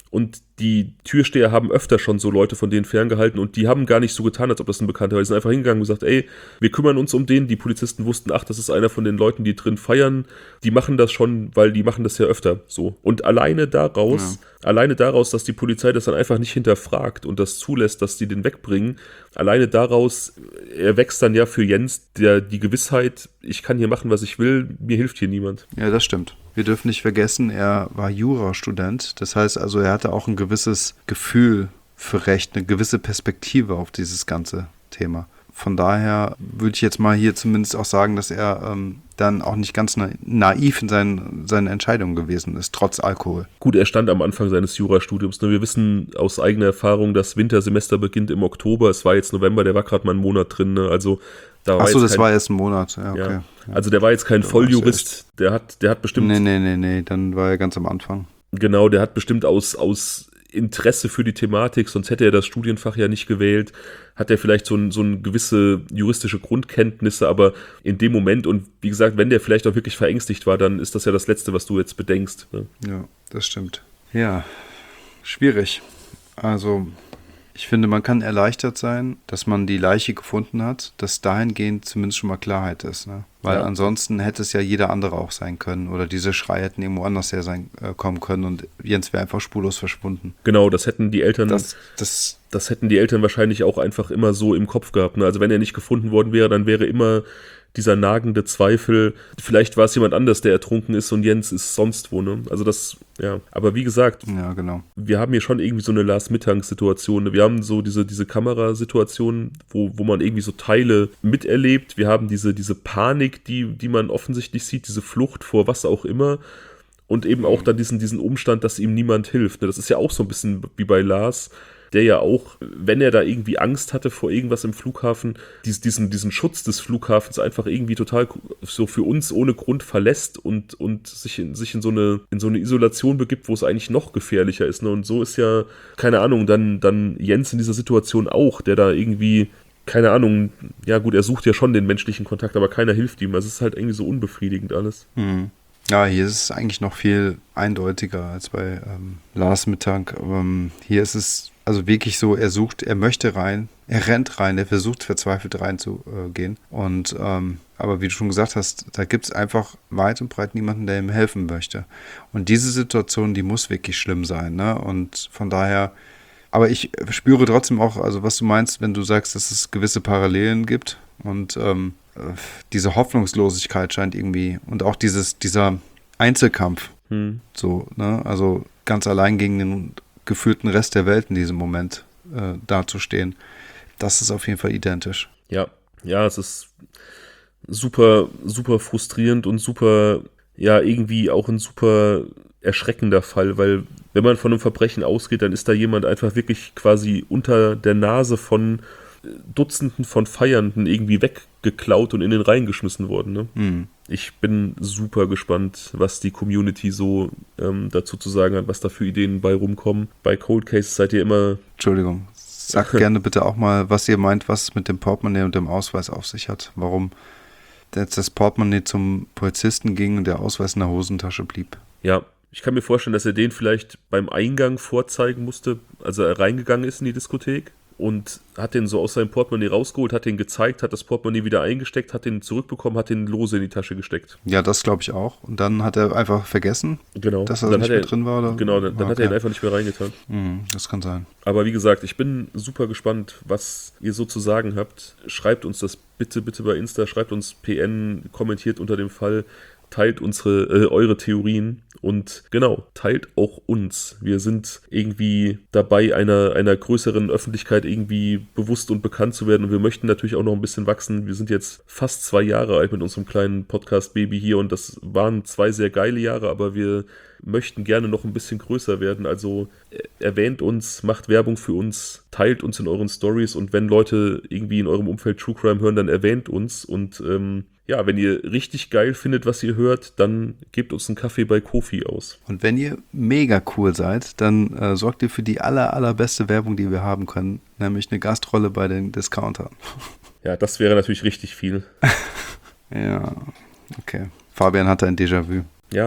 Speaker 2: Und die Türsteher haben öfter schon so Leute von denen ferngehalten und die haben gar nicht so getan, als ob das ein Bekannter war. Die sind einfach hingegangen und gesagt, ey, wir kümmern uns um den. Die Polizisten wussten, ach, das ist einer von den Leuten, die drin feiern. Die machen das schon, weil die machen das ja öfter so. Und alleine daraus, dass die Polizei das dann einfach nicht hinterfragt und das zulässt, dass die den wegbringen, alleine daraus erwächst dann ja für Jens die Gewissheit, ich kann hier machen, was ich will, mir hilft hier niemand.
Speaker 1: Ja, das stimmt. Wir dürfen nicht vergessen, er war Jurastudent. Das heißt also, er hatte auch ein gewisses Gefühl für Recht, eine gewisse Perspektive auf dieses ganze Thema. Von daher würde ich jetzt mal hier zumindest auch sagen, dass er dann auch nicht ganz naiv in seinen Entscheidungen gewesen ist, trotz Alkohol.
Speaker 2: Gut, er stand am Anfang seines Jurastudiums. Wir wissen aus eigener Erfahrung, das Wintersemester beginnt im Oktober. Es war jetzt November, der war gerade mal einen Monat drin. Ne? Also
Speaker 1: Achso, das war erst ein Monat. Ja, okay.
Speaker 2: Ja. Also der war jetzt kein Volljurist. Der hat bestimmt...
Speaker 1: Nee, dann war er ganz am Anfang.
Speaker 2: Genau, der hat bestimmt aus Interesse für die Thematik, sonst hätte er das Studienfach ja nicht gewählt, hat er vielleicht so ein gewisse juristische Grundkenntnisse, aber in dem Moment und wie gesagt, wenn der vielleicht auch wirklich verängstigt war, dann ist das ja das Letzte, was du jetzt bedenkst. Ne?
Speaker 1: Ja, das stimmt. Ja, schwierig. Also ich finde, man kann erleichtert sein, dass man die Leiche gefunden hat, dass dahingehend zumindest schon mal Klarheit ist. Ne? Weil ansonsten hätte es ja jeder andere auch sein können oder diese Schreie hätten irgendwo anders kommen können und Jens wäre einfach spurlos verschwunden.
Speaker 2: Genau, das hätten die Eltern das hätten die Eltern wahrscheinlich auch einfach immer so im Kopf gehabt. Ne? Also wenn er nicht gefunden worden wäre, dann wäre immer dieser nagende Zweifel, vielleicht war es jemand anders, der ertrunken ist und Jens ist sonst wo. Ne? Also das, ja. Aber wie gesagt,
Speaker 1: ja, genau.
Speaker 2: Wir haben hier schon irgendwie so eine Lars-Mittank-Situation. Ne? Wir haben so diese Kamerasituation, wo man irgendwie so Teile miterlebt. Wir haben diese Panik, die man offensichtlich sieht, diese Flucht vor was auch immer. Und eben auch dann diesen Umstand, dass ihm niemand hilft. Ne? Das ist ja auch so ein bisschen wie bei Lars, der ja auch, wenn er da irgendwie Angst hatte vor irgendwas im Flughafen, diesen Schutz des Flughafens einfach irgendwie total so für uns ohne Grund verlässt und sich in so eine Isolation begibt, wo es eigentlich noch gefährlicher ist. Ne? Und so ist ja, keine Ahnung, dann Jens in dieser Situation auch, der da irgendwie, keine Ahnung, ja gut, er sucht ja schon den menschlichen Kontakt, aber keiner hilft ihm. Also es ist halt irgendwie so unbefriedigend alles.
Speaker 1: Mhm. Ja, hier ist es eigentlich noch viel eindeutiger als bei Lars Mittank. Hier ist es also wirklich so, er möchte rein, er rennt rein, er versucht verzweifelt reinzugehen. Und aber wie du schon gesagt hast, da gibt es einfach weit und breit niemanden, der ihm helfen möchte. Und diese Situation, die muss wirklich schlimm sein. Ne? Und von daher, aber ich spüre trotzdem auch, also was du meinst, wenn du sagst, dass es gewisse Parallelen gibt und diese Hoffnungslosigkeit scheint irgendwie und auch dieser Einzelkampf, so, ne? Also ganz allein gegen den gefühlten Rest der Welt in diesem Moment dazustehen, das ist auf jeden Fall identisch.
Speaker 2: Ja, es ist super, super frustrierend und super, ja, irgendwie auch ein super erschreckender Fall, weil wenn man von einem Verbrechen ausgeht, dann ist da jemand einfach wirklich quasi unter der Nase von Dutzenden von Feiernden irgendwie weggeklaut und in den Rhein geschmissen worden. Ne? Mhm. Ich bin super gespannt, was die Community so dazu zu sagen hat, was da für Ideen bei rumkommen. Bei Cold Cases seid ihr immer...
Speaker 1: Entschuldigung, sagt gerne bitte auch mal, was ihr meint, was es mit dem Portemonnaie und dem Ausweis auf sich hat. Warum jetzt das Portemonnaie zum Polizisten ging und der Ausweis in der Hosentasche blieb.
Speaker 2: Ja, ich kann mir vorstellen, dass er den vielleicht beim Eingang vorzeigen musste, als er reingegangen ist in die Diskothek. Und hat den so aus seinem Portemonnaie rausgeholt, hat den gezeigt, hat das Portemonnaie wieder eingesteckt, hat den zurückbekommen, hat den lose in die Tasche gesteckt.
Speaker 1: Ja, das glaube ich auch. Und dann hat er einfach vergessen, dass er nicht mehr drin war? Oder?
Speaker 2: Genau, dann hat er ihn einfach nicht mehr reingetan.
Speaker 1: Das kann sein.
Speaker 2: Aber wie gesagt, ich bin super gespannt, was ihr so zu sagen habt. Schreibt uns das bitte bei Insta, schreibt uns PN, kommentiert unter dem Fall, teilt eure Theorien und genau, teilt auch uns. Wir sind irgendwie dabei, einer größeren Öffentlichkeit irgendwie bewusst und bekannt zu werden und wir möchten natürlich auch noch ein bisschen wachsen. Wir sind jetzt fast 2 Jahre alt mit unserem kleinen Podcast-Baby hier und das waren 2 sehr geile Jahre, aber wir möchten gerne noch ein bisschen größer werden. Also erwähnt uns, macht Werbung für uns, teilt uns in euren Stories und wenn Leute irgendwie in eurem Umfeld True Crime hören, dann erwähnt uns und ja, wenn ihr richtig geil findet, was ihr hört, dann gebt uns einen Kaffee bei Ko-fi aus.
Speaker 1: Und wenn ihr mega cool seid, dann sorgt ihr für die allerbeste Werbung, die wir haben können, nämlich eine Gastrolle bei den Discountern.
Speaker 2: Ja, das wäre natürlich richtig viel.
Speaker 1: Ja, okay. Fabian hatte ein Déjà-vu.
Speaker 2: Ja,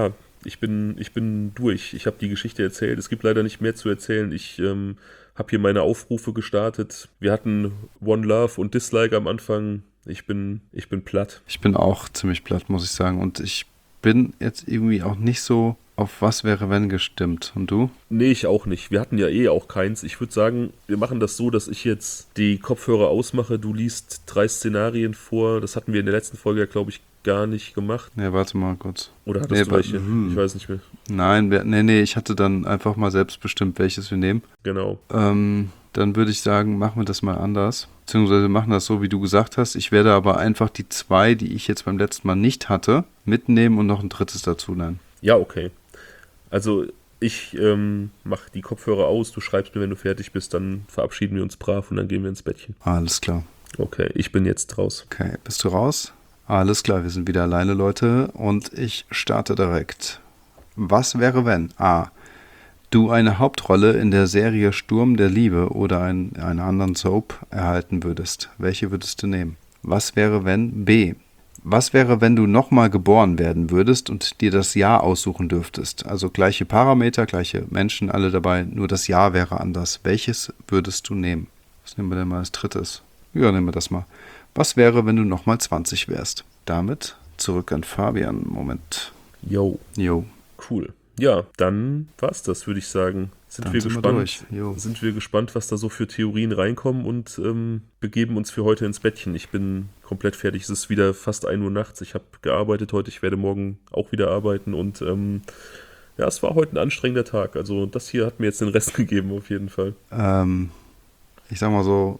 Speaker 2: ich bin durch. Ich habe die Geschichte erzählt. Es gibt leider nicht mehr zu erzählen. Ich habe hier meine Aufrufe gestartet. Wir hatten One Love und Dislike am Anfang. Ich bin platt.
Speaker 1: Ich bin auch ziemlich platt, muss ich sagen. Und ich bin jetzt irgendwie auch nicht so auf was wäre wenn gestimmt. Und du?
Speaker 2: Nee, ich auch nicht. Wir hatten ja auch keins. Ich würde sagen, wir machen das so, dass ich jetzt die Kopfhörer ausmache. Du liest 3 Szenarien vor. Das hatten wir in der letzten Folge ja, glaube ich, gar nicht gemacht.
Speaker 1: Nee, warte mal kurz.
Speaker 2: Oder hattest du welche? Ich weiß nicht mehr.
Speaker 1: Nein, nee, ich hatte dann einfach mal selbst bestimmt, welches wir nehmen.
Speaker 2: Genau.
Speaker 1: Dann würde ich sagen, machen wir das mal anders. Beziehungsweise machen das so, wie du gesagt hast. Ich werde aber einfach die 2, die ich jetzt beim letzten Mal nicht hatte, mitnehmen und noch ein drittes dazu nennen.
Speaker 2: Ja, okay. Also ich mache die Kopfhörer aus, du schreibst mir, wenn du fertig bist, dann verabschieden wir uns brav und dann gehen wir ins Bettchen.
Speaker 1: Alles klar.
Speaker 2: Okay, ich bin jetzt raus.
Speaker 1: Okay, bist du raus? Alles klar, wir sind wieder alleine, Leute. Und ich starte direkt. Was wäre, wenn A. du eine Hauptrolle in der Serie Sturm der Liebe oder einer anderen Soap erhalten würdest? Welche würdest du nehmen? Was wäre, wenn B. Was wäre, wenn du nochmal geboren werden würdest und dir das Jahr aussuchen dürftest? Also gleiche Parameter, gleiche Menschen, alle dabei, nur das Jahr wäre anders. Welches würdest du nehmen? Was nehmen wir denn mal als drittes? Ja, nehmen wir das mal. Was wäre, wenn du nochmal 20 wärst? Damit zurück an Fabian. Moment.
Speaker 2: Jo. Cool. Ja, dann war's das, würde ich sagen. Sind wir gespannt, was da so für Theorien reinkommen und begeben uns für heute ins Bettchen. Ich bin komplett fertig. Es ist wieder fast 1 Uhr nachts. Ich habe gearbeitet heute. Ich werde morgen auch wieder arbeiten und ja, es war heute ein anstrengender Tag. Also das hier hat mir jetzt den Rest gegeben, auf jeden Fall.
Speaker 1: Ich sag mal so,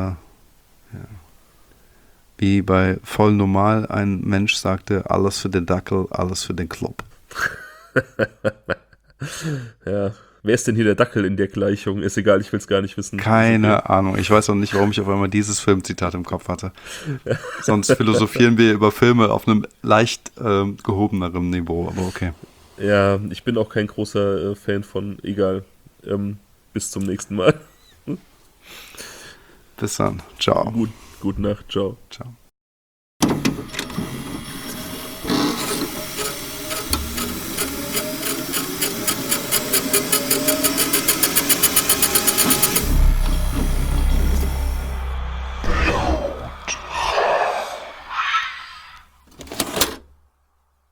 Speaker 1: wie bei Voll Normal ein Mensch sagte, alles für den Dackel, alles für den Club.
Speaker 2: Ja, wer ist denn hier der Dackel in der Gleichung? Ist egal, ich will es gar nicht wissen.
Speaker 1: Keine Ahnung. Ich weiß auch nicht, warum ich auf einmal dieses Filmzitat im Kopf hatte. Sonst philosophieren wir über Filme auf einem leicht gehobeneren Niveau, aber okay.
Speaker 2: Ja, ich bin auch kein großer Fan von, egal. Bis zum nächsten Mal.
Speaker 1: Bis dann. Ciao.
Speaker 2: Gute Nacht. Ciao.
Speaker 1: Ciao.